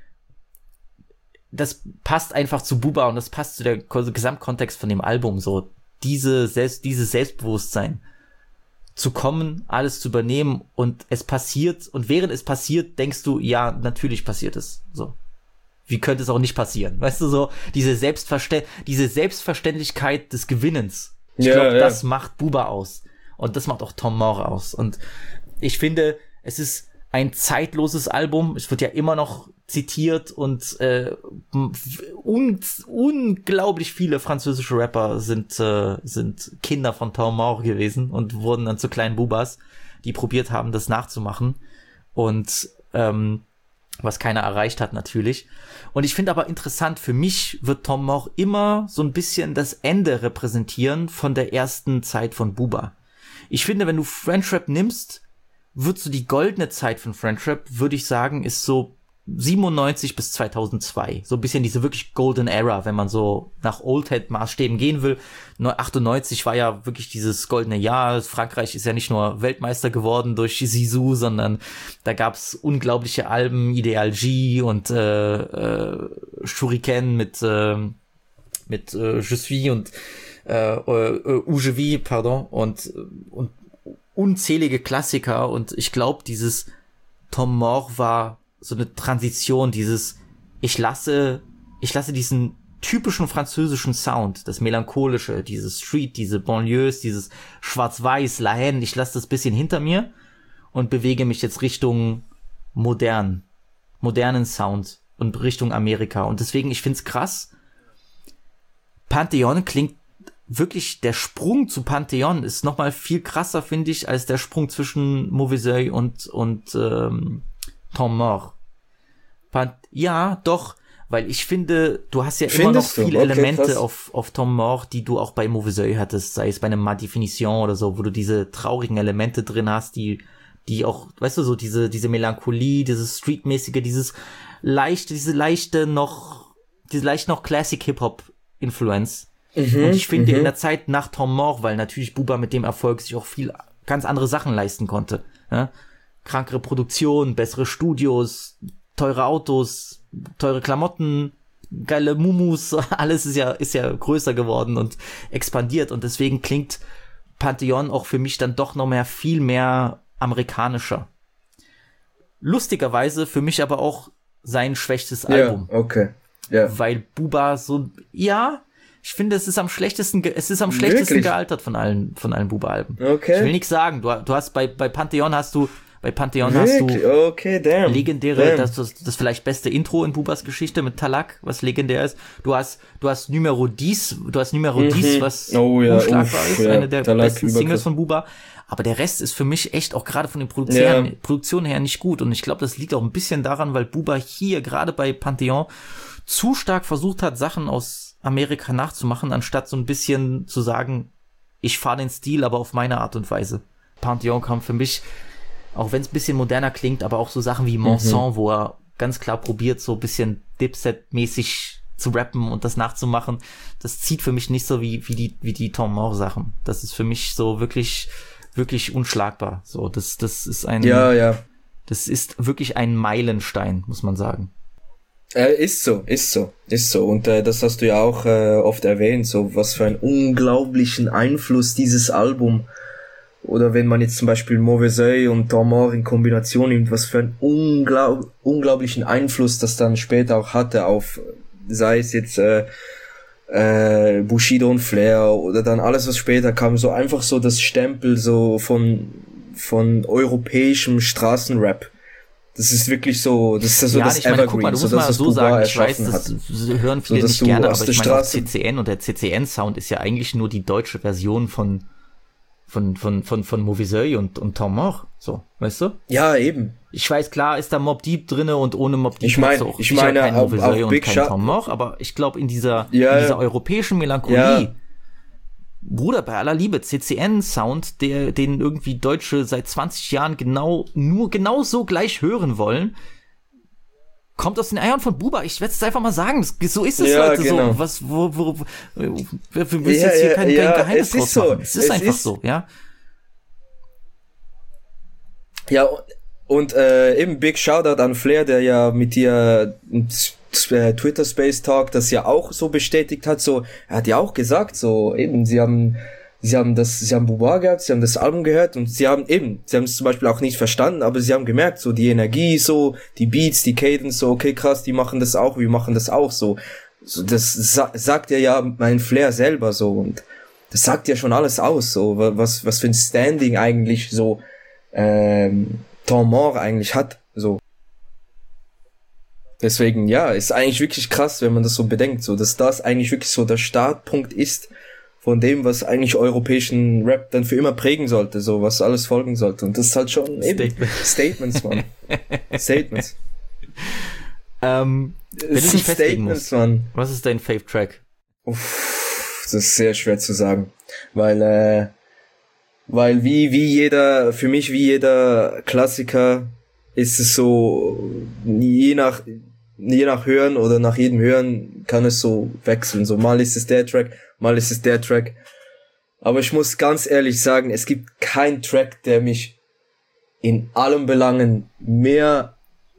das passt einfach zu Booba und das passt zu der Gesamtkontext von dem Album, so diese Selbst, dieses Selbstbewusstsein zu kommen, alles zu übernehmen und es passiert und während es passiert, denkst du, ja, natürlich passiert es, so. Wie könnte es auch nicht passieren? Weißt du, so diese Selbstverständ diese Selbstverständlichkeit des Gewinnens. Ich Ja, glaube, ja. das macht Booba aus und das macht auch Tom Moore aus und ich finde, es ist ein zeitloses Album. Es wird ja immer noch zitiert und äh, un unglaublich viele französische Rapper sind äh, sind Kinder von Tom Moore gewesen und wurden dann zu kleinen Boobas, die probiert haben, das nachzumachen und ähm, was keiner erreicht hat natürlich. Und ich finde aber interessant, für mich wird Tom Moore immer so ein bisschen das Ende repräsentieren von der ersten Zeit von Booba. Ich finde, wenn du French Rap nimmst, wird so die goldene Zeit von French Rap, würde ich sagen, ist so siebenundneunzig bis zweitausendzwei. So ein bisschen diese wirklich Golden Era, wenn man so nach Oldhead-Maßstäben gehen will. Nur achtundneunzig war ja wirklich dieses goldene Jahr. Frankreich ist ja nicht nur Weltmeister geworden durch Zizou, sondern da gab's unglaubliche Alben, Ideal G und äh, äh, Shuriken mit äh, mit äh, Je suis und äh, äh, Où je vis, pardon, und und unzählige Klassiker und ich glaube, dieses Tom Moore war so eine Transition, dieses ich lasse ich lasse diesen typischen französischen Sound, das melancholische, dieses Street, diese Banlieues, dieses Schwarz-Weiß, La Haine, ich lasse das bisschen hinter mir und bewege mich jetzt Richtung modern, modernen Sound und Richtung Amerika und deswegen, ich find's krass. Pantheon klingt wirklich, der Sprung zu Pantheon ist nochmal viel krasser, finde ich, als der Sprung zwischen Mauvais Oeil und, und ähm, Tom Moore. Pan- ja, doch, weil ich finde, du hast ja immer noch Findest du? viele Okay, Elemente krass. auf, auf Tom Moore, die du auch bei Mauvais Oeil hattest, sei es bei einem Ma Definition oder so, wo du diese traurigen Elemente drin hast, die, die auch, weißt du, so diese, diese Melancholie, dieses Streetmäßige, dieses leichte, diese leichte noch, diese leicht noch Classic Hip-Hop-Influence. Mhm, Und ich finde, mhm. in der Zeit nach Tom Moore, weil natürlich Booba mit dem Erfolg sich auch viel ganz andere Sachen leisten konnte. Ja? Krankere Produktion, bessere Studios, teure Autos, teure Klamotten, geile Mumus, alles ist ja, ist ja größer geworden und expandiert. Und deswegen klingt Pantheon auch für mich dann doch noch mehr, viel mehr amerikanischer. Lustigerweise für mich aber auch sein schwächstes Album. Ja, okay. Ja. Weil Booba so, ja, ich finde, es ist am schlechtesten, ge- es ist am schlechtesten Wirklich? gealtert von allen, von allen Booba-Alben. Okay. Ich will nichts sagen. Du, du hast bei, bei Pantheon hast du Bei Pantheon Wirklich? hast du okay, damn. legendäre, damn. das, das, das vielleicht beste Intro in Bubas Geschichte mit Talak, was legendär ist. Du hast, du hast Numero dix, du hast Numero Mhm. dix, was Oh ja, unschlagbar uff, ist, ja, eine der Talak besten überkrass. Singles von Buba. Aber der Rest ist für mich echt auch gerade von den Produktionen, Ja. Produktionen her nicht gut. Und ich glaube, das liegt auch ein bisschen daran, weil Buba hier gerade bei Pantheon zu stark versucht hat, Sachen aus Amerika nachzumachen, anstatt so ein bisschen zu sagen, ich fahre den Stil, aber auf meine Art und Weise. Pantheon kam für mich, auch wenn es ein bisschen moderner klingt, aber auch so Sachen wie Monson, mhm. wo er ganz klar probiert, so ein bisschen Dipset-mäßig zu rappen und das nachzumachen. Das zieht für mich nicht so wie, wie die, wie die Tom Moore Sachen. Das ist für mich so wirklich, wirklich unschlagbar. So, das, das ist ein, Ja, ja. das ist wirklich ein Meilenstein, muss man sagen. Äh, ist so, ist so, ist so. Und äh, das hast du ja auch äh, oft erwähnt, so was für einen unglaublichen Einfluss dieses Album, oder wenn man jetzt zum Beispiel Mauvais Oeil und Tom Moore in Kombination nimmt, was für einen unglaub- unglaublichen Einfluss das dann später auch hatte auf, sei es jetzt äh, äh, Bushido und Flair oder dann alles, was später kam, so einfach so das Stempel so von von europäischem Straßenrap. Das ist wirklich so, das ist so ja, das ich meine, Evergreen, guck mal, du so musst dass mal es so Buba sagen, ich weiß, erschaffen das hat. hören viele So, dass nicht du gerne, aus aber der ich meine auch Straße- C C N und der C C N-Sound ist ja eigentlich nur die deutsche Version von von von von von Mauvais Oeil und und Tom Moore, so, weißt du? Ja, eben. Ich weiß, klar ist da Mobb Deep drinne und ohne Mobb Deep Ich mein- hast du auch ich sicher meine, kein auch- Mauvais auch Oeil und Big kein Shot- Tom Moore, aber ich glaube in dieser Ja, in dieser ja. europäischen Melancholie, Ja. Bruder, bei aller Liebe, C C N-Sound, der den irgendwie Deutsche seit zwanzig Jahren genau nur genau so gleich hören wollen, kommt aus den Eiern von Buba. Ich werde es einfach mal sagen. Das, so ist es, Ja, Leute. genau. So, was, wo, wo, wo, wir wir müssen Ja, jetzt hier ja, kein, ja, kein Geheimnis es ist draus so. machen. Es ist Es einfach ist- so, ja. Ja, und, und äh, eben Big Shoutout an Flair, der ja mit dir äh, Twitter Space Talk das ja auch so bestätigt hat, so, er hat ja auch gesagt, so, eben, sie haben, sie haben das, sie haben Buba gehabt, sie haben das Album gehört und sie haben eben, sie haben es zum Beispiel auch nicht verstanden, aber sie haben gemerkt, so, die Energie, so, die Beats, die Cadence, so, okay, krass, die machen das auch, wir machen das auch, so, so das sa- sagt ja ja mein Flair selber, so, und das sagt ja schon alles aus, so, wa- was, was für ein Standing eigentlich so, ähm, Tom Moore eigentlich hat, so. Deswegen, ja, ist eigentlich wirklich krass, wenn man das so bedenkt, so, dass das eigentlich wirklich so der Startpunkt ist von dem, was eigentlich europäischen Rap dann für immer prägen sollte, so, was alles folgen sollte. Und das ist halt schon eben Statement. Statements, Mann. Statements. Ähm, wenn Es du sind dich festlegen Statements, musst, Mann. was ist dein Fave-Track? Uff, das ist sehr schwer zu sagen, weil, äh, weil wie, wie jeder, für mich wie jeder Klassiker ist es so, je nach, je nach Hören oder nach jedem Hören kann es so wechseln, so mal ist es der Track, mal ist es der Track, aber ich muss ganz ehrlich sagen, es gibt keinen Track, der mich in allen Belangen mehr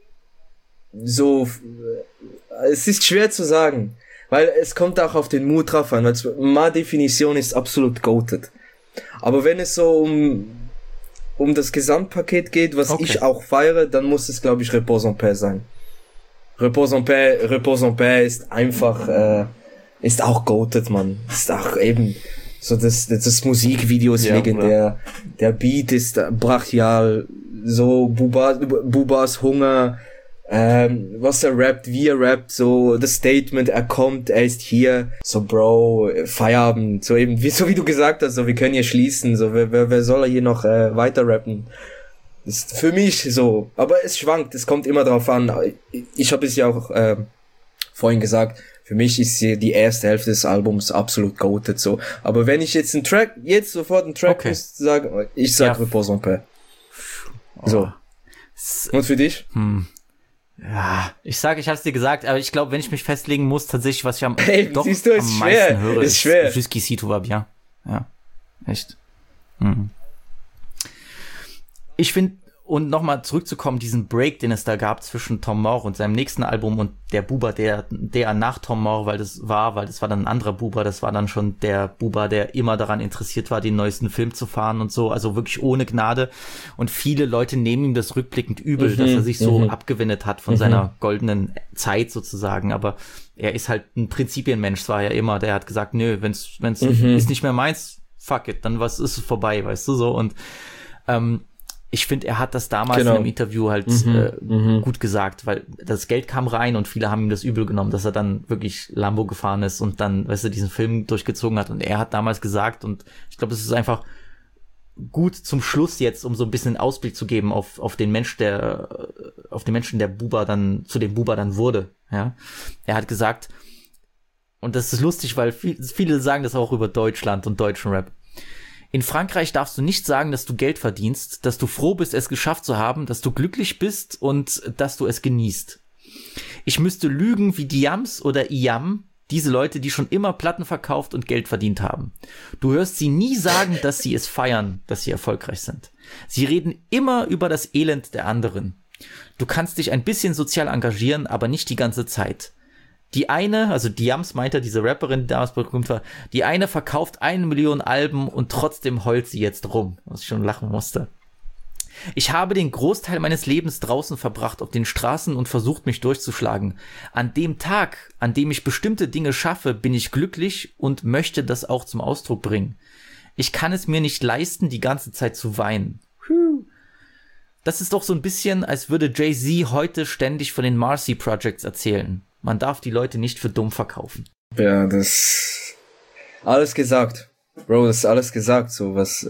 so, es ist schwer zu sagen, weil es kommt auch auf den Mut drauf an, weil meine Definition ist absolut goated. Aber wenn es so um, um das Gesamtpaket geht, was Okay. ich auch feiere, dann muss es, glaube ich, Repos en Paix sein. Repos en Paix, Repos en Paix ist einfach, äh, ist auch goated, man. Ist auch eben, so das, das, das Musikvideo ist Ja, legendär. Der Beat ist äh, brachial. So, Buba, Bubas Hunger, ähm, was er rappt, wie er rappt, so das Statement, er kommt, er ist hier, so Bro, Feierabend, so eben, wie, so wie du gesagt hast, so wir können hier schließen, so wer, wer, wer soll hier noch äh, weiter rappen? Ist für mich so, aber es schwankt, es kommt immer drauf an. Ich, ich habe es ja auch äh, vorhin gesagt, für mich ist hier die erste Hälfte des Albums absolut goated, so. Aber wenn ich jetzt einen Track, jetzt sofort einen Track Okay. muss sagen, ich sag Ja. Repos en Paix. So. Und für dich? Hm. Ja, ich sage, ich hab's dir gesagt, aber ich glaube, wenn ich mich festlegen muss, tatsächlich, was ich am, Hey, doch siehst du, ist am schwer, meisten höre, ist ist schwer. Jusqu'ici tout va bien. Ja, echt. Mhm. Ich finde, und nochmal zurückzukommen, diesen Break, den es da gab zwischen Tom Moore und seinem nächsten Album und der Buba, der, der nach Tom Moore, weil das war, weil das war dann ein anderer Buba, das war dann schon der Buba, der immer daran interessiert war, den neuesten Film zu fahren und so, also wirklich ohne Gnade. Und viele Leute nehmen ihm das rückblickend übel, Mhm, dass er sich so mhm. abgewendet hat von Mhm. seiner goldenen Zeit sozusagen, aber er ist halt ein Prinzipienmensch, das war ja immer, der hat gesagt, nö, wenn's, wenn's Mhm. ist nicht mehr meins, fuck it, dann was ist es vorbei, weißt du, so, und ähm, ich finde, er hat das damals Genau. in einem Interview halt Mhm, äh, mhm. gut gesagt, weil das Geld kam rein und viele haben ihm das übel genommen, dass er dann wirklich Lambo gefahren ist und dann, weißt du, diesen Film durchgezogen hat. Und er hat damals gesagt, und ich glaube, das ist einfach gut zum Schluss jetzt, um so ein bisschen Ausblick zu geben auf, auf den Mensch, der, auf den Menschen, der Buba dann, zu dem Buba dann wurde, ja. Er hat gesagt, und das ist lustig, weil viel, viele sagen das auch über Deutschland und deutschen Rap. In Frankreich darfst du nicht sagen, dass du Geld verdienst, dass du froh bist, es geschafft zu haben, dass du glücklich bist und dass du es genießt. Ich müsste lügen wie Diams oder Iam, diese Leute, die schon immer Platten verkauft und Geld verdient haben. Du hörst sie nie sagen, dass sie es feiern, dass sie erfolgreich sind. Sie reden immer über das Elend der anderen. Du kannst dich ein bisschen sozial engagieren, aber nicht die ganze Zeit. Die eine, also Diams meinte, diese Rapperin, die damals berühmt war, die eine verkauft eine Million Alben und trotzdem heult sie jetzt rum, was ich schon lachen musste. Ich habe den Großteil meines Lebens draußen verbracht auf den Straßen und versucht, mich durchzuschlagen. An dem Tag, an dem ich bestimmte Dinge schaffe, bin ich glücklich und möchte das auch zum Ausdruck bringen. Ich kann es mir nicht leisten, die ganze Zeit zu weinen. Das ist doch so ein bisschen, als würde Jay-Z heute ständig von den Marcy Projects erzählen. Man darf die Leute nicht für dumm verkaufen. Ja, das alles gesagt. Bro, das ist alles gesagt, so was.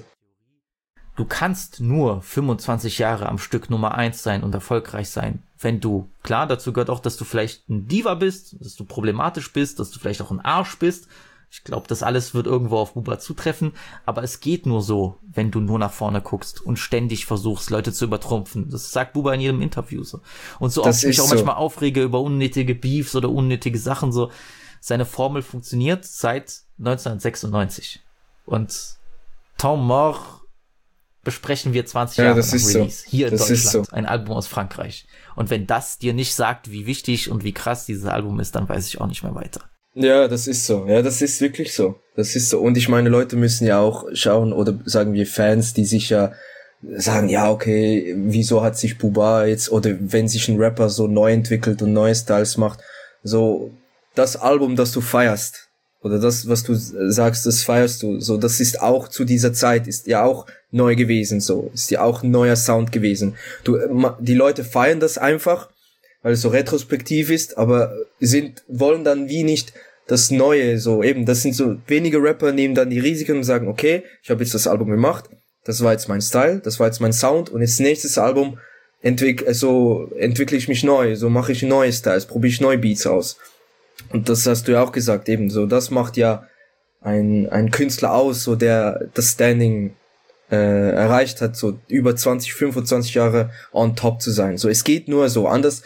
Du kannst nur fünfundzwanzig Jahre am Stück Nummer eins sein und erfolgreich sein, wenn du, klar, dazu gehört auch, dass du vielleicht ein Diva bist, dass du problematisch bist, dass du vielleicht auch ein Arsch bist. Ich glaube, das alles wird irgendwo auf Buba zutreffen, aber es geht nur so, wenn du nur nach vorne guckst und ständig versuchst, Leute zu übertrumpfen. Das sagt Buba in jedem Interview so. Und so oft ich mich auch so. manchmal aufrege über unnötige Beefs oder unnötige Sachen so. Seine Formel funktioniert seit neunzehnhundertsechsundneunzig. Und Temps Mort besprechen wir zwanzig Ja, Jahre das nach ist Release. so. Hier in Das ist Deutschland. so. Ein Album aus Frankreich. Und wenn das dir nicht sagt, wie wichtig und wie krass dieses Album ist, dann weiß ich auch nicht mehr weiter. Ja, das ist so. Ja, das ist wirklich so. Das ist so. Und ich meine, Leute müssen ja auch schauen, oder sagen wir Fans, die sich ja sagen, ja, okay, wieso hat sich Buba jetzt, oder wenn sich ein Rapper so neu entwickelt und neue Styles macht, so, das Album, das du feierst, oder das, was du sagst, das feierst du, so, das ist auch zu dieser Zeit, ist ja auch neu gewesen, so, ist ja auch ein neuer Sound gewesen. Du, die Leute feiern das einfach, weil es so retrospektiv ist, aber sind, wollen dann wie nicht das Neue, so eben, das sind so, wenige Rapper nehmen dann die Risiken und sagen, okay, ich habe jetzt das Album gemacht, das war jetzt mein Style, das war jetzt mein Sound und jetzt nächstes Album entwick, so entwickle ich mich neu, so mache ich neue Styles, probiere ich neue Beats aus. Und das hast du ja auch gesagt, eben so, das macht ja ein, ein Künstler aus, so der das Standing äh, erreicht hat, so über zwanzig, fünfundzwanzig Jahre on top zu sein. So, es geht nur so, anders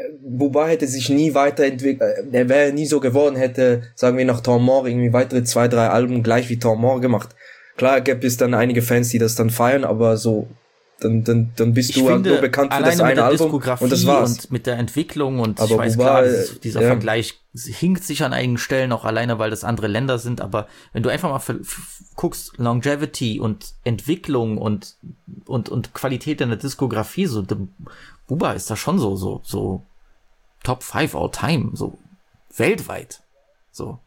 Buba hätte sich nie weiterentwickelt, er wäre nie so geworden, hätte, sagen wir, nach Temps Mort irgendwie weitere zwei, drei Alben gleich wie Temps Mort gemacht. Klar gäbe es dann einige Fans, die das dann feiern, aber so, dann, dann, dann bist ich du finde, halt nur bekannt für das mit eine der Album Diskografie und das war's. Und mit der Entwicklung und aber ich weiß Buba, klar, dieses, dieser ja. Vergleich hinkt sich an einigen Stellen auch alleine, weil das andere Länder sind, aber wenn du einfach mal f- f- guckst, Longevity und Entwicklung und, und, und Qualität in der Diskografie, so, der Buba ist da schon so, so, so, Top five all time, so weltweit. So.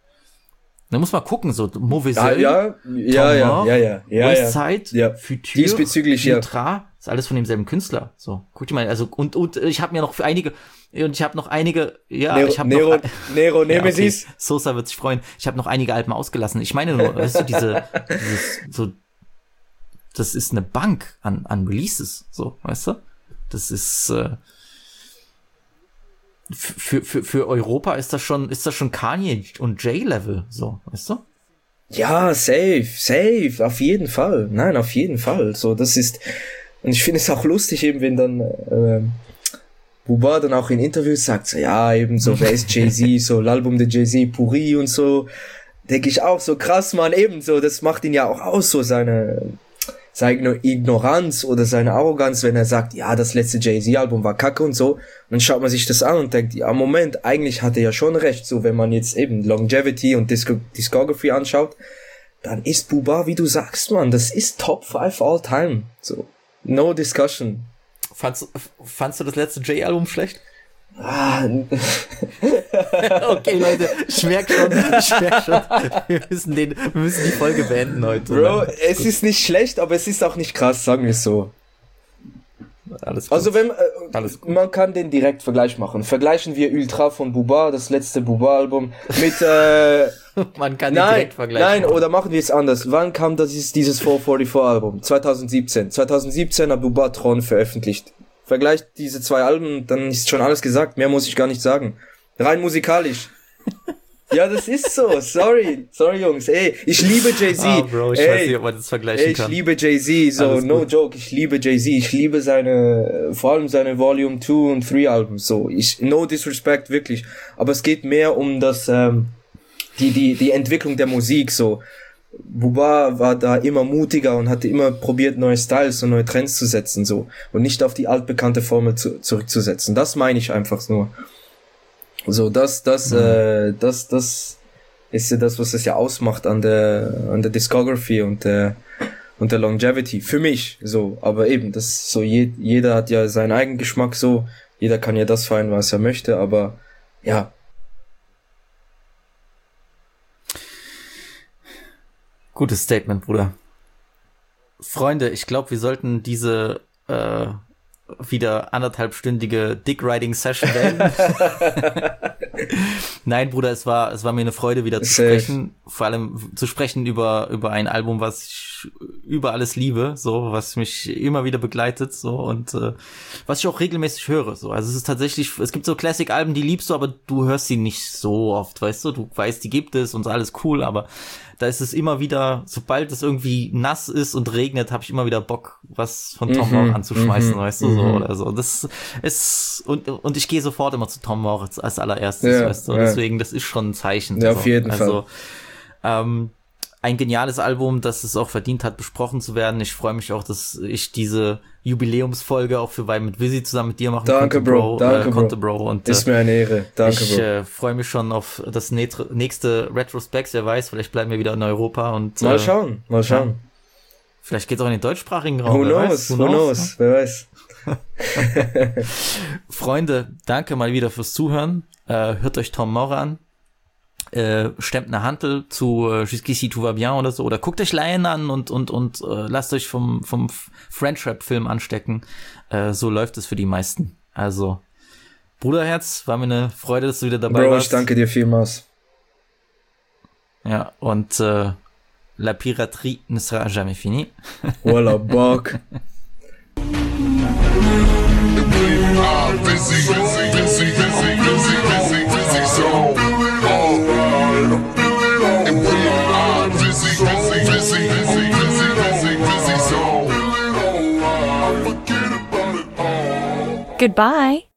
Da muss man gucken, so Mauvais ja, ja, ja, ja, ja, ja, ja, Westside, ja. Futur, Diesbezüglich, ja. Futra, ist alles von demselben Künstler. So, guck dir mal, also und und ich habe mir noch für einige und ich habe noch einige, ja, Nero, ich habe Nero, noch Nero Nemesis. Ja, okay. Sosa wird sich freuen. Ich habe noch einige Alben ausgelassen. Ich meine nur, weißt du, diese, dieses, so, das ist eine Bank an an Releases, so, weißt du? Das ist äh, Für, für, für Europa ist das schon, ist das schon Kanye und Jay-Level, so, weißt du? Ja, safe, safe, auf jeden Fall. Nein, auf jeden Fall. So, das ist, und ich finde es auch lustig, eben, wenn dann, äh, Buba dann auch in Interviews sagt, so, ja, eben so, wer ist Jay-Z, so, l'Album de Jay-Z, Pourri und so, denke ich auch so, krass, man, eben so, das macht ihn ja auch aus, so seine, seine Ignoranz oder seine Arroganz, wenn er sagt, ja, das letzte Jay-Z-Album war kacke und so. Und dann schaut man sich das an und denkt, ja, Moment, eigentlich hat er ja schon recht. So, wenn man jetzt eben Longevity und Disco- Discography anschaut, dann ist Buba, wie du sagst, man, das ist Top five all time. So, no discussion. Fandst, fandst du das letzte Jay-Album schlecht? Ah, okay, Leute, ich merke schon, ich merk schon, wir müssen den, wir müssen die Folge beenden heute. Bro, es ist nicht schlecht, aber es ist auch nicht krass, sagen wir es so. alles gut. Also wenn, äh, alles gut. Man kann den direkt Vergleich machen. Vergleichen wir Ultra von Booba, das letzte Booba-Album, mit, äh, man kann nein, den direkt vergleichen. Nein, oder machen wir es anders. Wann kam das, dieses four forty-four Album? zwanzig siebzehn. zwanzig siebzehn hat Booba Tron veröffentlicht. Vergleicht diese zwei Alben, dann ist schon alles gesagt. Mehr muss ich gar nicht sagen. Rein musikalisch. Ja, das ist so. Sorry. Sorry, Jungs. Ey, ich liebe Jay-Z. Oh, Bro, ich ey, weiß nicht, ob man das vergleichen ey, ich kann. Ich liebe Jay-Z. So, Alles no gut. joke. Ich liebe Jay-Z. Ich liebe seine, vor allem seine Volume two und three Alben. So, ich, no disrespect, wirklich. Aber es geht mehr um das, ähm, die, die, die Entwicklung der Musik, so. Booba war da immer mutiger und hatte immer probiert, neue Styles und neue Trends zu setzen, so. Und nicht auf die altbekannte Formel zu, zurückzusetzen. Das meine ich einfach nur. So, das, das, mhm. äh, das, das ist ja das, was es ja ausmacht an der, an der Discography und der, und der Longevity. Für mich, so. Aber eben, das ist so, je, jeder hat ja seinen eigenen Geschmack, so. Jeder kann ja das feiern, was er möchte, aber, ja. Gutes Statement, Bruder. Freunde, ich glaube, wir sollten diese, äh, wieder anderthalbstündige Dick-Riding-Session beenden. Nein, Bruder, es war, es war mir eine Freude, wieder zu Safe. sprechen. Vor allem zu sprechen über, über ein Album, was ich über alles liebe, so, was mich immer wieder begleitet, so, und, äh, was ich auch regelmäßig höre, so. Also es ist tatsächlich, es gibt so Classic-Alben, die liebst du, aber du hörst sie nicht so oft, weißt du? Du weißt, die gibt es und alles cool, aber da ist es immer wieder, sobald es irgendwie nass ist und regnet, habe ich immer wieder Bock, was von Tom Moore anzuschmeißen, mhm, weißt du, so, oder so. Das ist, und, und ich gehe sofort immer zu Tom Moore als allererstes, ja, weißt du, ja. deswegen, das ist schon ein Zeichen. Ja, so. auf jeden also, Fall. Ähm, ein geniales Album, das es auch verdient hat, besprochen zu werden. Ich freue mich auch, dass ich diese Jubiläumsfolge auch für Wein mit Visi zusammen mit dir machen danke, konnte, Bro. Danke, äh, konnte, Bro. Bro. Und, ist mir eine Ehre. Danke, ich, Bro. Ich äh, freue mich schon auf das nächste Retrospect. Wer weiß, vielleicht bleiben wir wieder in Europa. Und Mal äh, schauen, mal schauen. Ja, vielleicht geht's auch in den deutschsprachigen Raum. Who wer knows, weiß, who knows, wer weiß. Freunde, danke mal wieder fürs Zuhören. Äh, hört euch Tom Moore an. Äh, stemmt eine Hantel zu äh, Jusqu'ici tout va bien oder so, oder guckt euch Lion an und und und äh, lasst euch vom vom French Rap Film anstecken. Äh, so läuft es für die meisten. Also Bruderherz, war mir eine Freude, dass du wieder dabei Bro, warst. ich danke dir vielmals. Ja, und äh, la piraterie ne sera jamais finie. Walla Bock. Goodbye.